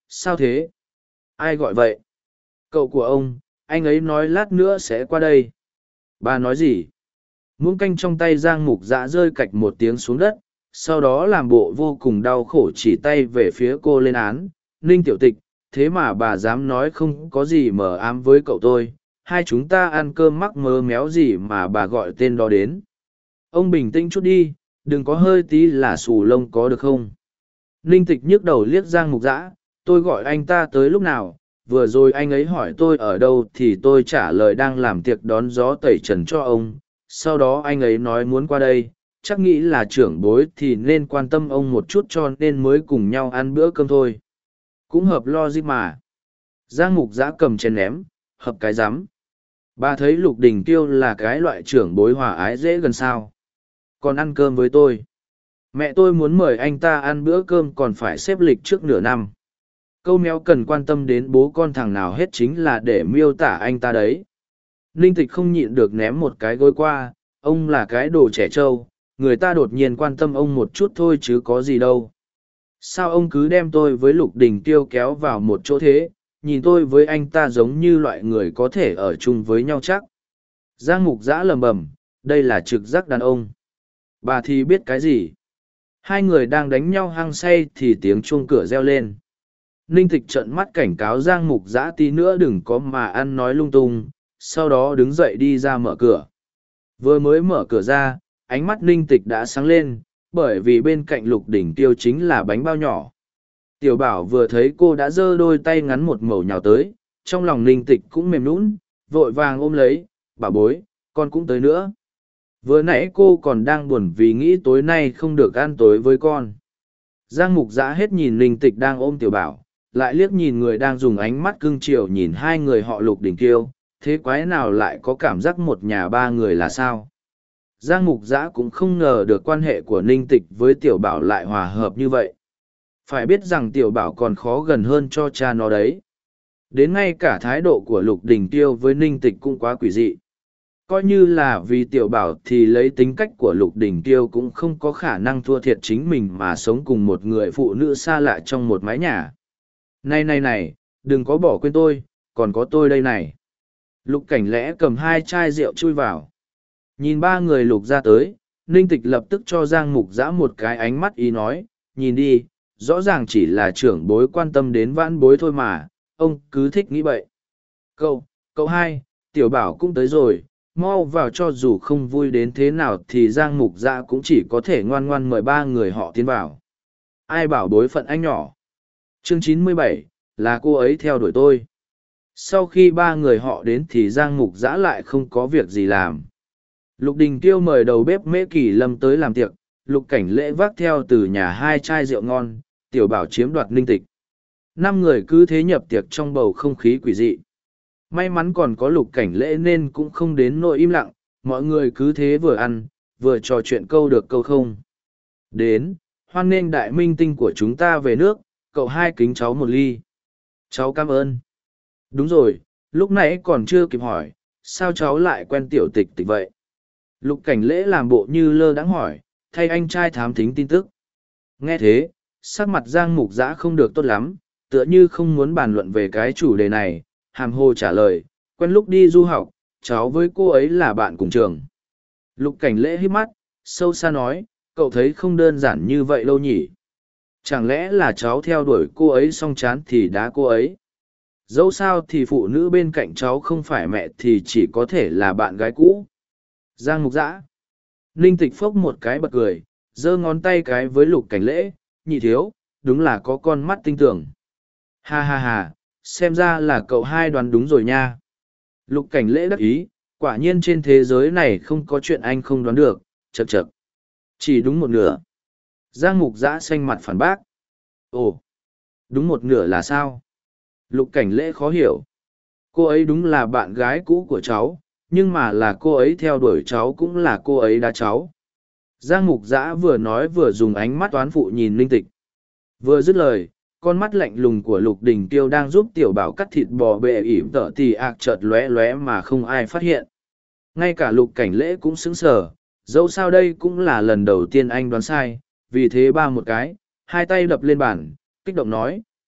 Sao thế? Ai gọi vậy? Cậu của ông, anh ấy nói lát nữa sẽ qua đây. Bà nói gì? Muỗng canh trong tay Giang Mục Dã rơi cạch một tiếng xuống đất, sau đó làm bộ vô cùng đau khổ chỉ tay về phía cô lên án. Ninh tiểu tịch, thế mà bà dám nói không có gì mờ ám với cậu tôi, hai chúng ta ăn cơm mắc mớ méo gì mà bà gọi tên đó đến. Ông bình tĩnh chút đi, đừng có hơi tí là xù lông có được không? Ninh tịch nhức đầu liếc Giang Mục Dã, tôi gọi anh ta tới lúc nào, vừa rồi anh ấy hỏi tôi ở đâu thì tôi trả lời đang làm tiệc đón gió tẩy trần cho ông, sau đó anh ấy nói muốn qua đây, chắc nghĩ là trưởng bối thì nên quan tâm ông một chút cho nên mới cùng nhau ăn bữa cơm thôi. Cũng hợp logic mà. Giang Mục Dã cầm chén ném, hợp cái rắm. Bà thấy Lục Đình Kiêu là cái loại trưởng bối hòa ái dễ gần sao. Còn ăn cơm với tôi. Mẹ tôi muốn mời anh ta ăn bữa cơm còn phải xếp lịch trước nửa năm. Câu méo cần quan tâm đến bố con thằng nào hết chính là để miêu tả anh ta đấy. Ninh Tịch không nhịn được ném một cái gối qua, ông là cái đồ trẻ trâu, người ta đột nhiên quan tâm ông một chút thôi chứ có gì đâu. Sao ông cứ đem tôi với Lục Đình Tiêu kéo vào một chỗ thế, nhìn tôi với anh ta giống như loại người có thể ở chung với nhau chắc. Giang Mục Dã lầm bầm, đây là trực giác đàn ông. Bà thì biết cái gì? Hai người đang đánh nhau hăng say thì tiếng chuông cửa reo lên. Ninh Tịch trợn mắt cảnh cáo Giang Mục Dã tí nữa đừng có mà ăn nói lung tung, sau đó đứng dậy đi ra mở cửa. Vừa mới mở cửa ra, ánh mắt Ninh Tịch đã sáng lên, bởi vì bên cạnh Lục Đỉnh Tiêu chính là bánh bao nhỏ. Tiểu Bảo vừa thấy cô đã giơ đôi tay ngắn một mẩu nhào tới, trong lòng Ninh Tịch cũng mềm nũng, vội vàng ôm lấy, bảo bối, con cũng tới nữa. Vừa nãy cô còn đang buồn vì nghĩ tối nay không được ăn tối với con. Giang Mục Dã hết nhìn Ninh Tịch đang ôm Tiểu Bảo, lại liếc nhìn người đang dùng ánh mắt cưng chiều nhìn hai người họ Lục Đỉnh Kiêu, thế quái nào lại có cảm giác một nhà ba người là sao? Giang Mục Dã cũng không ngờ được quan hệ của Ninh Tịch với Tiểu Bảo lại hòa hợp như vậy. Phải biết rằng Tiểu Bảo còn khó gần hơn cho cha nó đấy. Đến ngay cả thái độ của Lục Đình Tiêu với Ninh Tịch cũng quá quỷ dị. Coi như là vì Tiểu Bảo thì lấy tính cách của Lục Đình Tiêu cũng không có khả năng thua thiệt chính mình mà sống cùng một người phụ nữ xa lạ trong một mái nhà. Này này này, đừng có bỏ quên tôi, còn có tôi đây này. Lục Cảnh Lẽ cầm hai chai rượu chui vào. Nhìn ba người Lục ra tới, Ninh Tịch lập tức cho Giang Mục Dã một cái ánh mắt ý nói, nhìn đi, rõ ràng chỉ là trưởng bối quan tâm đến vãn bối thôi mà, ông cứ thích nghĩ bậy. Cậu, cậu hai, Tiểu Bảo cũng tới rồi, mau vào cho dù không vui đến thế nào thì Giang Mục Dã cũng chỉ có thể ngoan ngoan mời ba người họ tiến vào. Ai bảo bối phận anh nhỏ? Chương chín mươi bảy, là cô ấy theo đuổi tôi. Sau khi ba người họ đến thì Giang Mục Dã lại không có việc gì làm. Lục Đình Kiêu mời đầu bếp Mễ Kỳ Lâm tới làm tiệc, Lục Cảnh Lễ vác theo từ nhà hai chai rượu ngon, Tiểu Bảo chiếm đoạt Ninh Tịch. Năm người cứ thế nhập tiệc trong bầu không khí quỷ dị. May mắn còn có Lục Cảnh Lễ nên cũng không đến nỗi im lặng, mọi người cứ thế vừa ăn, vừa trò chuyện câu được câu không. Đến, hoan nghênh đại minh tinh của chúng ta về nước, cậu hai kính cháu một ly. Cháu cảm ơn. Đúng rồi, lúc nãy còn chưa kịp hỏi, sao cháu lại quen Tiểu Tịch Tịch vậy? Lục Cảnh Lễ làm bộ như lơ đãng hỏi, thay anh trai thám thính tin tức. Nghe thế, sắc mặt Giang Mục Dã không được tốt lắm, tựa như không muốn bàn luận về cái chủ đề này, hàm hồ trả lời, quen lúc đi du học, cháu với cô ấy là bạn cùng trường. Lục Cảnh Lễ hít mắt, sâu xa nói, cậu thấy không đơn giản như vậy đâu nhỉ? Chẳng lẽ là cháu theo đuổi cô ấy xong chán thì đá cô ấy? Dẫu sao thì phụ nữ bên cạnh cháu không phải mẹ thì chỉ có thể là bạn gái cũ. Giang Mục Dã. Ninh Tịch phốc một cái bật cười, giơ ngón tay cái với Lục Cảnh Lễ, nhị thiếu, đúng là có con mắt tinh tưởng. Ha ha ha, xem ra là cậu hai đoán đúng rồi nha. Lục Cảnh Lễ đắc ý, quả nhiên trên thế giới này không có chuyện anh không đoán được, chậc chậc. Chỉ đúng một nửa. Giang Mục Dã xanh mặt phản bác. Ồ, đúng một nửa là sao? Lục Cảnh Lễ khó hiểu. Cô ấy đúng là bạn gái cũ của cháu, nhưng mà là cô ấy theo đuổi cháu cũng là cô ấy đá cháu. Giang Mục Dã vừa nói vừa dùng ánh mắt toán phụ nhìn Ninh Tịch. Vừa dứt lời, con mắt lạnh lùng của Lục Đình Tiêu đang giúp Tiểu Bảo cắt thịt bò bệ ỉm tở tì ạc chợt lóe lóe mà không ai phát hiện. Ngay cả Lục Cảnh Lễ cũng sững sờ, dẫu sao đây cũng là lần đầu tiên anh đoán sai, vì thế ba một cái, hai tay đập lên bàn, kích động nói,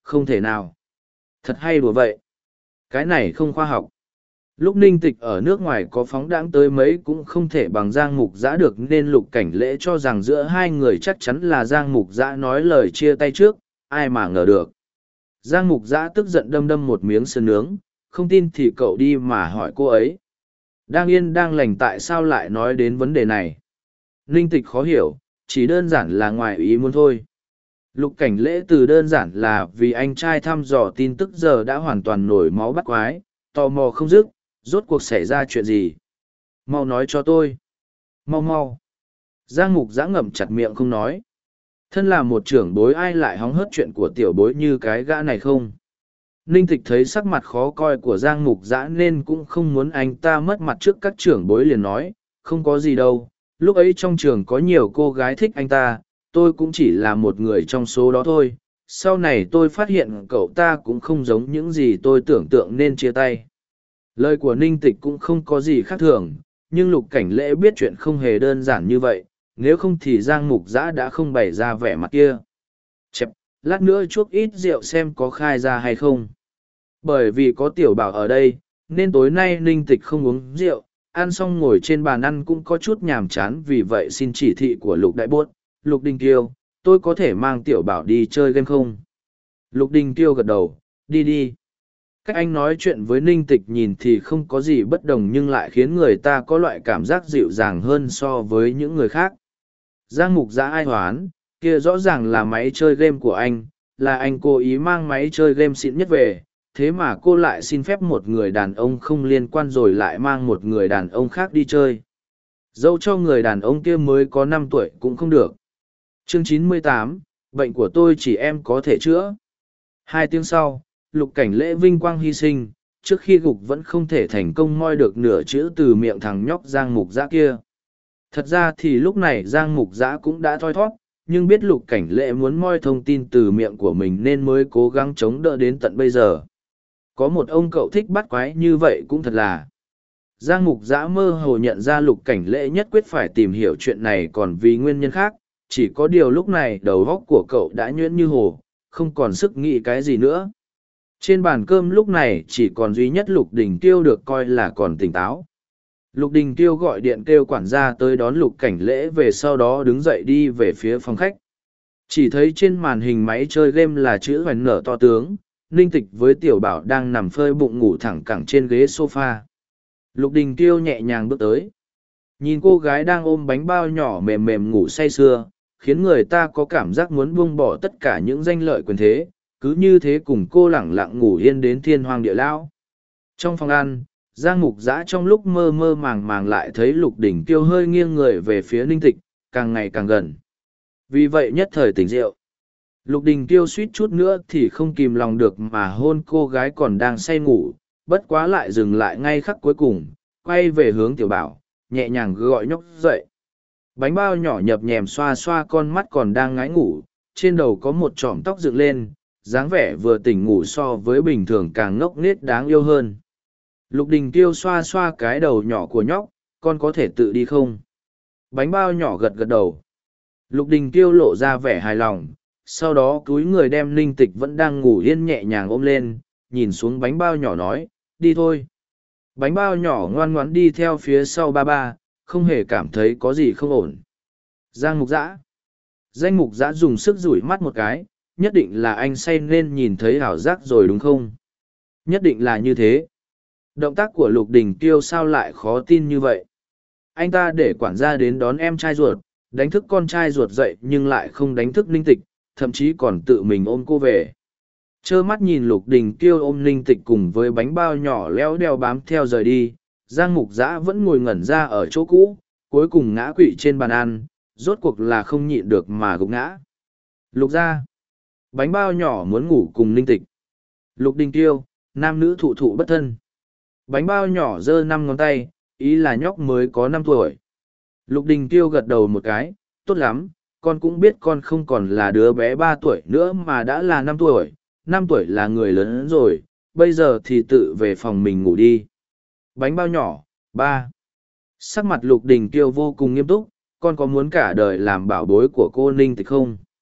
không thể nào. Thật hay đùa vậy. Cái này không khoa học. Lúc Ninh Tịch ở nước ngoài có phóng đãng tới mấy cũng không thể bằng Giang Mục Giã được, nên Lục Cảnh Lễ cho rằng giữa hai người chắc chắn là Giang Mục Giã nói lời chia tay trước, ai mà ngờ được. Giang Mục Giã tức giận đâm đâm một miếng sườn nướng, không tin thì cậu đi mà hỏi cô ấy. Đang yên đang lành tại sao lại nói đến vấn đề này? Ninh Tịch khó hiểu, chỉ đơn giản là ngoài ý muốn thôi. Lục Cảnh Lễ từ đơn giản là vì anh trai thăm dò tin tức giờ đã hoàn toàn nổi máu bắt quái, tò mò không dứt, rốt cuộc xảy ra chuyện gì? Mau nói cho tôi. Mau mau. Giang Mục Giã ngậm chặt miệng không nói. Thân là một trưởng bối ai lại hóng hớt chuyện của tiểu bối như cái gã này không? Ninh Tịch thấy sắc mặt khó coi của Giang Mục Giã nên cũng không muốn anh ta mất mặt trước các trưởng bối, liền nói, không có gì đâu, lúc ấy trong trường có nhiều cô gái thích anh ta, tôi cũng chỉ là một người trong số đó thôi. Sau này tôi phát hiện cậu ta cũng không giống những gì tôi tưởng tượng nên chia tay. Lời của Ninh Tịch cũng không có gì khác thường, nhưng Lục Cảnh Lễ biết chuyện không hề đơn giản như vậy, nếu không thì Giang Mục Giã đã không bày ra vẻ mặt kia. Chẹp, lát nữa chuốc ít rượu xem có khai ra hay không. Bởi vì có Tiểu Bảo ở đây, nên tối nay Ninh Tịch không uống rượu, ăn xong ngồi trên bàn ăn cũng có chút nhàm chán, vì vậy xin chỉ thị của Lục Đại Bốt. Lục Đình Tiêu, tôi có thể mang Tiểu Bảo đi chơi game không? Lục Đình Tiêu gật đầu, đi đi. Cách anh nói chuyện với Ninh Tịch nhìn thì không có gì bất đồng, nhưng lại khiến người ta có loại cảm giác dịu dàng hơn so với những người khác. Giang Mục Giã ai hoán, kia rõ ràng là máy chơi game của anh, là anh cố ý mang máy chơi game xịn nhất về, thế mà cô lại xin phép một người đàn ông không liên quan rồi lại mang một người đàn ông khác đi chơi. Dẫu cho người đàn ông kia mới có năm tuổi cũng không được. Chương chín mươi tám, bệnh của tôi chỉ em có thể chữa. Hai tiếng sau, Lục Cảnh Lễ vinh quang hy sinh, trước khi gục vẫn không thể thành công moi được nửa chữ từ miệng thằng nhóc Giang Mục Giã kia. Thật ra thì lúc này Giang Mục Giã cũng đã thoi thót, nhưng biết Lục Cảnh Lễ muốn moi thông tin từ miệng của mình nên mới cố gắng chống đỡ đến tận bây giờ. Có một ông cậu thích bắt quái như vậy cũng thật là. Giang Mục Giã mơ hồ nhận ra Lục Cảnh Lễ nhất quyết phải tìm hiểu chuyện này còn vì nguyên nhân khác, chỉ có điều lúc này đầu óc của cậu đã nhuyễn như hồ, không còn sức nghĩ cái gì nữa. Trên bàn cơm lúc này chỉ còn duy nhất Lục Đình Tiêu được coi là còn tỉnh táo. Lục Đình Tiêu gọi điện kêu quản gia tới đón Lục Cảnh Lễ về, sau đó đứng dậy đi về phía phòng khách. Chỉ thấy trên màn hình máy chơi game là chữ hoành nở to tướng, Ninh Tịch với Tiểu Bảo đang nằm phơi bụng ngủ thẳng cẳng trên ghế sofa. Lục Đình Tiêu nhẹ nhàng bước tới. Nhìn cô gái đang ôm bánh bao nhỏ mềm mềm ngủ say sưa, khiến người ta có cảm giác muốn buông bỏ tất cả những danh lợi quyền thế, cứ như thế cùng cô lẳng lặng ngủ yên đến thiên hoàng địa lão. Trong phòng ăn, Giang Mục Giã trong lúc mơ mơ màng màng lại thấy Lục Đình Tiêu hơi nghiêng người về phía Ninh Tịch, càng ngày càng gần. Vì vậy nhất thời tỉnh rượu. Lục Đình Tiêu suýt chút nữa thì không kìm lòng được mà hôn cô gái còn đang say ngủ, bất quá lại dừng lại ngay khắc cuối cùng, quay về hướng Tiểu Bảo, nhẹ nhàng gọi nhóc dậy. Bánh bao nhỏ nhập nhèm xoa xoa con mắt còn đang ngái ngủ, trên đầu có một chỏm tóc dựng lên, dáng vẻ vừa tỉnh ngủ so với bình thường càng ngốc nghếch đáng yêu hơn. Lục Đình Tiêu xoa xoa cái đầu nhỏ của nhóc, con có thể tự đi không? Bánh bao nhỏ gật gật đầu. Lục Đình Tiêu lộ ra vẻ hài lòng, sau đó cúi người đem Ninh Tịch vẫn đang ngủ yên nhẹ nhàng ôm lên, nhìn xuống bánh bao nhỏ nói, đi thôi. Bánh bao nhỏ ngoan ngoãn đi theo phía sau ba ba, không hề cảm thấy có gì không ổn. Giang Mục Giã. Danh Mục Giã dùng sức rủi mắt một cái, nhất định là anh say nên nhìn thấy ảo giác rồi đúng không? Nhất định là như thế. Động tác của Lục Đình Tiêu sao lại khó tin như vậy? Anh ta để quản gia đến đón em trai ruột, đánh thức con trai ruột dậy nhưng lại không đánh thức Ninh Tịch, thậm chí còn tự mình ôm cô về. Trơ mắt nhìn Lục Đình Tiêu ôm Ninh Tịch cùng với bánh bao nhỏ léo đeo bám theo rời đi, Giang Mục Giã vẫn ngồi ngẩn ra ở chỗ cũ, cuối cùng ngã quỵ trên bàn ăn, rốt cuộc là không nhịn được mà gục ngã. Lục ra. Bánh bao nhỏ muốn ngủ cùng Ninh Tịch. Lục Đình Tiêu, nam nữ thụ thụ bất thân. Bánh bao nhỏ giơ năm ngón tay, ý là nhóc mới có năm tuổi. Lục Đình Tiêu gật đầu một cái, tốt lắm, con cũng biết con không còn là đứa bé ba tuổi nữa mà đã là năm tuổi, năm tuổi là người lớn rồi, bây giờ thì tự về phòng mình ngủ đi. Bánh bao nhỏ, ba. Sắc mặt Lục Đình Tiêu vô cùng nghiêm túc, con có muốn cả đời làm bảo bối của cô Ninh Tịch không?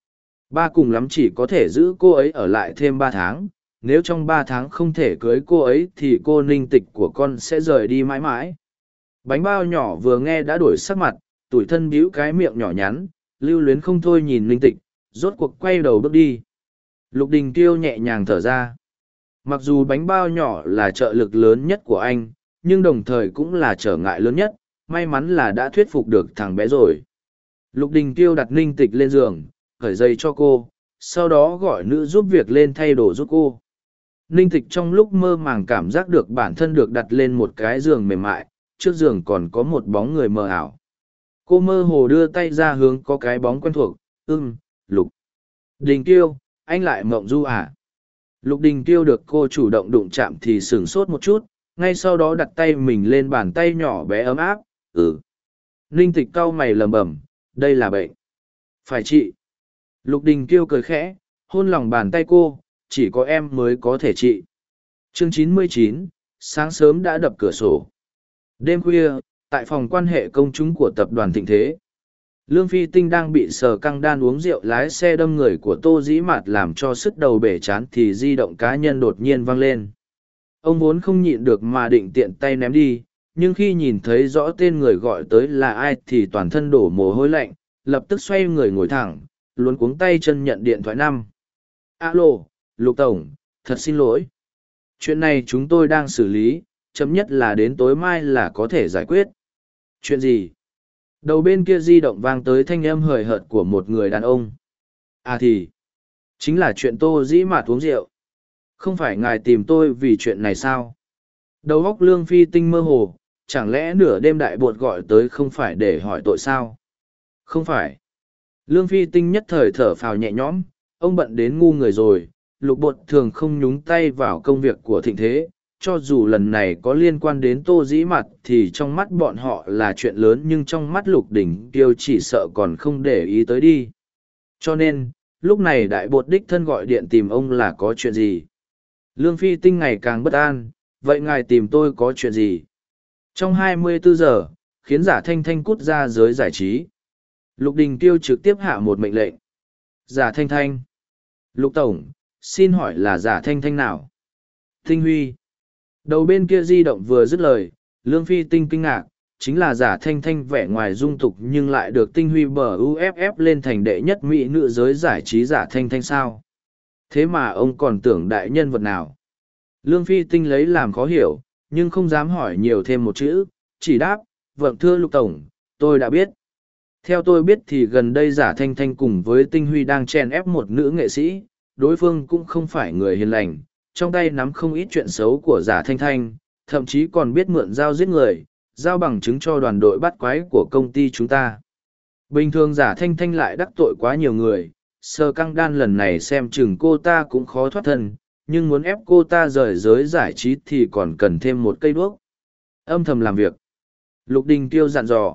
Ba cùng lắm chỉ có thể giữ cô ấy ở lại thêm ba tháng, nếu trong ba tháng không thể cưới cô ấy thì cô Ninh Tịch của con sẽ rời đi mãi mãi. Bánh bao nhỏ vừa nghe đã đổi sắc mặt, tủi thân bĩu cái miệng nhỏ nhắn, lưu luyến không thôi nhìn Ninh Tịch, rốt cuộc quay đầu bước đi. Lục Đình Tiêu nhẹ nhàng thở ra. Mặc dù bánh bao nhỏ là trợ lực lớn nhất của anh, nhưng đồng thời cũng là trở ngại lớn nhất, may mắn là đã thuyết phục được thằng bé rồi. Lục Đình Tiêu đặt Ninh Tịch lên giường, cởi giày cho cô, sau đó gọi nữ giúp việc lên thay đồ giúp cô. Ninh Tịch trong lúc mơ màng cảm giác được bản thân được đặt lên một cái giường mềm mại, trước giường còn có một bóng người mờ ảo. Cô mơ hồ đưa tay ra hướng có cái bóng quen thuộc, ưm, Lục Đình Tiêu, anh lại mộng du à? Lục Đình Tiêu được cô chủ động đụng chạm thì sửng sốt một chút, ngay sau đó đặt tay mình lên bàn tay nhỏ bé ấm áp, ừ. Ninh Tịch cau mày lầm bầm, đây là bệnh. Phải trị. Lục Đình Tiêu cười khẽ, hôn lòng bàn tay cô, chỉ có em mới có thể trị. Chương chín mươi chín, sáng sớm đã đập cửa sổ. Đêm khuya, tại phòng quan hệ công chúng của tập đoàn Thịnh Thế, Lương Phi Tinh đang bị Sở Căng Đan uống rượu lái xe đâm người của Tô Dĩ Mạt làm cho sứt đầu bể chán thì di động cá nhân đột nhiên vang lên. Ông vốn không nhịn được mà định tiện tay ném đi, nhưng khi nhìn thấy rõ tên người gọi tới là ai thì toàn thân đổ mồ hôi lạnh, lập tức xoay người ngồi thẳng, luống cuống tay chân nhận điện thoại năm. Alo, Lục Tổng, thật xin lỗi. Chuyện này chúng tôi đang xử lý, chậm nhất là đến tối mai là có thể giải quyết. Chuyện gì? Đầu bên kia di động vang tới thanh âm hời hợt của một người đàn ông. À thì, chính là chuyện Tô Dĩ Mạt uống rượu. Không phải ngài tìm tôi vì chuyện này sao? Đầu óc Lương Phi Tinh mơ hồ, chẳng lẽ nửa đêm đại bột gọi tới không phải để hỏi tội sao? Không phải. Lương Phi Tinh nhất thời thở phào nhẹ nhõm, ông bận đến ngu người rồi, Lục bột thường không nhúng tay vào công việc của Thịnh Thế, cho dù lần này có liên quan đến Tô Dĩ Mạt thì trong mắt bọn họ là chuyện lớn nhưng trong mắt Lục Đỉnh Kiêu chỉ sợ còn không để ý tới đi. Cho nên, lúc này đại bột đích thân gọi điện tìm ông là có chuyện gì? Lương Phi Tinh ngày càng bất an, vậy ngài tìm tôi có chuyện gì? Trong hai mươi bốn giờ, khiến Giả Thanh Thanh cút ra giới giải trí. Lục Đình Kiêu trực tiếp hạ một mệnh lệnh. Giả Thanh Thanh. Lục Tổng, xin hỏi là Giả Thanh Thanh nào? Tinh Huy. Đầu bên kia di động vừa dứt lời, Lương Phi Tinh kinh ngạc, chính là Giả Thanh Thanh vẻ ngoài dung tục nhưng lại được Tinh Huy bờ u ép ép lên thành đệ nhất mỹ nữ giới giải trí Giả Thanh Thanh sao? Thế mà ông còn tưởng đại nhân vật nào? Lương Phi Tinh lấy làm khó hiểu, nhưng không dám hỏi nhiều thêm một chữ, chỉ đáp, vâng thưa Lục Tổng, tôi đã biết. Theo tôi biết thì gần đây Giả Thanh Thanh cùng với Tinh Huy đang chèn ép một nữ nghệ sĩ, đối phương cũng không phải người hiền lành, trong tay nắm không ít chuyện xấu của Giả Thanh Thanh, thậm chí còn biết mượn dao giết người, giao bằng chứng cho đoàn đội bắt quái của công ty chúng ta. Bình thường Giả Thanh Thanh lại đắc tội quá nhiều người, Sở Căng Đan lần này xem chừng cô ta cũng khó thoát thân, nhưng muốn ép cô ta rời giới giải trí thì còn cần thêm một cây đuốc. Âm thầm làm việc. Lục Đình Kiêu dặn dò.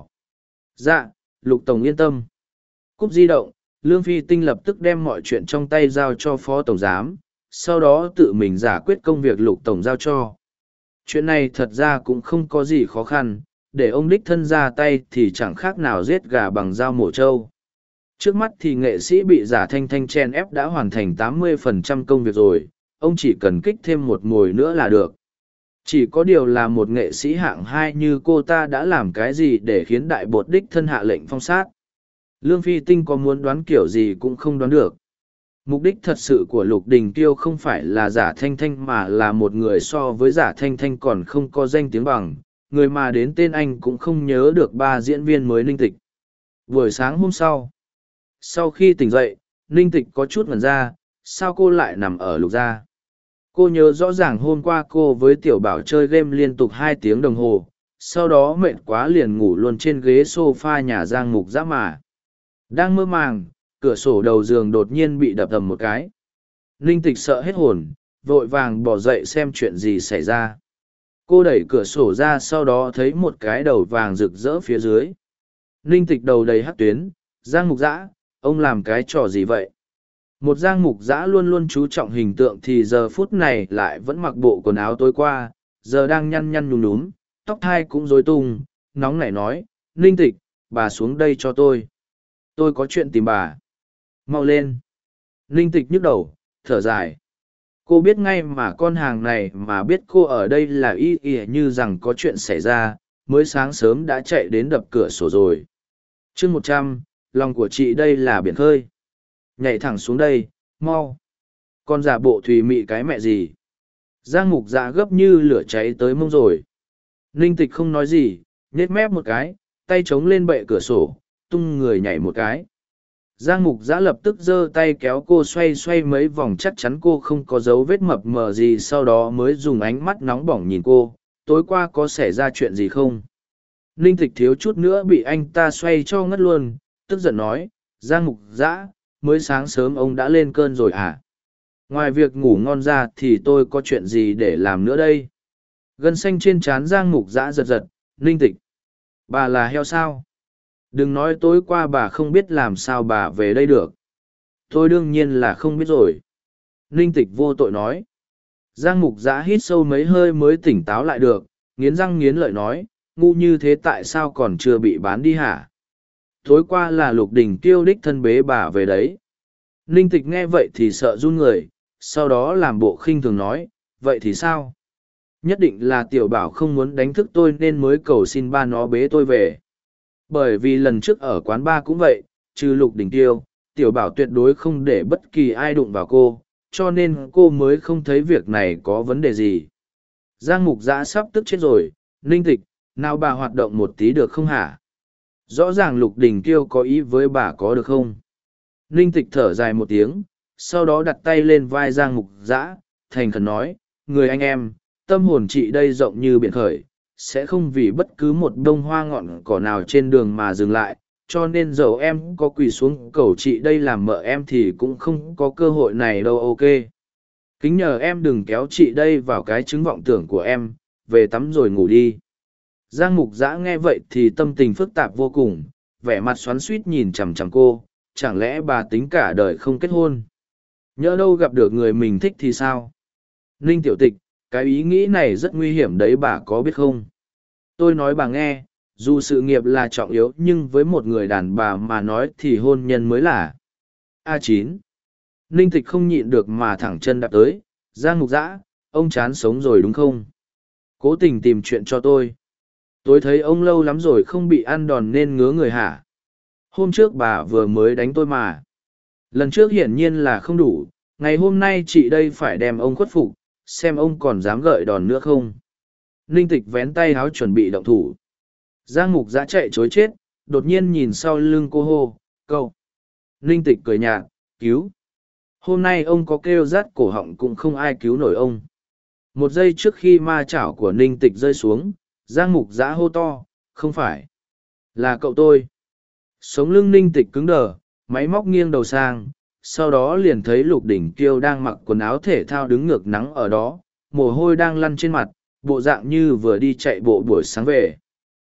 Dạ, Lục Tổng yên tâm. Cúp di động, Lương Phi Tinh lập tức đem mọi chuyện trong tay giao cho Phó Tổng Giám, sau đó tự mình giải quyết công việc Lục Tổng giao cho. Chuyện này thật ra cũng không có gì khó khăn, để ông đích thân ra tay thì chẳng khác nào giết gà bằng dao mổ trâu. Trước mắt thì nghệ sĩ bị Giả Thanh Thanh chen ép đã hoàn thành tám mươi phần trăm công việc rồi, ông chỉ cần kích thêm một mồi nữa là được. Chỉ có điều là một nghệ sĩ hạng hai như cô ta đã làm cái gì để khiến đại bột đích thân hạ lệnh phong sát. Lương Phi Tinh có muốn đoán kiểu gì cũng không đoán được. Mục đích thật sự của Lục Đình Kiêu không phải là Giả Thanh Thanh mà là một người so với Giả Thanh Thanh còn không có danh tiếng bằng, người mà đến tên anh cũng không nhớ được ba diễn viên mới Ninh Tịch. Buổi sáng hôm sau, sau khi tỉnh dậy, Ninh Tịch có chút ngẩn ra, sao cô lại nằm ở Lục gia? Cô nhớ rõ ràng hôm qua cô với Tiểu Bảo chơi game liên tục hai tiếng đồng hồ, sau đó mệt quá liền ngủ luôn trên ghế sofa nhà Giang Mục Giã mà. Đang mơ màng, cửa sổ đầu giường đột nhiên bị đập ầm một cái. Ninh Tịch sợ hết hồn, vội vàng bỏ dậy xem chuyện gì xảy ra. Cô đẩy cửa sổ ra sau đó thấy một cái đầu vàng rực rỡ phía dưới. Ninh Tịch đầu đầy hắc tuyến, Giang Mục Giã, ông làm cái trò gì vậy? Một Giang Mục Giã luôn luôn chú trọng hình tượng thì giờ phút này lại vẫn mặc bộ quần áo tối qua, giờ đang nhăn nhăn nhúm nhúm, tóc thai cũng rối tung, nóng nảy nói, Ninh Tịch, bà xuống đây cho tôi. Tôi có chuyện tìm bà. Mau lên. Ninh tịch nhức đầu, thở dài. Cô biết ngay mà con hàng này mà biết cô ở đây là y y như rằng có chuyện xảy ra, mới sáng sớm đã chạy đến đập cửa sổ rồi. chương một trăm, lòng của chị đây là biển khơi. Nhảy thẳng xuống đây, mau. Con giả bộ thùy mị cái mẹ gì. Giang mục dạ gấp như lửa cháy tới mông rồi. Ninh tịch không nói gì, nhếch mép một cái, tay chống lên bệ cửa sổ, tung người nhảy một cái. Giang mục giã lập tức giơ tay kéo cô xoay xoay mấy vòng, chắc chắn cô không có dấu vết mập mờ gì, sau đó mới dùng ánh mắt nóng bỏng nhìn cô. Tối qua có xảy ra chuyện gì không? Ninh tịch thiếu chút nữa bị anh ta xoay cho ngất luôn, tức giận nói, Giang mục giã, mới sáng sớm ông đã lên cơn rồi à? Ngoài việc ngủ ngon ra thì tôi có chuyện gì để làm nữa đây? Gân xanh trên trán Giang mục giã giật giật. Ninh tịch, bà là heo sao? Đừng nói tối qua bà không biết làm sao bà về đây được. Tôi đương nhiên là không biết rồi. Ninh tịch vô tội nói. Giang mục giã hít sâu mấy hơi mới tỉnh táo lại được, nghiến răng nghiến lợi nói, ngu như thế tại sao còn chưa bị bán đi hả? Tối qua là Lục Đình Kiêu đích thân bế bà về đấy. Ninh tịch nghe vậy thì sợ run người, sau đó làm bộ khinh thường nói, vậy thì sao? Nhất định là tiểu bảo không muốn đánh thức tôi nên mới cầu xin ba nó bế tôi về. Bởi vì lần trước ở quán bar cũng vậy, trừ Lục Đình Tiêu, tiểu bảo tuyệt đối không để bất kỳ ai đụng vào cô, cho nên cô mới không thấy việc này có vấn đề gì. Giang mục giã sắp tức chết rồi. Ninh tịch, nào bà hoạt động một tí được không hả? Rõ ràng Lục Đình Tiêu có ý với bà có được không? Ninh tịch thở dài một tiếng, sau đó đặt tay lên vai Giang mục giã, thành khẩn nói, người anh em, tâm hồn chị đây rộng như biển khởi, sẽ không vì bất cứ một bông hoa ngọn cỏ nào trên đường mà dừng lại, cho nên dẫu em có quỳ xuống cầu chị đây làm mợ em thì cũng không có cơ hội này đâu. Ok, kính nhờ em đừng kéo chị đây vào cái chứng vọng tưởng của em, về tắm rồi ngủ đi. Giang mục giã nghe vậy thì tâm tình phức tạp vô cùng, vẻ mặt xoắn xuýt nhìn chằm chằm cô, chẳng lẽ bà tính cả đời không kết hôn? Nhỡ đâu gặp được người mình thích thì sao? Ninh tiểu tịch, cái ý nghĩ này rất nguy hiểm đấy, bà có biết không? Tôi nói bà nghe, dù sự nghiệp là trọng yếu nhưng với một người đàn bà mà nói thì hôn nhân mới là. A chín. Ninh tịch không nhịn được mà thẳng chân đạp tới. Giang mục giã, ông chán sống rồi đúng không? Cố tình tìm chuyện cho tôi. Tôi thấy ông lâu lắm rồi không bị ăn đòn nên ngứa người hả? Hôm trước bà vừa mới đánh tôi mà. Lần trước hiển nhiên là không đủ, ngày hôm nay chị đây phải đem ông khuất phục, xem ông còn dám gợi đòn nữa không. Ninh tịch vén tay áo chuẩn bị động thủ. Giang mục giã chạy chối chết, đột nhiên nhìn sau lưng cô hô, câu. Ninh tịch cười nhạt, cứu. Hôm nay ông có kêu rát cổ họng cũng không ai cứu nổi ông. Một giây trước khi ma chảo của Ninh tịch rơi xuống, Giang mục giã hô to, không phải. Là cậu tôi. Sống lưng Ninh tịch cứng đờ, máy móc nghiêng đầu sang, sau đó liền thấy Lục Đỉnh Kiêu đang mặc quần áo thể thao đứng ngược nắng ở đó, mồ hôi đang lăn trên mặt, bộ dạng như vừa đi chạy bộ buổi sáng về.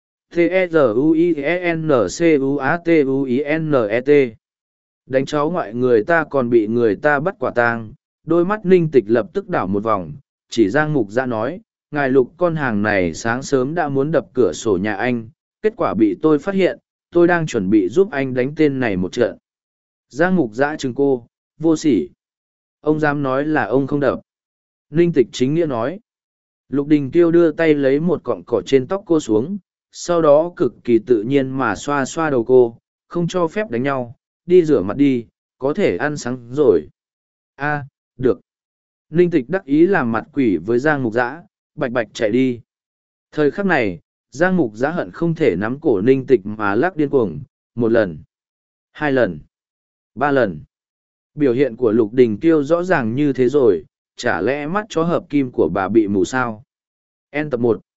T-E-Z-U-I-E-N-C-U-A-T-U-I-N-E-T Đánh cháu ngoại người ta còn bị người ta bắt quả tang, đôi mắt Ninh tịch lập tức đảo một vòng, chỉ Giang mục giã nói, ngài Lục con hàng này sáng sớm đã muốn đập cửa sổ nhà anh, kết quả bị tôi phát hiện, tôi đang chuẩn bị giúp anh đánh tên này một trận. Giang mục giã chừng cô, vô sỉ. Ông dám nói là ông không đập. Ninh tịch chính nghĩa nói. Lục Đình Kiêu đưa tay lấy một cọng cỏ trên tóc cô xuống, sau đó cực kỳ tự nhiên mà xoa xoa đầu cô, không cho phép đánh nhau, đi rửa mặt đi, có thể ăn sáng rồi. A, được. Ninh tịch đắc ý làm mặt quỷ với Giang mục giã, bạch bạch chạy đi. Thời khắc này, Giang mục giã hận không thể nắm cổ Ninh tịch mà lắc điên cuồng, một lần, hai lần, ba lần. Biểu hiện của Lục Đình Kiêu rõ ràng như thế rồi, chả lẽ mắt chó hợp kim của bà bị mù sao? En tập một.